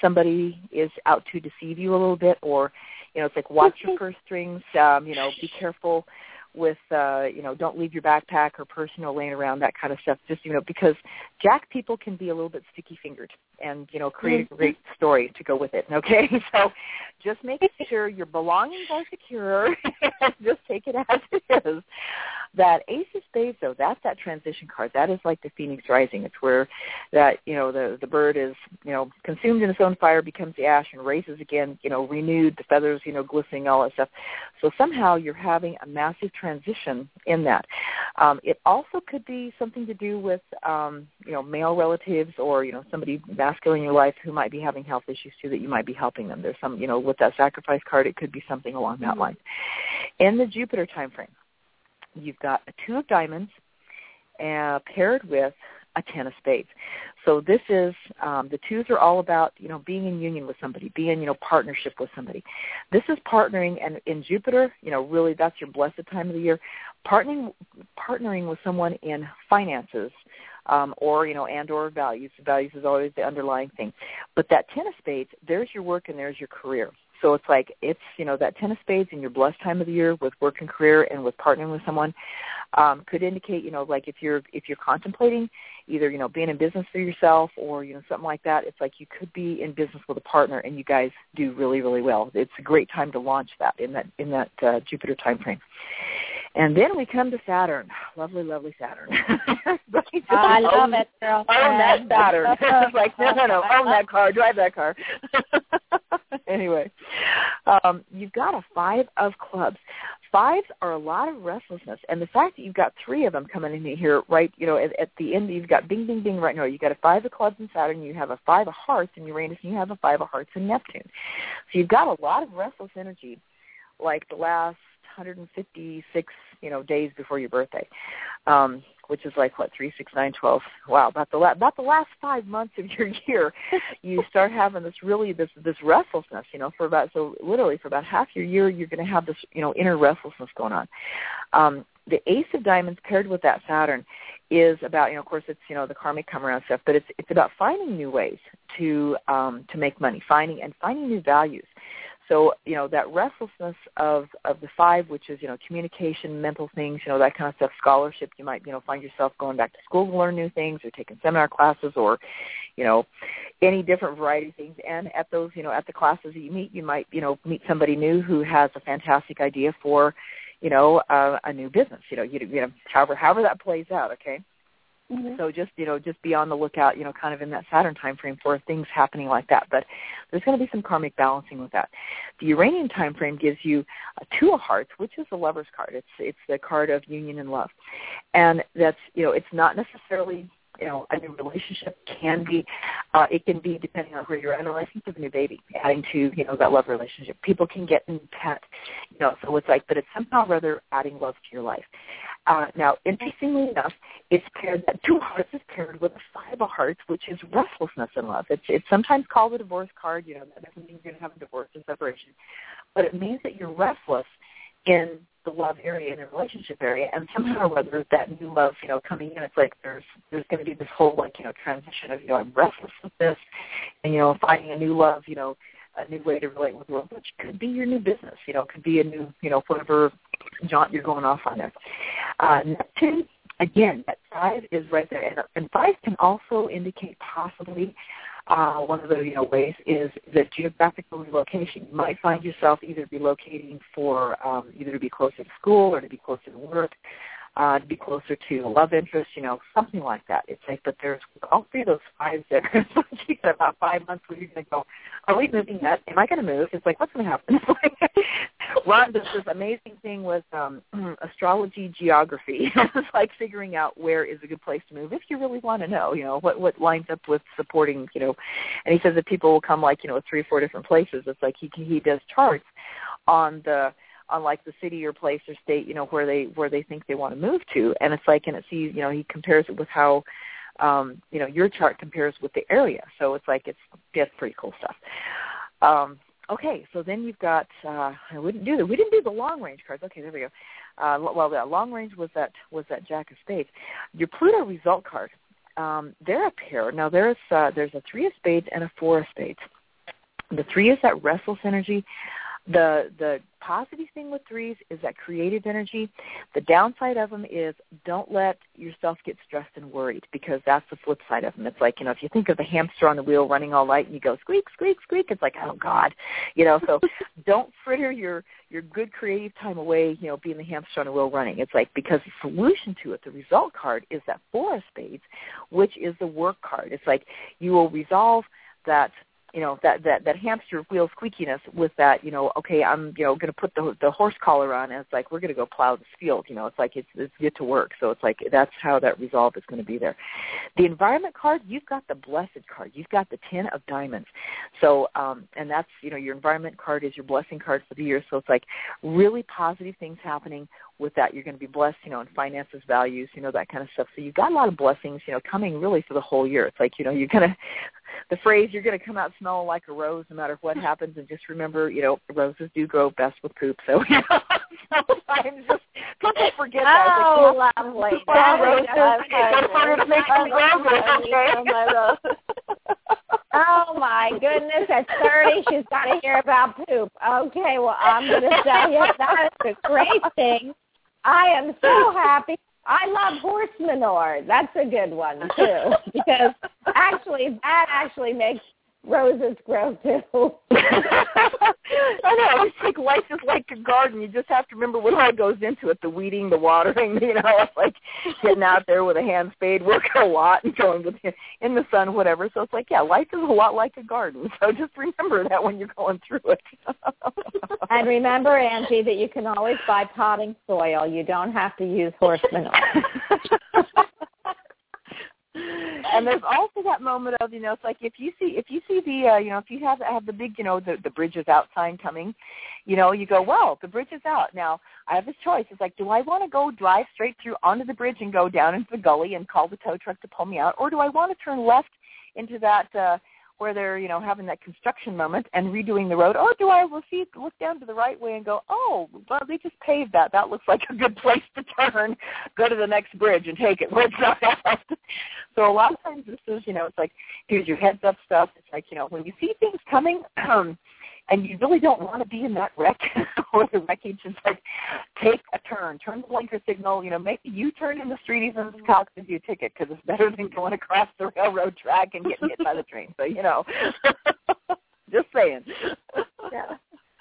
somebody is out to deceive you a little bit, or, you know, it's like watch your purse strings, um, you know, be careful with, uh, you know, don't leave your backpack or purse, you know, laying around, that kind of stuff, just, you know, because Jack people can be a little bit sticky-fingered and, you know, create a great story to go with it, okay? So just make sure your belongings are secure and just take it as it is. That Ace of Spades, though, that's that transition card. That is like the Phoenix Rising. It's where that, you know, the, the bird is, you know, consumed in its own fire, becomes the ash, and raises again, you know, renewed, the feathers, you know, glistening, all that stuff. So somehow you're having a massive transition in that. Um, it also could be something to do with, um, you know, male relatives or, you know, somebody masculine in your life who might be having health issues too, that you might be helping them. There's some, you know, with that sacrifice card, it could be something along that line. In the Jupiter time frame, you've got a two of diamonds uh, paired with a ten of spades. So this is, um, the twos are all about, you know, being in union with somebody, being, you know, partnership with somebody. This is partnering, and in Jupiter, you know, really that's your blessed time of the year, partnering, partnering with someone in finances, um, or, you know, and or values. Values is always the underlying thing. But that ten of spades, there's your work and there's your career. So it's like it's, you know, that ten of spades in your blessed time of the year with work and career and with partnering with someone um, could indicate, you know, like if you're if you're contemplating either, you know, being in business for yourself or, you know, something like that, it's like you could be in business with a partner and you guys do really, really well. It's a great time to launch that in that in that uh, Jupiter time frame. And then we come to Saturn. Lovely, lovely Saturn. I love own, it, girl. Own that Saturn. It's like, no, no, no, own that car, drive that car. Anyway, um, you've got a five of clubs. Fives are a lot of restlessness, and the fact that you've got three of them coming in here, right, you know, at, at the end, you've got bing, bing, bing right now. You've got a five of clubs in Saturn, you have a five of hearts in Uranus, and you have a five of hearts in Neptune. So you've got a lot of restless energy, like the last one hundred fifty-six, you know, days before your birthday, um, which is like, what, three, six, nine, twelve. Wow, about the, la- about the last five months of your year, you start having this really, this this restlessness, you know, for about, so literally for about half your year, you're going to have this, you know, inner restlessness going on. Um, the Ace of Diamonds paired with that Saturn is about, you know, of course, it's, you know, the karmic come around stuff, but it's it's about finding new ways to um, to make money, finding and finding new values. So, you know, that restlessness of, of the five, which is, you know, communication, mental things, you know, that kind of stuff, scholarship, you might, you know, find yourself going back to school to learn new things or taking seminar classes or, you know, any different variety of things. And at those, you know, at the classes that you meet, you might, you know, meet somebody new who has a fantastic idea for, you know, uh, a new business, you know, you, you know, however, however that plays out, okay? Mm-hmm. So just, you know, just be on the lookout, you know, kind of in that Saturn time frame for things happening like that. But there's going to be some karmic balancing with that. The Uranian time frame gives you a Two of Hearts, which is the Lover's card. It's it's the card of union and love. And that's, you know, it's not necessarily, you know, a new relationship. Can be, uh, it can be, depending on where you're at in a relationship, a new baby, adding to, you know, that love relationship. People can get in pet, you know, so it's like, but it's somehow rather adding love to your life. Uh, now, interestingly enough, it's paired, that Two of Hearts is paired with a Five of Hearts, which is restlessness in love. It's it's sometimes called a divorce card. You know, that doesn't mean you're going to have a divorce or separation, but it means that you're restless in the love area, in the relationship area, and somehow or other that new love, you know, coming in, it's like there's there's going to be this whole, like, you know, transition of, you know, I'm restless with this, and, you know, finding a new love, you know, a new way to relate with the world, which could be your new business, you know, could be a new, you know, whatever jaunt you're going off on there. Uh, Neptune, again, that five is right there, and, and five can also indicate possibly uh, one of the, you know, ways is the geographical relocation. You might find yourself either relocating for um, either to be closer to school or to be closer to work, uh, to be closer to a love interest, you know, something like that. It's like, but there's all three of those fives there. You got about five months where you're going to go, are we moving yet? Am I going to move? It's like, what's going to happen? Ron does this amazing thing with um, astrology geography. It's like figuring out where is a good place to move if you really want to know, you know, what, what lines up with supporting, you know. And he says that people will come like, you know, three or four different places. It's like he he does charts on the on like the city or place or state, you know, where they where they think they want to move to. And it's like, and it sees, you know, he compares it with how, um, you know, your chart compares with the area. So it's like, it's, it's pretty cool stuff. Um, okay, so then you've got, uh, we didn't do the, we didn't do the long range cards. Okay, there we go. Uh, well, that long range was that, was that Jack of Spades. Your Pluto result card, um, they're a pair. Now there's, uh, there's a Three of Spades and a Four of Spades. The three is that restless energy. The the positive thing with threes is that creative energy. The downside of them is don't let yourself get stressed and worried, because that's the flip side of them. It's like, you know, if you think of the hamster on the wheel running all night and you go squeak, squeak, squeak, it's like, oh, God. You know, so don't fritter your, your good creative time away, you know, being the hamster on the wheel running. It's like, because the solution to it, the result card, is that Four of Spades, which is the work card. It's like you will resolve that, you know, that, that, that hamster wheel squeakiness with that, you know, okay, I'm, you know, going to put the the horse collar on, and it's like, we're going to go plow this field. You know, it's like, it's, it's get to work. So it's like, that's how that resolve is going to be there. The environment card, you've got the blessed card. You've got the ten of diamonds. So, um, and that's, you know, your environment card is your blessing card for the year. So it's like really positive things happening with that. You're going to be blessed, you know, in finances, values, you know, that kind of stuff. So you've got a lot of blessings, you know, coming really for the whole year. It's like, you know, you're going to, the phrase, you're going to come out smelling like a rose no matter what happens. And just remember, you know, roses do grow best with poop. So, you know, sometimes just people forget that. Oh, like, lovely. Oh, my goodness. At thirty, she's got to hear about poop. Okay, well, I'm going to tell you that is a great thing. I am so happy. I love horse manure. That's a good one, too, because actually that actually makes roses grow, too. I know. It's like life is like a garden. You just have to remember what all goes into it, the weeding, the watering, you know. It's like getting out there with a hand spade, working a lot and going with in the sun, whatever. So it's like, yeah, life is a lot like a garden. So just remember that when you're going through it. And remember, Angie, that you can always buy potting soil. You don't have to use horse manure. And there's also that moment of, you know, it's like if you see if you see the uh, you know, if you have have the big, you know, the the bridge is out sign coming, you know, you go, well, the bridge is out. Now I have this choice. It's like, do I want to go drive straight through onto the bridge and go down into the gully and call the tow truck to pull me out, or do I want to turn left into that uh, where they're, you know, having that construction moment and redoing the road, or do I look, see, look down to the right way and go, oh, well, they just paved that. That looks like a good place to turn. Go to the next bridge and take it where it's not at. So a lot of times this is, you know, it's like, here's your heads up stuff. It's like, you know, when you see things coming um, and you really don't want to be in that wreck or the wreckage, it's like, take a turn. Turn the blinker signal, you know, make a U-turn in the street even if it's cost you a ticket, because it's better than going across the railroad track and getting hit by the train. So, you know, just saying. Yeah.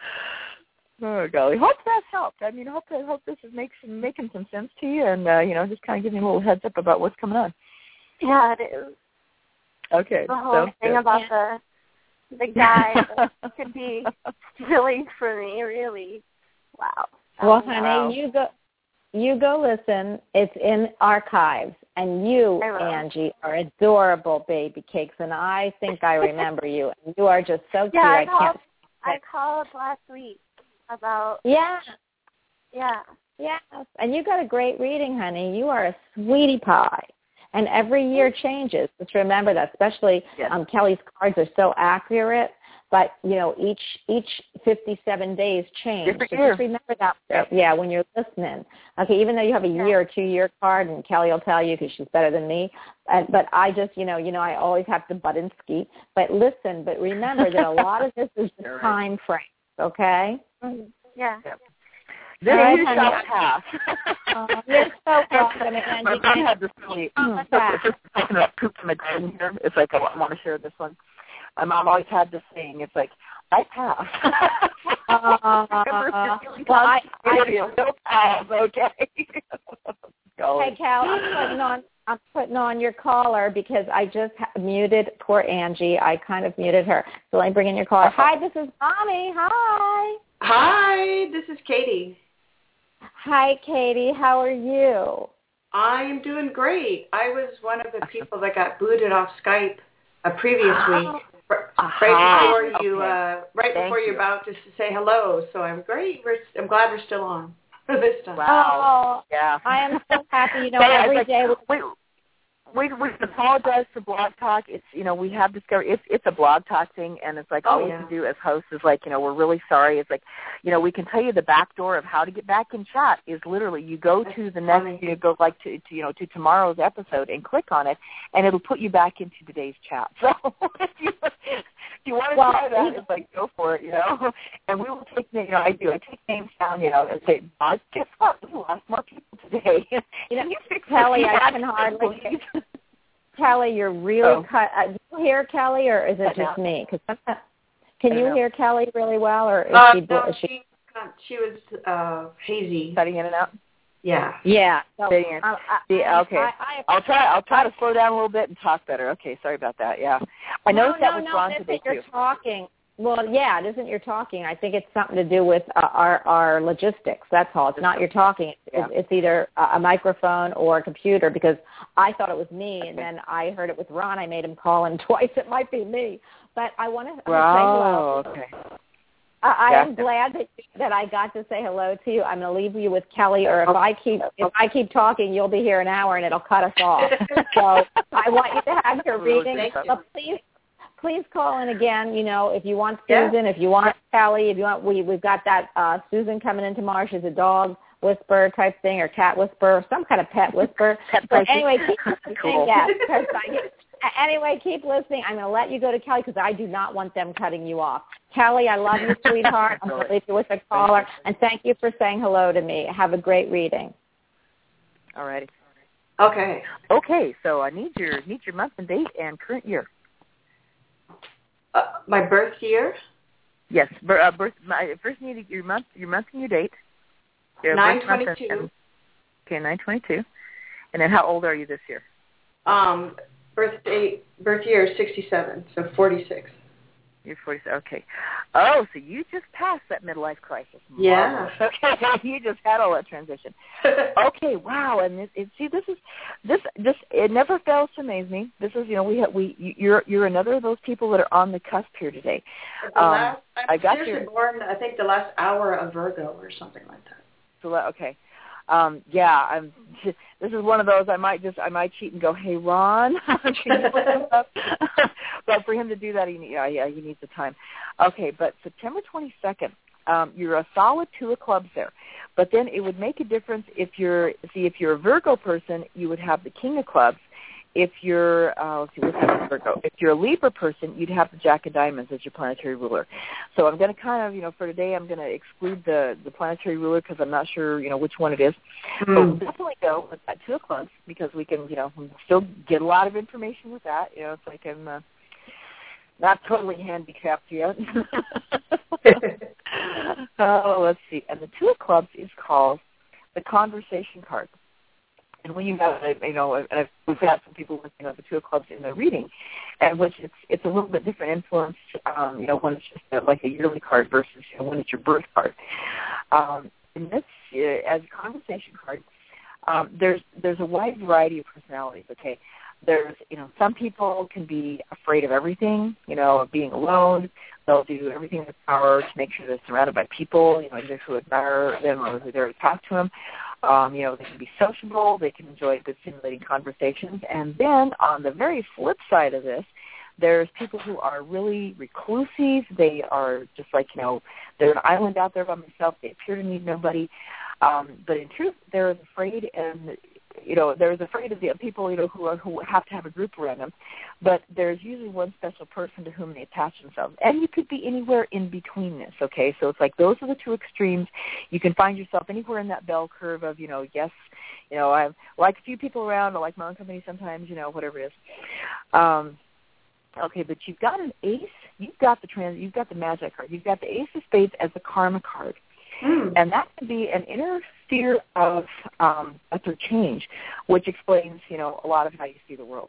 Oh, golly. Hope that's helped. I mean, hope, I hope this is make some, making some sense to you and, uh, you know, just kind of giving you a little heads up about what's coming on. Yeah, it is. Okay. The whole so thing good. about the the guy could be really for me, really. Wow. Well, um, honey, wow. you go you go listen. It's in archives. And you, Angie, are adorable baby cakes, and I think I remember you. You are just so cute. Yeah, I, I called, can't. I called last week about. Yeah. Yeah. Yeah. And you got a great reading, honey. You are a sweetie pie. And every year changes. Just remember that, especially yes. um, Kelly's cards are so accurate. But, you know, each each fifty-seven days change. Different so year. just remember that, yep. yeah, when you're listening. Okay, even though you have a yeah. year or two-year card, and Kelly will tell you because she's better than me. Uh, but I just, you know, you know, I always have to butt and skeet. But listen, but remember that a lot of this is just right. time frames, okay? Mm-hmm. Yeah. Yep. This All right, is honey. shall pass. Uh, you're so welcome, and My you mom can had this really, oh, just talking about poop in the garden here. It's like, I want to share this one. My mom always had this saying. It's like, I pass. uh, well, I, I, no pass, okay. Hey, Cal, I'm putting on I'm putting on your caller because I just ha- muted poor Angie. I kind of muted her. So let me bring in your caller. Hi, this is Mommy. Hi. Hi, this is Katie. Hi, Katie. How are you? I'm doing great. I was one of the people that got booted off Skype a previous week, Uh-huh. right before you, okay. uh, right Thank before you're you. about to say hello. So I'm great. We're, I'm glad we're still on this time. Wow. Oh, yeah. I am so happy. You know, Yeah, every like, day. We, we we apologize for Blog Talk. It's, you know, we have discovered it's it's a Blog Talk thing, and it's like all Oh, we yeah. can do as hosts is like, you know, we're really sorry. It's like, you know, we can tell you the back door of how to get back in chat is literally you go That's to the funny. next, you go like to, to you know to tomorrow's episode and click on it, and it'll put you back into today's chat. So if you you want to well, try that, it's like, go for it, you know. And we will take, you know, I do. I take names down, you know, and say, Bob, guess what? We lost more people today. You know, you fix Kelly, I can hardly. Kelly, you're really oh. cut. Uh, do you hear Kelly, or is it just me? Cause can you know. hear Kelly really well, or is uh, she? No, is she, she, she was uh, hazy. Cutting in and out. Yeah. Yeah. So, Staying. uh, I, yeah, okay. I, I, I'll try. I'll try to slow down a little bit and talk better. Okay, sorry about that. Yeah, I no, noticed no, that was no, wrong it today isn't your too. talking. Well, yeah, it isn't your talking. I think it's something to do with uh, our our logistics. That's all. It's not your talking. It's, Yeah. it's either a microphone or a computer, because I thought it was me, and then I heard it with Ron. I made him call in twice. It might be me. But I want to Wow. say hello. Okay. I, I Yeah. am glad that that I got to say hello to you. I'm going to leave you with Kelly, or if I keep if I keep talking, you'll be here an hour and it'll cut us off. So I want you to have your reading. But please, please call in again. You know, if you want Susan, Yeah. if you want Kelly, if you want, we we've got that uh, Susan coming in tomorrow. She's a dog whisperer type thing, or cat whisperer, or some kind of pet whisperer. Pet but anyway, keep listening. Cool. Yes, because I, Anyway, keep listening. I'm going to let you go to Kelly because I do not want them cutting you off. Kelly, I love you, sweetheart. I'm going to leave you with a caller. And thank you for saying hello to me. Have a great reading. All righty. Okay. Okay, so I need your need your month and date and current year. Uh, my birth year? Yes, bir- uh, birth. My first need your month, your month and your date. Your nine birth month and- twenty-two. Okay, nine twenty-two. And then how old are you this year? Um, birth date, birth year is sixty-seven, so forty-six. You're forty-seven. Okay. Oh, so you just passed that midlife crisis. Yeah. Okay, you just had all that transition. Okay. Wow. And it, it, see, this is this this it never fails to amaze me. This is you know we have, we you're you're another of those people that are on the cusp here today. The Um, last, I'm I got seriously your, born, I think, the last hour of Virgo or something like that. So okay. Um, yeah, I'm. This is one of those I might just I might cheat and go, hey Ron, can you look this up? But for him to do that, he yeah yeah he needs the time. Okay, but September twenty-second, um, you're a solid two of clubs there. But then it would make a difference if you're see if you're a Virgo person, you would have the king of clubs. If you're, uh, let's see, what's that Virgo? If you're a Libra person, you'd have the Jack of Diamonds as your planetary ruler. So I'm going to kind of, you know, for today, I'm going to exclude the, the planetary ruler because I'm not sure, you know, which one it is. Mm. But we'll definitely go with that two of clubs because we can, you know, still get a lot of information with that. You know, it's like I'm uh, not totally handicapped yet. Oh, let's see. And the two of clubs is called the conversation card. And when you have, you know, and I've, we've had some people with, you know, the two of clubs in their reading, and which it's it's a little bit different influence, um, you know, when it's just a, like a yearly card versus, you know, when it's your birth card. Um, and this, uh, as a conversation card, um, there's there's a wide variety of personalities. Okay, there's, you know, some people can be afraid of everything, you know, of being alone. They'll do everything in their power to make sure they're surrounded by people, you know, either who admire them or who dare to talk to them. Um, you know, they can be sociable. They can enjoy good, stimulating conversations. And then on the very flip side of this, there's people who are really reclusive. They are just like, you know, they're an island out there by themselves. They appear to need nobody. Um, but in truth, they're afraid and, you know, they're afraid of the people, you know, who are, who have to have a group around them. But there's usually one special person to whom they attach themselves. And you could be anywhere in between this, okay? So it's like those are the two extremes. You can find yourself anywhere in that bell curve of, you know, yes, you know, I like a few people around. I like my own company sometimes, you know, whatever it is. Um, okay, but you've got an ace. You've got the trans. You've got the magic card. You've got the ace of spades as the karma card. Mm. And that can be an inner sphere of um, utter change, which explains, you know, a lot of how you see the world.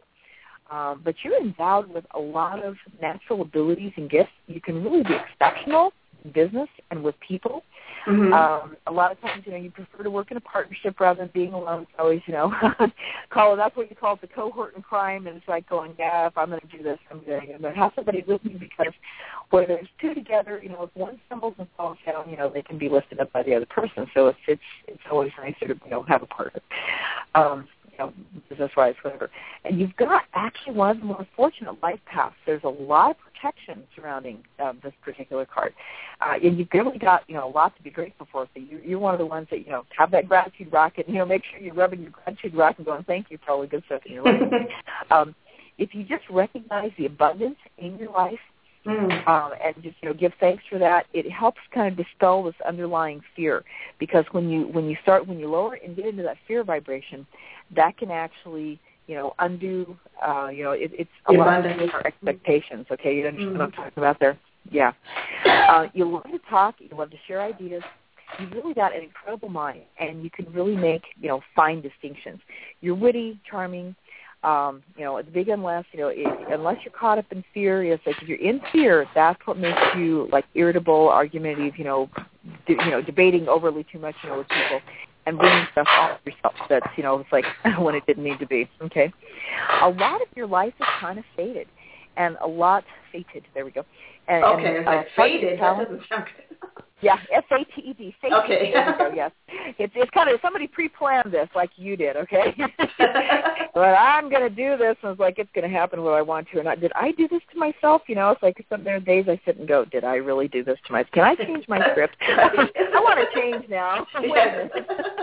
Um, but you're endowed with a lot of natural abilities and gifts. You can really be exceptional in business and with people. Mm-hmm. Um, a lot of times, you know, you prefer to work in a partnership rather than being alone. It's always, you know, call it, that's what you call it, the cohort in crime. And it's like going, yeah, if I'm going to do this, I'm going to have somebody with me, because where there's two together, you know, if one stumbles and falls down, you know, they can be lifted up by the other person. So it's it's it's always nicer to, you know, have a partner. Um, you know, business-wise, whatever. And you've got actually one of the more fortunate life paths. There's a lot of protection surrounding uh, this particular card. Uh, and you've really got, you know, a lot to be grateful for. So you, you're one of the ones that, you know, have that gratitude rocket, you know, make sure you're rubbing your gratitude rocket and going, thank you for all the good stuff in your life. um, if you just recognize the abundance in your life Mm. Um, and just, you know, give thanks for that. It helps kind of dispel this underlying fear, because when you when you start when you lower and get into that fear vibration, that can actually, you know, undo, uh, you know, it, it's a lot of our expectations. Okay, you understand mm. what I'm talking about there? Yeah. Uh, you love to talk. You love to share ideas. You've really got an incredible mind, and you can really make, you know, fine distinctions. You're witty, charming. Um, you know, it's big unless, you know, it, unless you're caught up in fear. It's like if you're in fear, that's what makes you, like, irritable, argumentative, you know, de- you know, debating overly too much, you know, with people, and bringing stuff off yourself that's, you know, it's like when it didn't need to be, okay? A lot of your life is kind of fated, and a lot, fated, there we go. And, okay, and, uh, like fated, that doesn't sound good. Yeah, F A T E D. Okay. There we go, yes. It's, it's kind of, somebody pre-planned this like you did, okay? But I'm going to do this, and it's like, it's going to happen whether I want to or not. Did I do this to myself? You know, it's like some, there are days I sit and go, did I really do this to myself? Can I change my script? I want to change now. Wait a minute.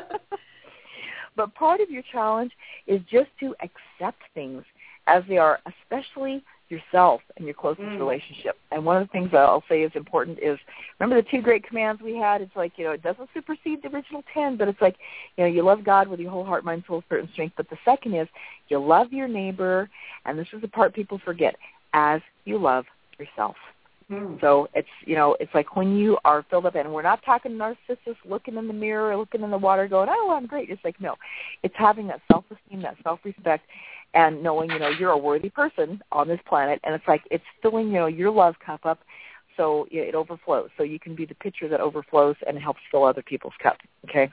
But part of your challenge is just to accept things as they are, especially yourself and your closest mm. relationship. And one of the things that I'll say is important is, remember the two great commands we had? It's like, you know, it doesn't supersede the original ten, but it's like, you know, you love God with your whole heart, mind, soul, spirit, and strength. But the second is, you love your neighbor, and this is the part people forget, as you love yourself. Mm. So it's, you know, it's like when you are filled up, and we're not talking narcissist looking in the mirror, looking in the water going, oh, I'm great. It's like, no, it's having that self-esteem, that self-respect, and knowing, you know, you're a worthy person on this planet, and it's like it's filling, you know, your love cup up so it overflows. So you can be the pitcher that overflows and helps fill other people's cups, okay?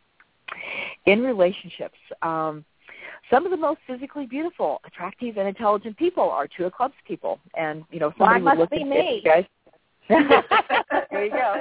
In relationships, um, some of the most physically beautiful, attractive, and intelligent people are two of clubs people. And, you know, somebody well, would look be at me. you guys. There you go.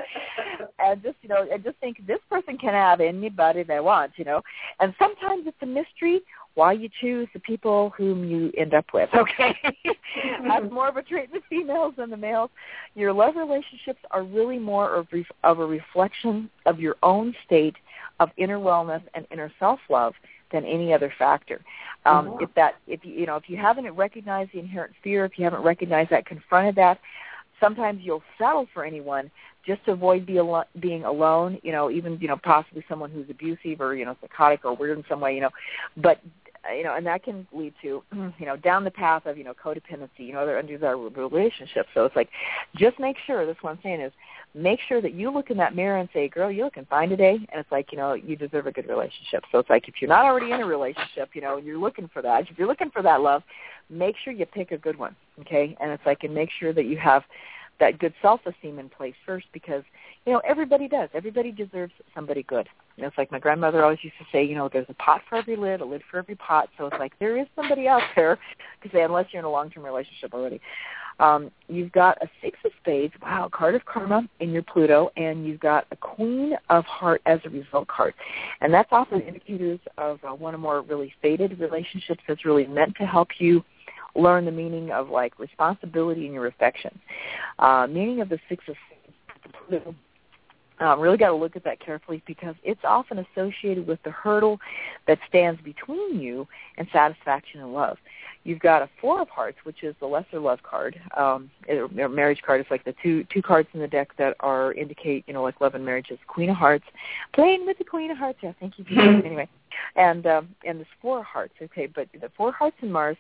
And just, you know, and just think this person can have anybody they want, you know. And sometimes it's a mystery why you choose the people whom you end up with, okay? That's more of a trait in the females than the males. Your love relationships are really more of, ref- of a reflection of your own state of inner wellness and inner self-love than any other factor. Um, mm-hmm. If that, if you, you know, if you haven't recognized the inherent fear, if you haven't recognized that, confronted that, sometimes you'll settle for anyone just to avoid be al- being alone, you know, even, you know, possibly someone who's abusive or, you know, psychotic or weird in some way, you know. But, you know, and that can lead to, you know, down the path of, you know, codependency, you know, other undesirable relationships. So it's like, just make sure, that's what I'm saying is, make sure that you look in that mirror and say, girl, you're looking fine today. And it's like, you know, you deserve a good relationship. So it's like, if you're not already in a relationship, you know, and you're looking for that, if you're looking for that love, make sure you pick a good one, okay? And it's like, and make sure that you have that good self-esteem in place first, because, you know, everybody does. Everybody deserves somebody good. You know, it's like my grandmother always used to say, you know, there's a pot for every lid, a lid for every pot. So it's like there is somebody out there, because unless you're in a long-term relationship already. Um, you've got a six of spades, wow, card of karma in your Pluto, and you've got a queen of heart as a result card. And that's often indicators of uh, one or more really fated relationships that's really meant to help you learn the meaning of, like, responsibility in your affection. Uh, meaning of the six of Pluto. Um, really got to look at that carefully, because it's often associated with the hurdle that stands between you and satisfaction and love. You've got a four of hearts, which is the lesser love card. Um, it, or marriage card is like the two two cards in the deck that are indicate, you know, like love and marriage is Queen of Hearts. Playing with the Queen of Hearts, yeah, thank you. Anyway, and um, and this four of hearts, okay, but the four hearts in Mars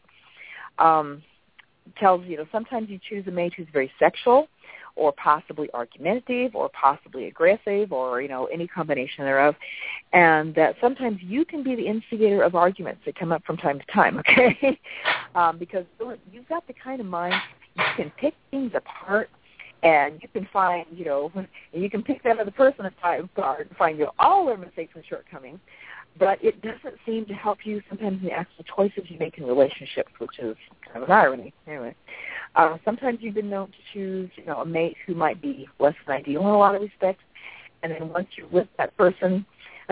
um, tells, you know, sometimes you choose a mate who's very sexual, or possibly argumentative, or possibly aggressive, or, you know, any combination thereof, and that sometimes you can be the instigator of arguments that come up from time to time, okay? um, because you've got the kind of mind, you can pick things apart, and you can find, you know, you can pick that other person apart and find, you know, all their mistakes and shortcomings, but it doesn't seem to help you sometimes in the actual choices you make in relationships, which is kind of an irony. Anyway, uh, sometimes you've been known to choose, you know, a mate who might be less than ideal in a lot of respects, and then once you're with that person,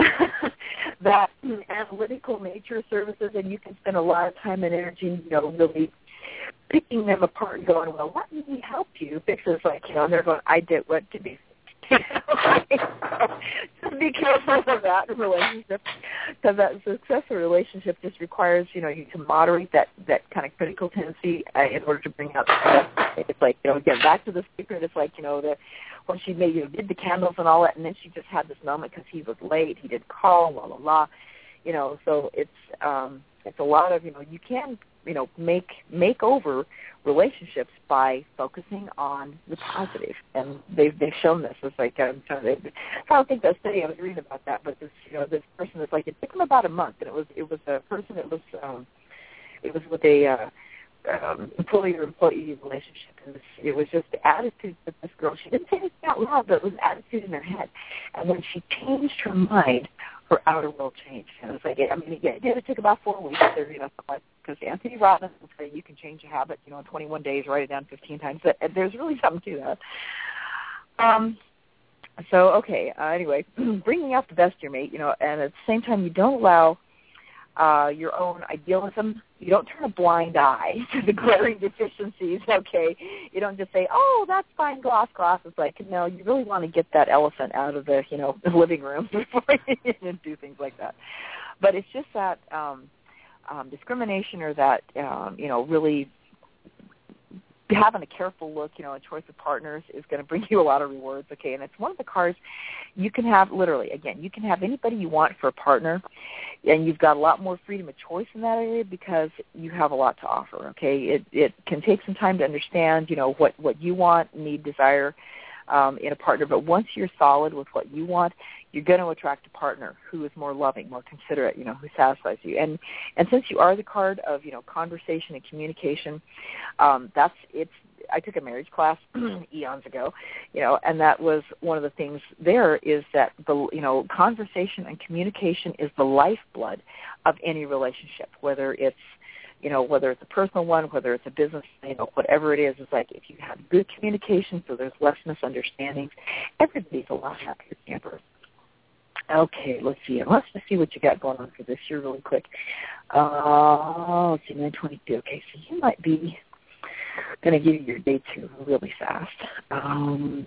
that analytical nature surfaces, and you can spend a lot of time and energy, you know, really picking them apart and going, well, what really helped you? Because, like, you know, and they're going, I did what to be Just be careful of that in relationships, because that successful relationship just requires, you know, you to moderate that, that kind of critical tendency uh, in order to bring out the best. It's like, you know, again, back to the secret, it's like, you know, the, when she made, you know, did the candles and all that, and then she just had this moment because he was late, he didn't call, blah, blah, blah. You know, so it's um, it's a lot of, you know, you can, you know, make make over relationships by focusing on the positive, and they've they've shown this. It's like I'm trying to, I don't think that study I was reading about that, but this, you know, this person was like, it took them about a month, and it was it was a person that was um, it was with a uh, um, employer-employee relationship, and this, it was just the attitude that this girl, she didn't say anything out loud, but it was attitude in her head, and when she changed her mind, her outer world changed. And it was like, I mean, again, it, it took about four weeks, or, you know, because Anthony Robbins will say you can change a habit, you know, in twenty-one days, write it down fifteen times. But there's really something to that. Um, so, okay, uh, anyway, bringing out the best in your mate, you know, and at the same time, you don't allow uh, your own idealism. You don't turn a blind eye to the glaring deficiencies, okay? You don't just say, oh, that's fine, gloss, gloss. It's like, no, you really want to get that elephant out of the, you know, the living room before you do things like that. But it's just that um, um, discrimination, or that, um, you know, really having a careful look, you know, a choice of partners is going to bring you a lot of rewards, okay? And it's one of the cards you can have, literally, again, you can have anybody you want for a partner, and you've got a lot more freedom of choice in that area because you have a lot to offer, okay? It it can take some time to understand, you know, what, what you want, need, desire um, in a partner, but once you're solid with what you want, you're going to attract a partner who is more loving, more considerate, you know, who satisfies you. And and since you are the card of, you know, conversation and communication, um, that's it's. I took a marriage class eons ago, you know, and that was one of the things there is that the, you know, conversation and communication is the lifeblood of any relationship, whether it's, you know, whether it's a personal one, whether it's a business, you know, whatever it is. It's like if you have good communication, so there's less misunderstandings, everybody's a lot happier campers. Okay, let's see. Let's just see what you got going on for this year really quick. Uh, let's see, nine twenty-two. Okay, so you might be going to give you your day two really fast. Um,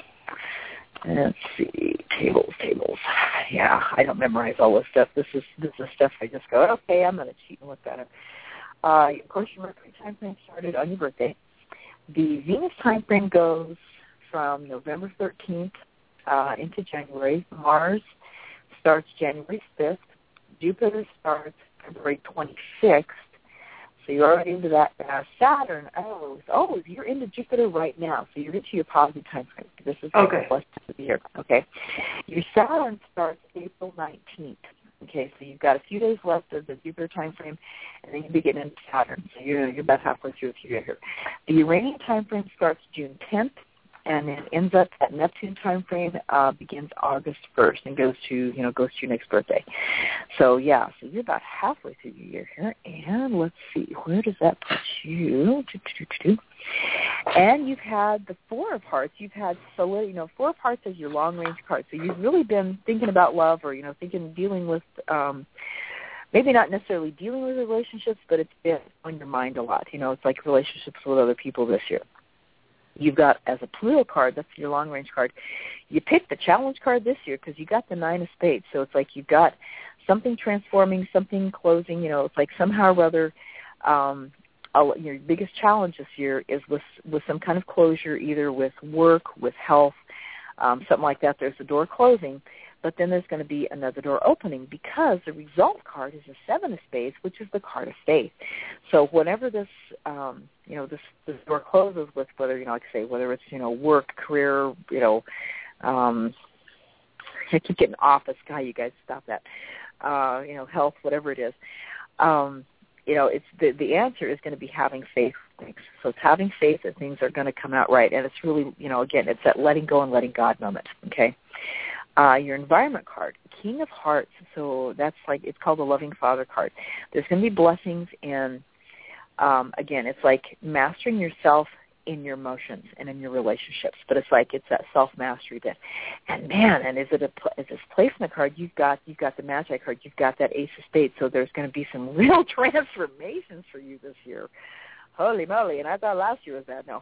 let's see, tables, tables. Yeah, I don't memorize all this stuff. This is this is stuff I just go, okay, I'm going to cheat and look at it. Uh, of course, your Mercury time frame started on your birthday. The Venus time frame goes from November thirteenth uh, into January. Mars starts January fifth. Jupiter starts February twenty-sixth. So you're already into that. Uh, Saturn, oh, oh, you're into Jupiter right now. So you're into your positive time frame. This is okay. The first of the year. Okay. Your Saturn starts April nineteenth. Okay, so you've got a few days left of the Jupiter time frame, and then you begin into Saturn. So you're you're about halfway through the year here. The Uranian time frame starts June tenth, and then ends up at Neptune time frame uh, begins August first and goes to, you know, goes to your next birthday. So, yeah, so you're about halfway through your year here. And let's see, where does that put you? And you've had the Four of Hearts. You've had, so, you know, Four of Hearts as your long-range card. So you've really been thinking about love, or, you know, thinking, dealing with, um, maybe not necessarily dealing with relationships, but it's been on your mind a lot. You know, it's like relationships with other people this year. You've got, as a Pluto card, that's your long-range card, you picked the challenge card this year because you got the Nine of Spades. So it's like you've got something transforming, something closing. You know, it's like somehow or other um, your biggest challenge this year is with, with some kind of closure, either with work, with health, um, something like that. There's a door closing, but then there's going to be another door opening because the result card is the Seven of Spades, which is the card of faith. So whenever this, um, you know, this, this door closes with, whether, you know, like I say, whether it's, you know, work, career, you know, um, I keep getting office, guy, you guys stop that, uh, you know, health, whatever it is, um, you know, it's the, the answer is going to be having faith. So it's having faith that things are going to come out right. And it's really, you know, again, it's that letting go and letting God moment, okay? Uh, your environment card, King of Hearts, so that's like, it's called the Loving Father card. There's going to be blessings in, um, again, it's like mastering yourself in your emotions and in your relationships, but it's like it's that self-mastery bit. And man, and is it a is this placement card? You've got you've got the Magi card, you've got that Ace of Spades, so there's going to be some real transformations for you this year. holy moly! And I thought last year was bad. No,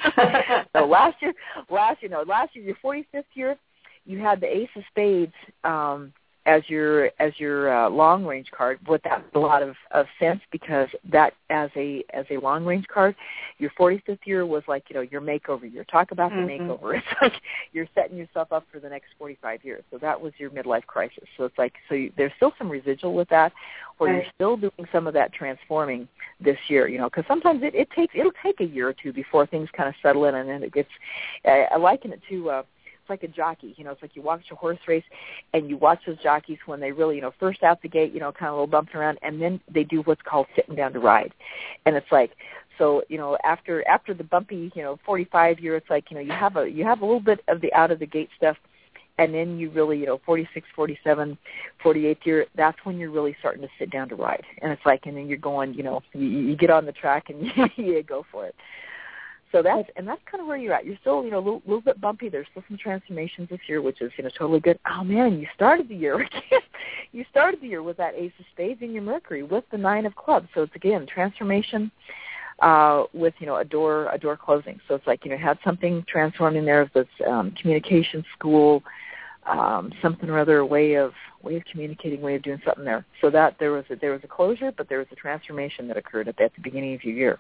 so last year, last year, no, last year, your forty-fifth year, you had the Ace of Spades um, as your as your uh, long range card. With that, a lot of, of sense because that as a as a long range card, your forty-fifth year was like you know your makeover year. Talk about mm-hmm. the makeover. It's like you're setting yourself up for the next forty-five years. So that was your midlife crisis. So it's like so you, there's still some residual with that, where right. you're still doing some of that transforming this year. You know, because sometimes it, it takes it'll take a year or two before things kind of settle in, and then it gets. I, I liken it to. Uh, It's like a jockey, you know, it's like you watch a horse race and you watch those jockeys when they really, you know, first out the gate, you know, kind of a little bumping around, and then they do what's called sitting down to ride. And it's like, so, you know, after after the bumpy, you know, forty-five year, it's like, you know, you have a you have a little bit of the out of the gate stuff, and then you really, you know, forty-six, forty-seven, forty-eight year, that's when you're really starting to sit down to ride. And it's like, and then you're going, you know, you, you get on the track and you go for it. So that's and that's kind of where you're at. You're still, you know, a little, little bit bumpy. There's still some transformations this year, which is, you know, totally good. Oh man, you started the year again. You started the year with that Ace of Spades in your Mercury with the Nine of Clubs. So it's again transformation uh, with, you know, a door a door closing. So it's like, you know, had something transformed in there of this um, communication school, um, something or other, a way of way of communicating, way of doing something there. So that there was a, there was a closure, but there was a transformation that occurred at the, at the beginning of your year.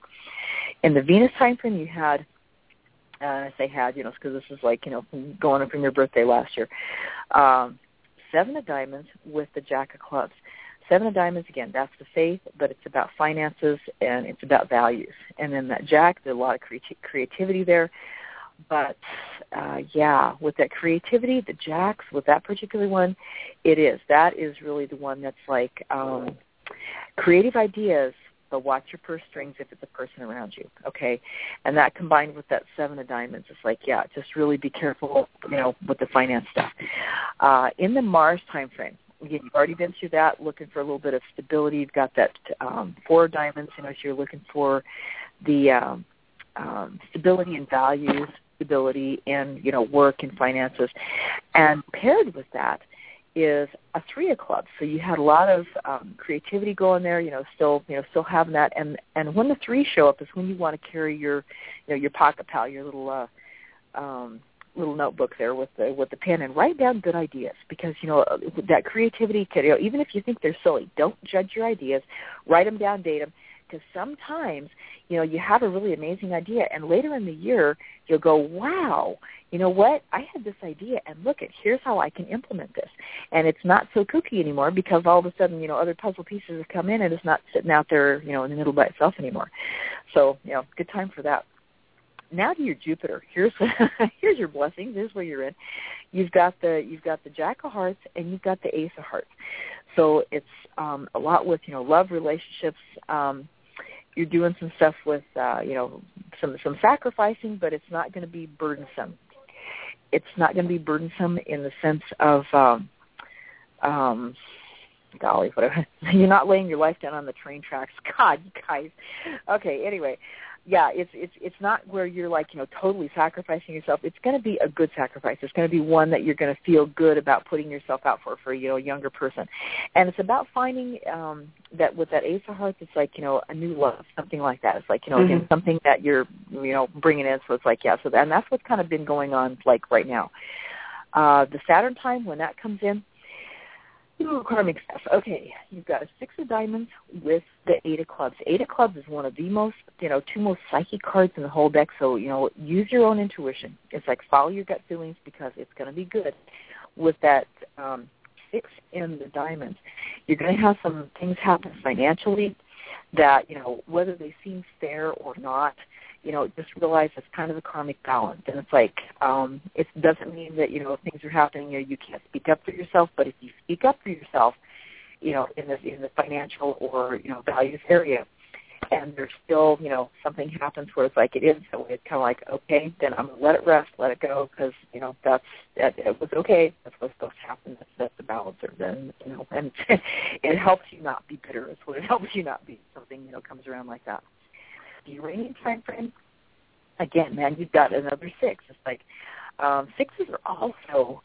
In the Venus time frame, you had, uh, I say had, you know, because this is like, you know, going up from your birthday last year, um, Seven of Diamonds with the Jack of Clubs. Seven of Diamonds, again, that's the faith, but it's about finances and it's about values. And then that Jack, there's a lot of creati- creativity there. But, uh, yeah, with that creativity, the Jacks, with that particular one, it is. That is really the one that's like um, creative ideas, but watch your purse strings if it's a person around you, okay? And that combined with that Seven of Diamonds, it's like, yeah, just really be careful, you know, with the finance stuff. Uh, in the Mars time frame, again, you've already been through that, looking for a little bit of stability. You've got that um, Four of Diamonds, you know, so you're looking for the um, um, stability and values, stability in, you know, work and finances. And paired with that is a Three of Clubs. So you had a lot of um, creativity going there, you know, still, you know, still having that. And, and when the threes show up is when you want to carry your, you know, your pocket pal, your little, uh, um, little notebook there with the, with the pen and write down good ideas because, you know, that creativity, you know, even if you think they're silly, don't judge your ideas, write them down, date them. Because sometimes, you know, you have a really amazing idea, and later in the year, you'll go, wow, you know what? I had this idea, and look, at here's how I can implement this. And it's not so kooky anymore because all of a sudden, you know, other puzzle pieces have come in, and it's not sitting out there, you know, in the middle by itself anymore. So, you know, good time for that. Now to your Jupiter. Here's here's your blessings. Here's where you're in. You've got the you've got the Jack of Hearts and you've got the Ace of Hearts. So it's um, a lot with, you know, love relationships. Um, You're doing some stuff with, uh, you know, some some sacrificing, but it's not going to be burdensome. It's not going to be burdensome in the sense of, um, um, golly, whatever. You're not laying your life down on the train tracks. God, you guys. Okay, anyway. Yeah, it's it's it's not where you're like, you know, totally sacrificing yourself. It's going to be a good sacrifice. It's going to be one that you're going to feel good about putting yourself out for, for, you know, a younger person. And it's about finding um, that with that Ace of Hearts, it's like, you know, a new love, something like that. It's like, you know, mm-hmm. again, something that you're, you know, bringing in. So it's like, yeah, so and that's what's kind of been going on, like, right now. Uh, the Saturn time, when that comes in, ooh, karmic stuff. Okay, you've got a Six of Diamonds with the Eight of Clubs. Eight of Clubs is one of the most, you know, two most psychic cards in the whole deck. So, you know, use your own intuition. It's like follow your gut feelings because it's going to be good. With that um, Six in the Diamonds, you're going to have some things happen financially that, you know, whether they seem fair or not, you know, just realize it's kind of a karmic balance. And it's like, um, it doesn't mean that, you know, if things are happening, you know, you can't speak up for yourself, but if you speak up for yourself, you know, in the in the financial or, you know, values area, and there's still, you know, something happens where it's like it is, so it's kind of like, okay, then I'm going to let it rest, let it go, because, you know, that's, that, it was okay, that's what's supposed to happen, that's, that's the balancer, then, you know, and it helps you not be bitter, is what it helps you not be, something, you know, comes around like that. The Uranian time frame, again, man, you've got another six. It's like um, sixes are also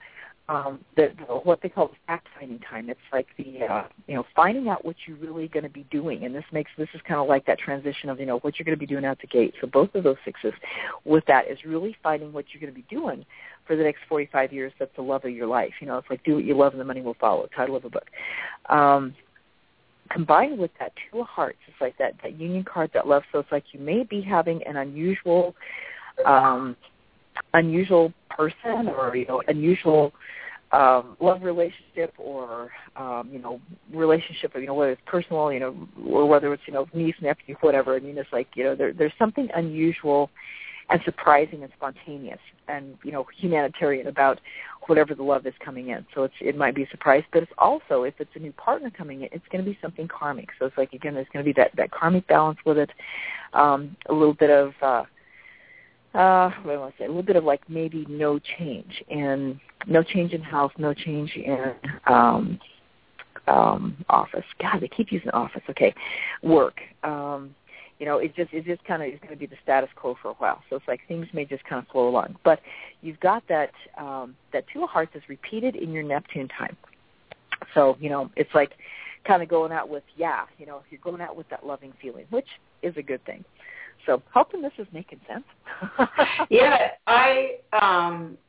um, the, the what they call the fact-finding time. It's like the uh, you know finding out what you're really going to be doing, and this makes this is kind of like that transition of you know what you're going to be doing out the gate. So both of those sixes with that is really finding what you're going to be doing for the next forty-five years. That's the love of your life. You know, it's like do what you love and the money will follow. Title of a book. Um, combined with that two of hearts, it's like that that union card, that love. So it's like you may be having an unusual. Um, unusual person or, you know, unusual um, love relationship or, um, you know, relationship, you know, whether it's personal, you know, or whether it's, you know, niece, nephew, whatever. I mean, it's like, you know, there, there's something unusual and surprising and spontaneous and, you know, humanitarian about whatever the love is coming in. So it's, it might be a surprise, but it's also, if it's a new partner coming in, it's going to be something karmic. So it's like, again, there's going to be that, that karmic balance with it, um, a little bit of, uh, Uh, what do I want to say? A little bit of like maybe no change in no change in house, no change in um, um, office. God, they keep using office. Okay, work. Um, you know, it just it just kind of is going to be the status quo for a while. So it's like things may just kind of flow along. But you've got that um, that Two of Hearts is repeated in your Neptune time. So you know, it's like kind of going out with yeah. You know, you're going out with that loving feeling, which is a good thing. So hoping this is making sense. Yeah, I um,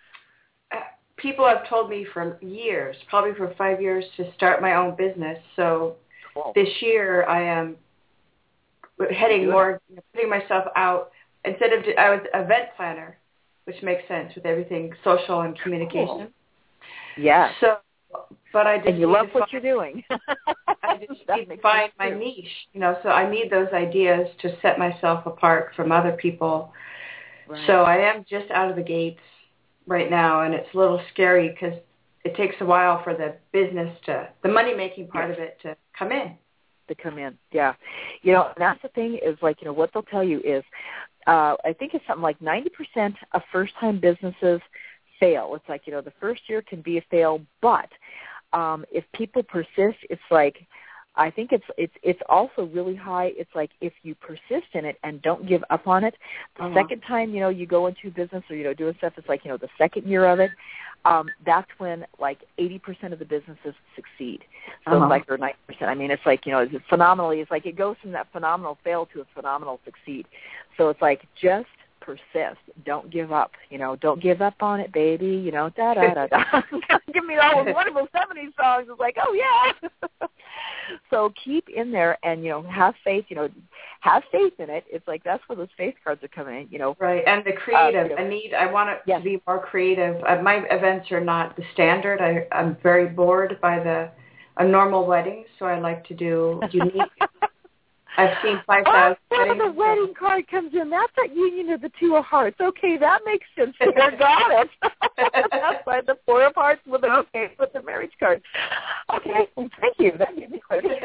people have told me for years, probably for five years, to start my own business. So cool. This year I am heading more, putting myself out. Instead of, I was an event planner, which makes sense with everything social and communication. Cool. Yeah. So, but I just and you love what find, you're doing. I just need to find my niche, you know. So I need those ideas to set myself apart from other people. Right. So I am just out of the gates right now, and it's a little scary because it takes a while for the business to, the money making part yes. of it to come in. To come in, yeah. You know, and that's the thing is like, you know, what they'll tell you is, uh, I think it's something like ninety percent of first-time businesses fail. It's like, you know, the first year can be a fail, but um, if people persist, it's like, I think it's it's it's also really high. It's like if you persist in it and don't give up on it, the uh-huh. second time, you know, you go into business or, you know, doing stuff, it's like, you know, the second year of it, um, that's when like eighty percent of the businesses succeed. So uh-huh. like, or ninety percent. I mean, it's like, you know, it's phenomenally, it's like it goes from that phenomenal fail to a phenomenal succeed. So it's like just persist. Don't give up. You know, don't give up on it, baby. You know, da da da da. Give me all those wonderful seventies songs. It's like, oh yeah. So keep in there and, you know, have faith. You know, have faith in it. It's like that's where those faith cards are coming in. You know, right. And the creative. Uh, you know, I need. I want it yes. to be more creative. Uh, my events are not the standard. I, I'm very bored by the a normal wedding, so I like to do unique. I've seen five thousand oh, weddings. The wedding card comes in. That's that union of the Two of Hearts. Okay, that makes sense. I got it. That's why the Four of Hearts with the okay with the marriage card. Okay, well, thank you. That gave me clarity.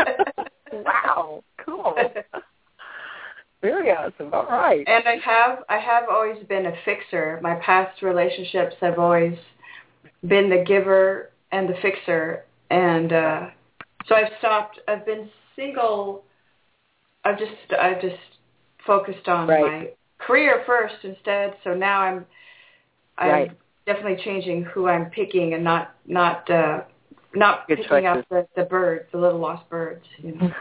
Wow, cool. Very awesome. All right. And I have I have always been a fixer. My past relationships have always been the giver and the fixer, and uh, so I've stopped. I've been single. I've just I just focused on right. my career first instead. So now I'm I'm right. definitely changing who I'm picking and not not uh, not Good picking choices. up the, the birds, the little lost birds. You know?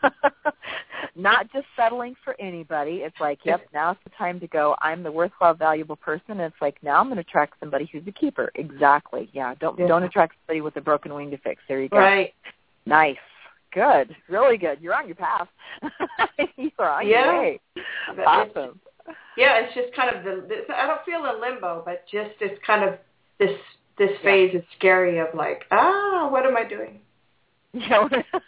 Not just settling for anybody. It's like, yep, now's the time to go. I'm the worthwhile, valuable person. And it's like, now I'm going to attract somebody who's a keeper. Exactly. Yeah. Don't yeah. don't attract somebody with a broken wing to fix. There you go. Right. Nice. Good, really good. You're on your path. You are on yeah. your way. Awesome. It's, yeah, it's just kind of the. This, I don't feel in limbo, but just it's kind of this this phase yeah. is scary of like, ah, what am I doing? You know,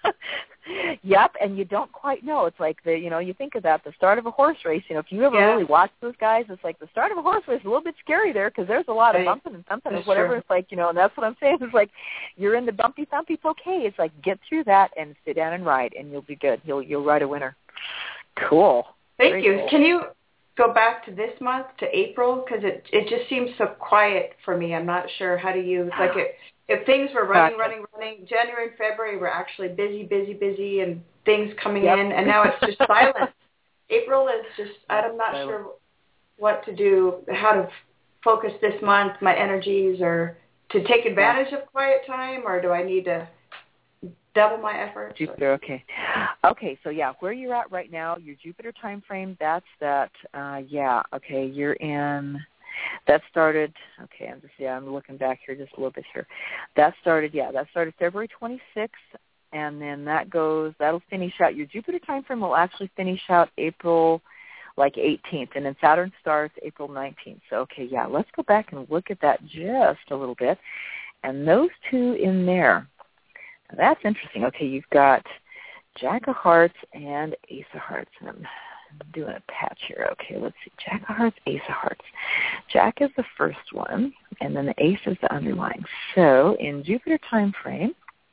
yep, and you don't quite know. It's like the, you know, you think of that, the start of a horse race. You know, if you ever yeah. really watch those guys, it's like the start of a horse race is a little bit scary there because there's a lot of right. bumping and thumping and whatever. True. It's like, you know, and that's what I'm saying. It's like you're in the bumpy thumpy. It's okay. It's like get through that and sit down and ride, and you'll be good. You'll you'll ride a winner. Cool. Thank Very you. Cool. Can you go back to this month to April because it it just seems so quiet for me. I'm not sure how to use like it. If things were running, running, running, January and February were actually busy, busy, busy, and things coming yep. in, and now it's just silent. April is just, I'm not sure what to do, how to focus this month, my energies, or to take advantage of quiet time, or do I need to double my efforts? Jupiter, okay. Okay, so yeah, where you're at right now, your Jupiter time frame, that's that, uh, yeah, okay, you're in, that started, okay, I'm just, yeah, I'm looking back here just a little bit here. That started, yeah, that started February twenty-sixth, and then that goes, that'll finish out, your Jupiter time frame will actually finish out April, like eighteenth, and then Saturn starts April nineteenth. So, okay, yeah, let's go back and look at that just a little bit. And those two in there, now that's interesting. Okay, you've got Jack of Hearts and Ace of Hearts. And I'm doing a patch here. Okay, let's see. Jack of Hearts, Ace of Hearts. Jack is the first one, and then the Ace is the underlying. So in Jupiter time frame,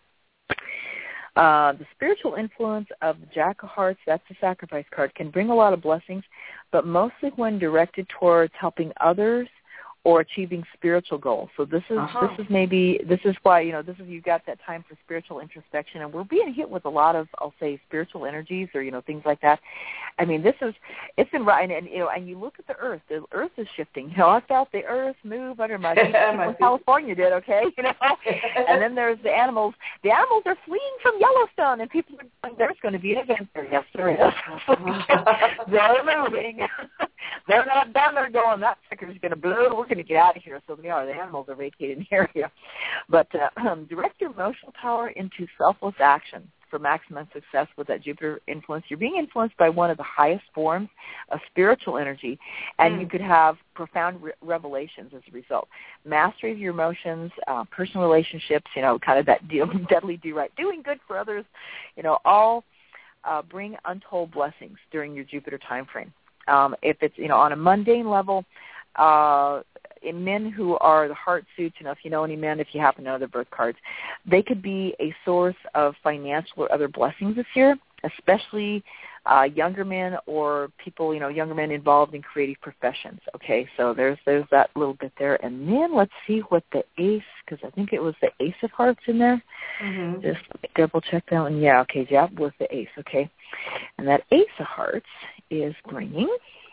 Uh, the spiritual influence of the Jack of Hearts, that's the sacrifice card, can bring a lot of blessings, but mostly when directed towards helping others or achieving spiritual goals. So this is uh-huh. this is maybe this is why you know this is you've got that time for spiritual introspection, and we're being hit with a lot of I'll say spiritual energies or you know things like that. I mean this is it's been right, and, and you know and you look at the Earth. The Earth is shifting. You know I felt the Earth move under my feet. What California did, okay, you know. And then there's the animals. The animals are fleeing from Yellowstone, and people are going, there's going to be an event there. Yes, there is. They're moving. They're not done. They're going. That sucker's going to blow. We're going to get out of here. So they are. The animals are vacating the area. But uh, um, direct your emotional power into selfless action for maximum success with that Jupiter influence. You're being influenced by one of the highest forms of spiritual energy, and mm. you could have profound re- revelations as a result. Mastery of your emotions, uh, personal relationships, you know, kind of that deal, deadly do right, doing good for others, you know, all uh, bring untold blessings during your Jupiter time frame. Um, if it's, you know, on a mundane level, uh, in men who are the heart suits, you know, if you know any men, if you happen to know their birth cards, they could be a source of financial or other blessings this year, especially uh, younger men or people, you know, younger men involved in creative professions. Okay, so there's there's that little bit there. And then let's see what the ace, because I think it was the Ace of Hearts in there. Mm-hmm. Just double check that one. Yeah, okay, yeah, was the ace, okay. And that Ace of Hearts is bringing...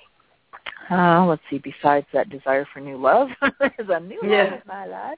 Uh, let's see, besides that desire for new love, there's a new yeah. love in my life.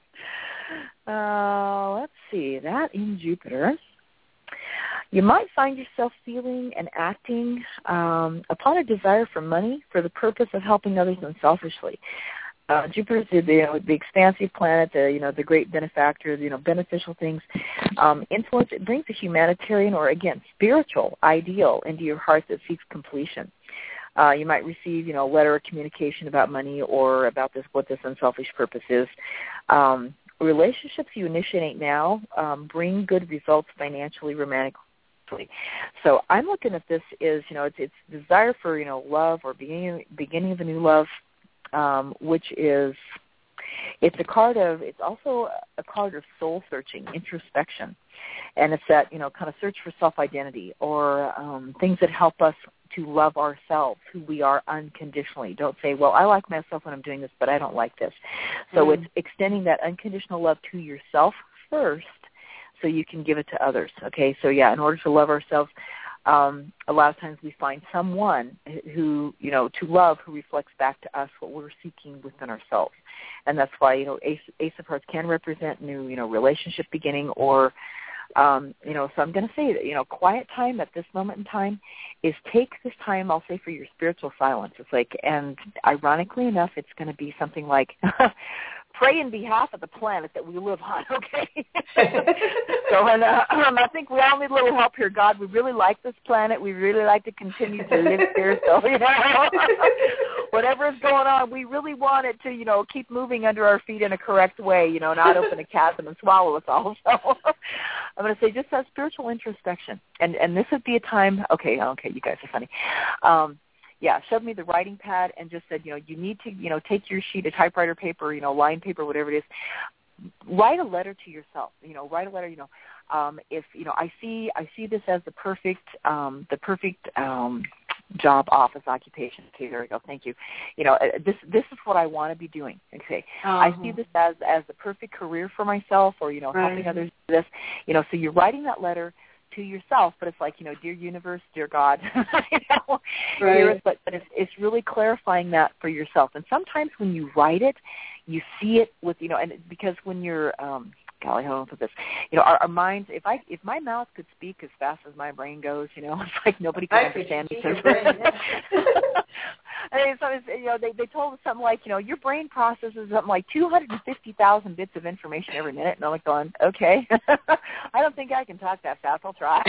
Uh, let's see, that in Jupiter. You might find yourself feeling and acting um, upon a desire for money for the purpose of helping others unselfishly. Uh, Jupiter is the, you know, the expansive planet, the you know the great benefactor, you know beneficial things. Um, influence it brings a humanitarian or again spiritual ideal into your heart that seeks completion. Uh, you might receive, you know, a letter of communication about money or about this, what this unselfish purpose is. Um, relationships you initiate now um, bring good results financially, romantically. So I'm looking at this as, you know, it's, it's desire for, you know, love or beginning, beginning of a new love, um, which is, it's a card of, it's also a card of soul searching, introspection. And it's that, you know, kind of search for self-identity or um, things that help us to love ourselves, who we are unconditionally. Don't say, well, I like myself when I'm doing this, but I don't like this. So mm. it's extending that unconditional love to yourself first so you can give it to others. Okay, so yeah, in order to love ourselves, um, a lot of times we find someone who, you know, to love who reflects back to us what we're seeking within ourselves. And that's why, you know, Ace, Ace of Hearts can represent new, you know, relationship beginning or Um, you know, so I'm going to say that, you know, quiet time at this moment in time is take this time, I'll say, for your spiritual silence. It's like, and ironically enough, it's going to be something like pray in behalf of the planet that we live on, okay? So, and uh, um, I think we all need a little help here. God, we really like this planet. We really like to continue to live here. So, you know, whatever is going on, we really want it to, you know, keep moving under our feet in a correct way, you know, not open a chasm and swallow us all. So I'm going to say just that spiritual introspection. And and this would be a time, okay, okay, you guys are funny. Um, yeah, showed me the writing pad and just said, you know, you need to, you know, take your sheet of typewriter paper, you know, line paper, whatever it is, write a letter to yourself, you know, write a letter, you know, um, if, you know, I see, I see this as the perfect, um, the perfect, um, job, office, occupation. Okay, there we go. Thank you. You know, this this is what I want to be doing. Okay, uh-huh. I see this as as the perfect career for myself, or you know, right. helping others do this. You know, so you're writing that letter to yourself, but it's like, you know, dear universe, dear God, you know, right. but but it's it's really clarifying that for yourself. And sometimes when you write it, You see it with, you know, and because when you're, um, golly, hold on to this, you know, our, our minds, if I, if my mouth could speak as fast as my brain goes, you know, it's like nobody can I understand me. Your brain, yeah. I mean, so it's, you know, they, they told us something like, you know, your brain processes something like two hundred fifty thousand bits of information every minute. And I'm like going, okay, I don't think I can talk that fast. I'll try.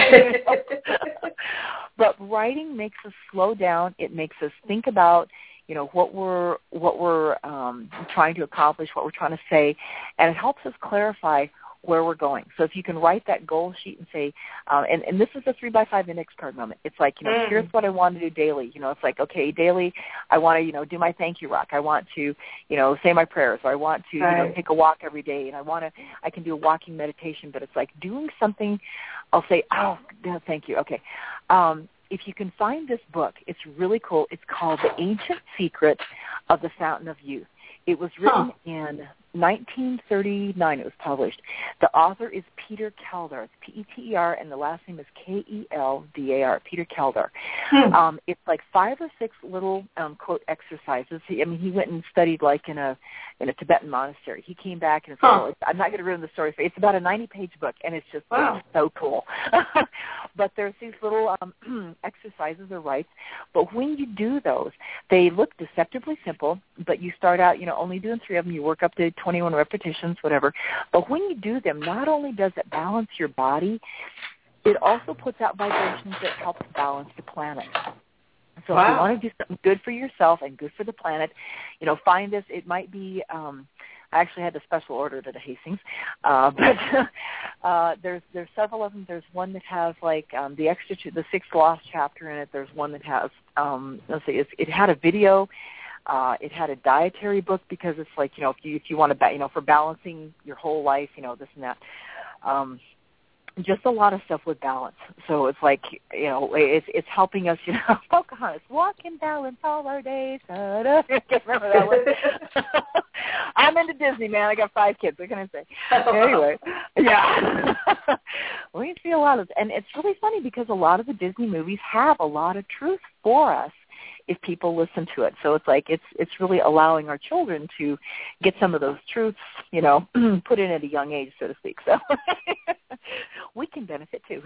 But writing makes us slow down. It makes us think about, you know, what we're what we're um, trying to accomplish, what we're trying to say, and it helps us clarify where we're going. So if you can write that goal sheet and say, um, and, and this is a three by five index card moment. It's like, you know, mm. here's what I want to do daily. You know, it's like, okay, daily, I want to, you know, do my thank you rock. I want to, you know, say my prayers. Or I want to, right. you know, take a walk every day. And I want to, I can do a walking meditation. But it's like doing something. I'll say, oh, no, thank you. Okay. Um, if you can find this book, it's really cool. It's called The Ancient Secret of the Fountain of Youth. It was written huh. in nineteen thirty-nine. It was published. The author is Peter Keldar. It's P E T E R, and the last name is K E L D A R, Peter Keldar. Hmm. Um, it's like five or six little, um, quote, exercises. He, I mean, he went and studied like in a in a Tibetan monastery. He came back and said, huh. well, I'm not going to ruin the story for you. It's about a ninety-page book, and it's just wow. it's so cool. But there's these little um, exercises or rites. But when you do those, they look deceptively simple, but you start out, you know, only doing three of them. You work up to twenty-one repetitions, whatever. But when you do them, not only does it balance your body, it also puts out vibrations that help balance the planet. So wow. if you want to do something good for yourself and good for the planet, you know, find this. It might be, um, I actually had a special order at Hastings, uh, but uh, there's there's several of them. There's one that has like um, the extra, the sixth lost chapter in it. There's one that has, um, let's see, it's, it had a video. Uh, it had a dietary book because it's like, you know, if you, if you want to, ba- you know, for balancing your whole life, you know, this and that. Um, just a lot of stuff with balance. So it's like, you know, it's it's helping us, you know, Pocahontas, walk in balance all our days. Da-da. Remember that one? I'm into Disney, man. I got five kids. What can I say? Anyway, yeah. We see a lot of, and it's really funny because a lot of the Disney movies have a lot of truth for us if people listen to it. So it's like it's it's really allowing our children to get some of those truths, you know, put in at a young age, so to speak. So we can benefit too.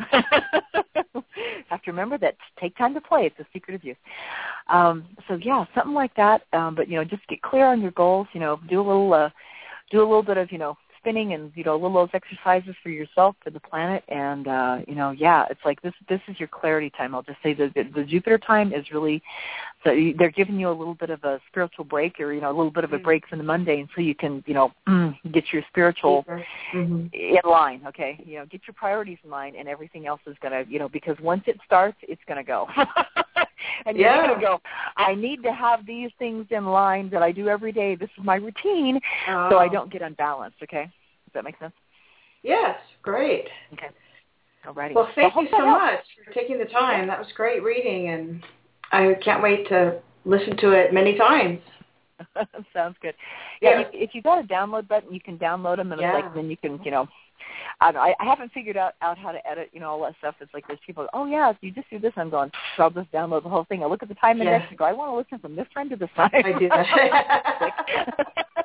Have to remember that take time to play. It's the secret of youth. Um, so yeah, something like that. Um, but you know, just get clear on your goals. You know, do a little uh, do a little bit of you know. spinning and, you know, little those exercises for yourself, for the planet. And, uh, you know, yeah, it's like this this is your clarity time. I'll just say the, the, the Jupiter time is really, so they're giving you a little bit of a spiritual break or, you know, a little bit of a break from the mundane so you can, you know, get your spiritual mm-hmm. in line, okay? You know, get your priorities in line and everything else is going to, you know, because once it starts, it's going to go. And you're yeah. going to go, I need to have these things in line that I do every day. This is my routine, oh. so I don't get unbalanced, okay? Does that make sense? Yes, great. Okay. All righty. Well, thank well, you so much for taking the time. That was great reading, and I can't wait to listen to it many times. Sounds good. Yeah, yeah. If, if you got a download button, you can download them, and yeah. it's like then you can, you know, I, don't know, I, I haven't figured out, out how to edit, you know, all that stuff. It's like there's people, oh, yeah, if you just do this, I'm going, so I'll just download the whole thing. I look at the time index yeah. and go, I want to listen from this time to this time. I do that.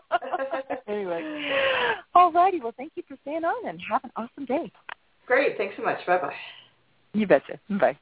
Anyway. All righty. Well, thank you for staying on, and have an awesome day. Great. Thanks so much. Bye-bye. You betcha. Bye.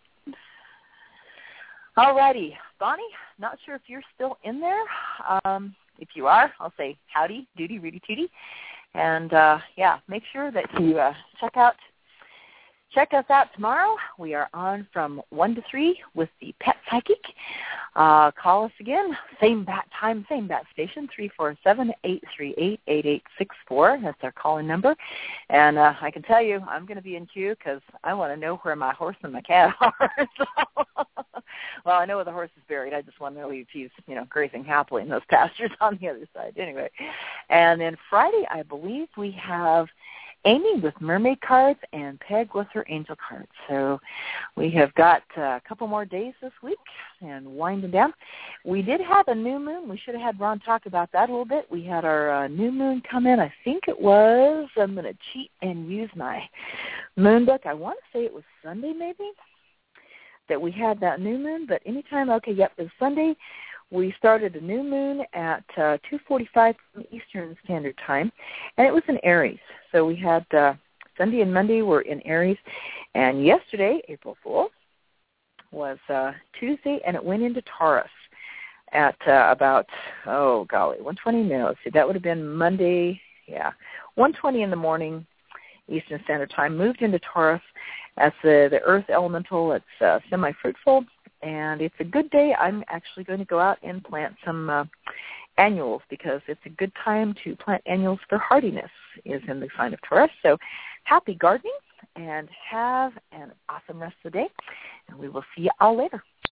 All righty. Bonnie, not sure if you're still in there. Um, if you are, I'll say howdy, doody, Rudy, tooty. And, uh, yeah, make sure that you uh, check out check us out tomorrow. We are on from one to three with the Pet Psychic. Uh, call us again, same bat time, same bat station, three four seven, eight three eight, eight eight six four. That's our call-in number. And uh, I can tell you I'm going to be in queue because I want to know where my horse and my cat are. So, well, I know where the horse is buried. I just want to know if he's, you know, grazing happily in those pastures on the other side. Anyway, and then Friday, I believe we have Amy with mermaid cards and Peg with her angel cards. So we have got uh, a couple more days this week and winding down. We did have a new moon. We should have had Ron talk about that a little bit. We had our uh, new moon come in. I think it was, I'm going to cheat and use my moon book. I want to say it was Sunday maybe that we had that new moon, but anytime, okay, yep, it was Sunday. we started a new moon at uh, two forty-five Eastern Standard Time, and it was in Aries. So we had uh, Sunday and Monday were in Aries, and yesterday, April Fool's, was uh, Tuesday, and it went into Taurus at uh, about, oh, golly, one twenty, no, let's see, that would have been Monday, yeah, one twenty in the morning, Eastern Standard Time, moved into Taurus as the, the earth elemental. It's uh, semi-fruitful, and it's a good day. I'm actually going to go out and plant some uh, annuals because it's a good time to plant annuals for hardiness, is in the sign of Taurus. So happy gardening, and have an awesome rest of the day, and we will see you all later.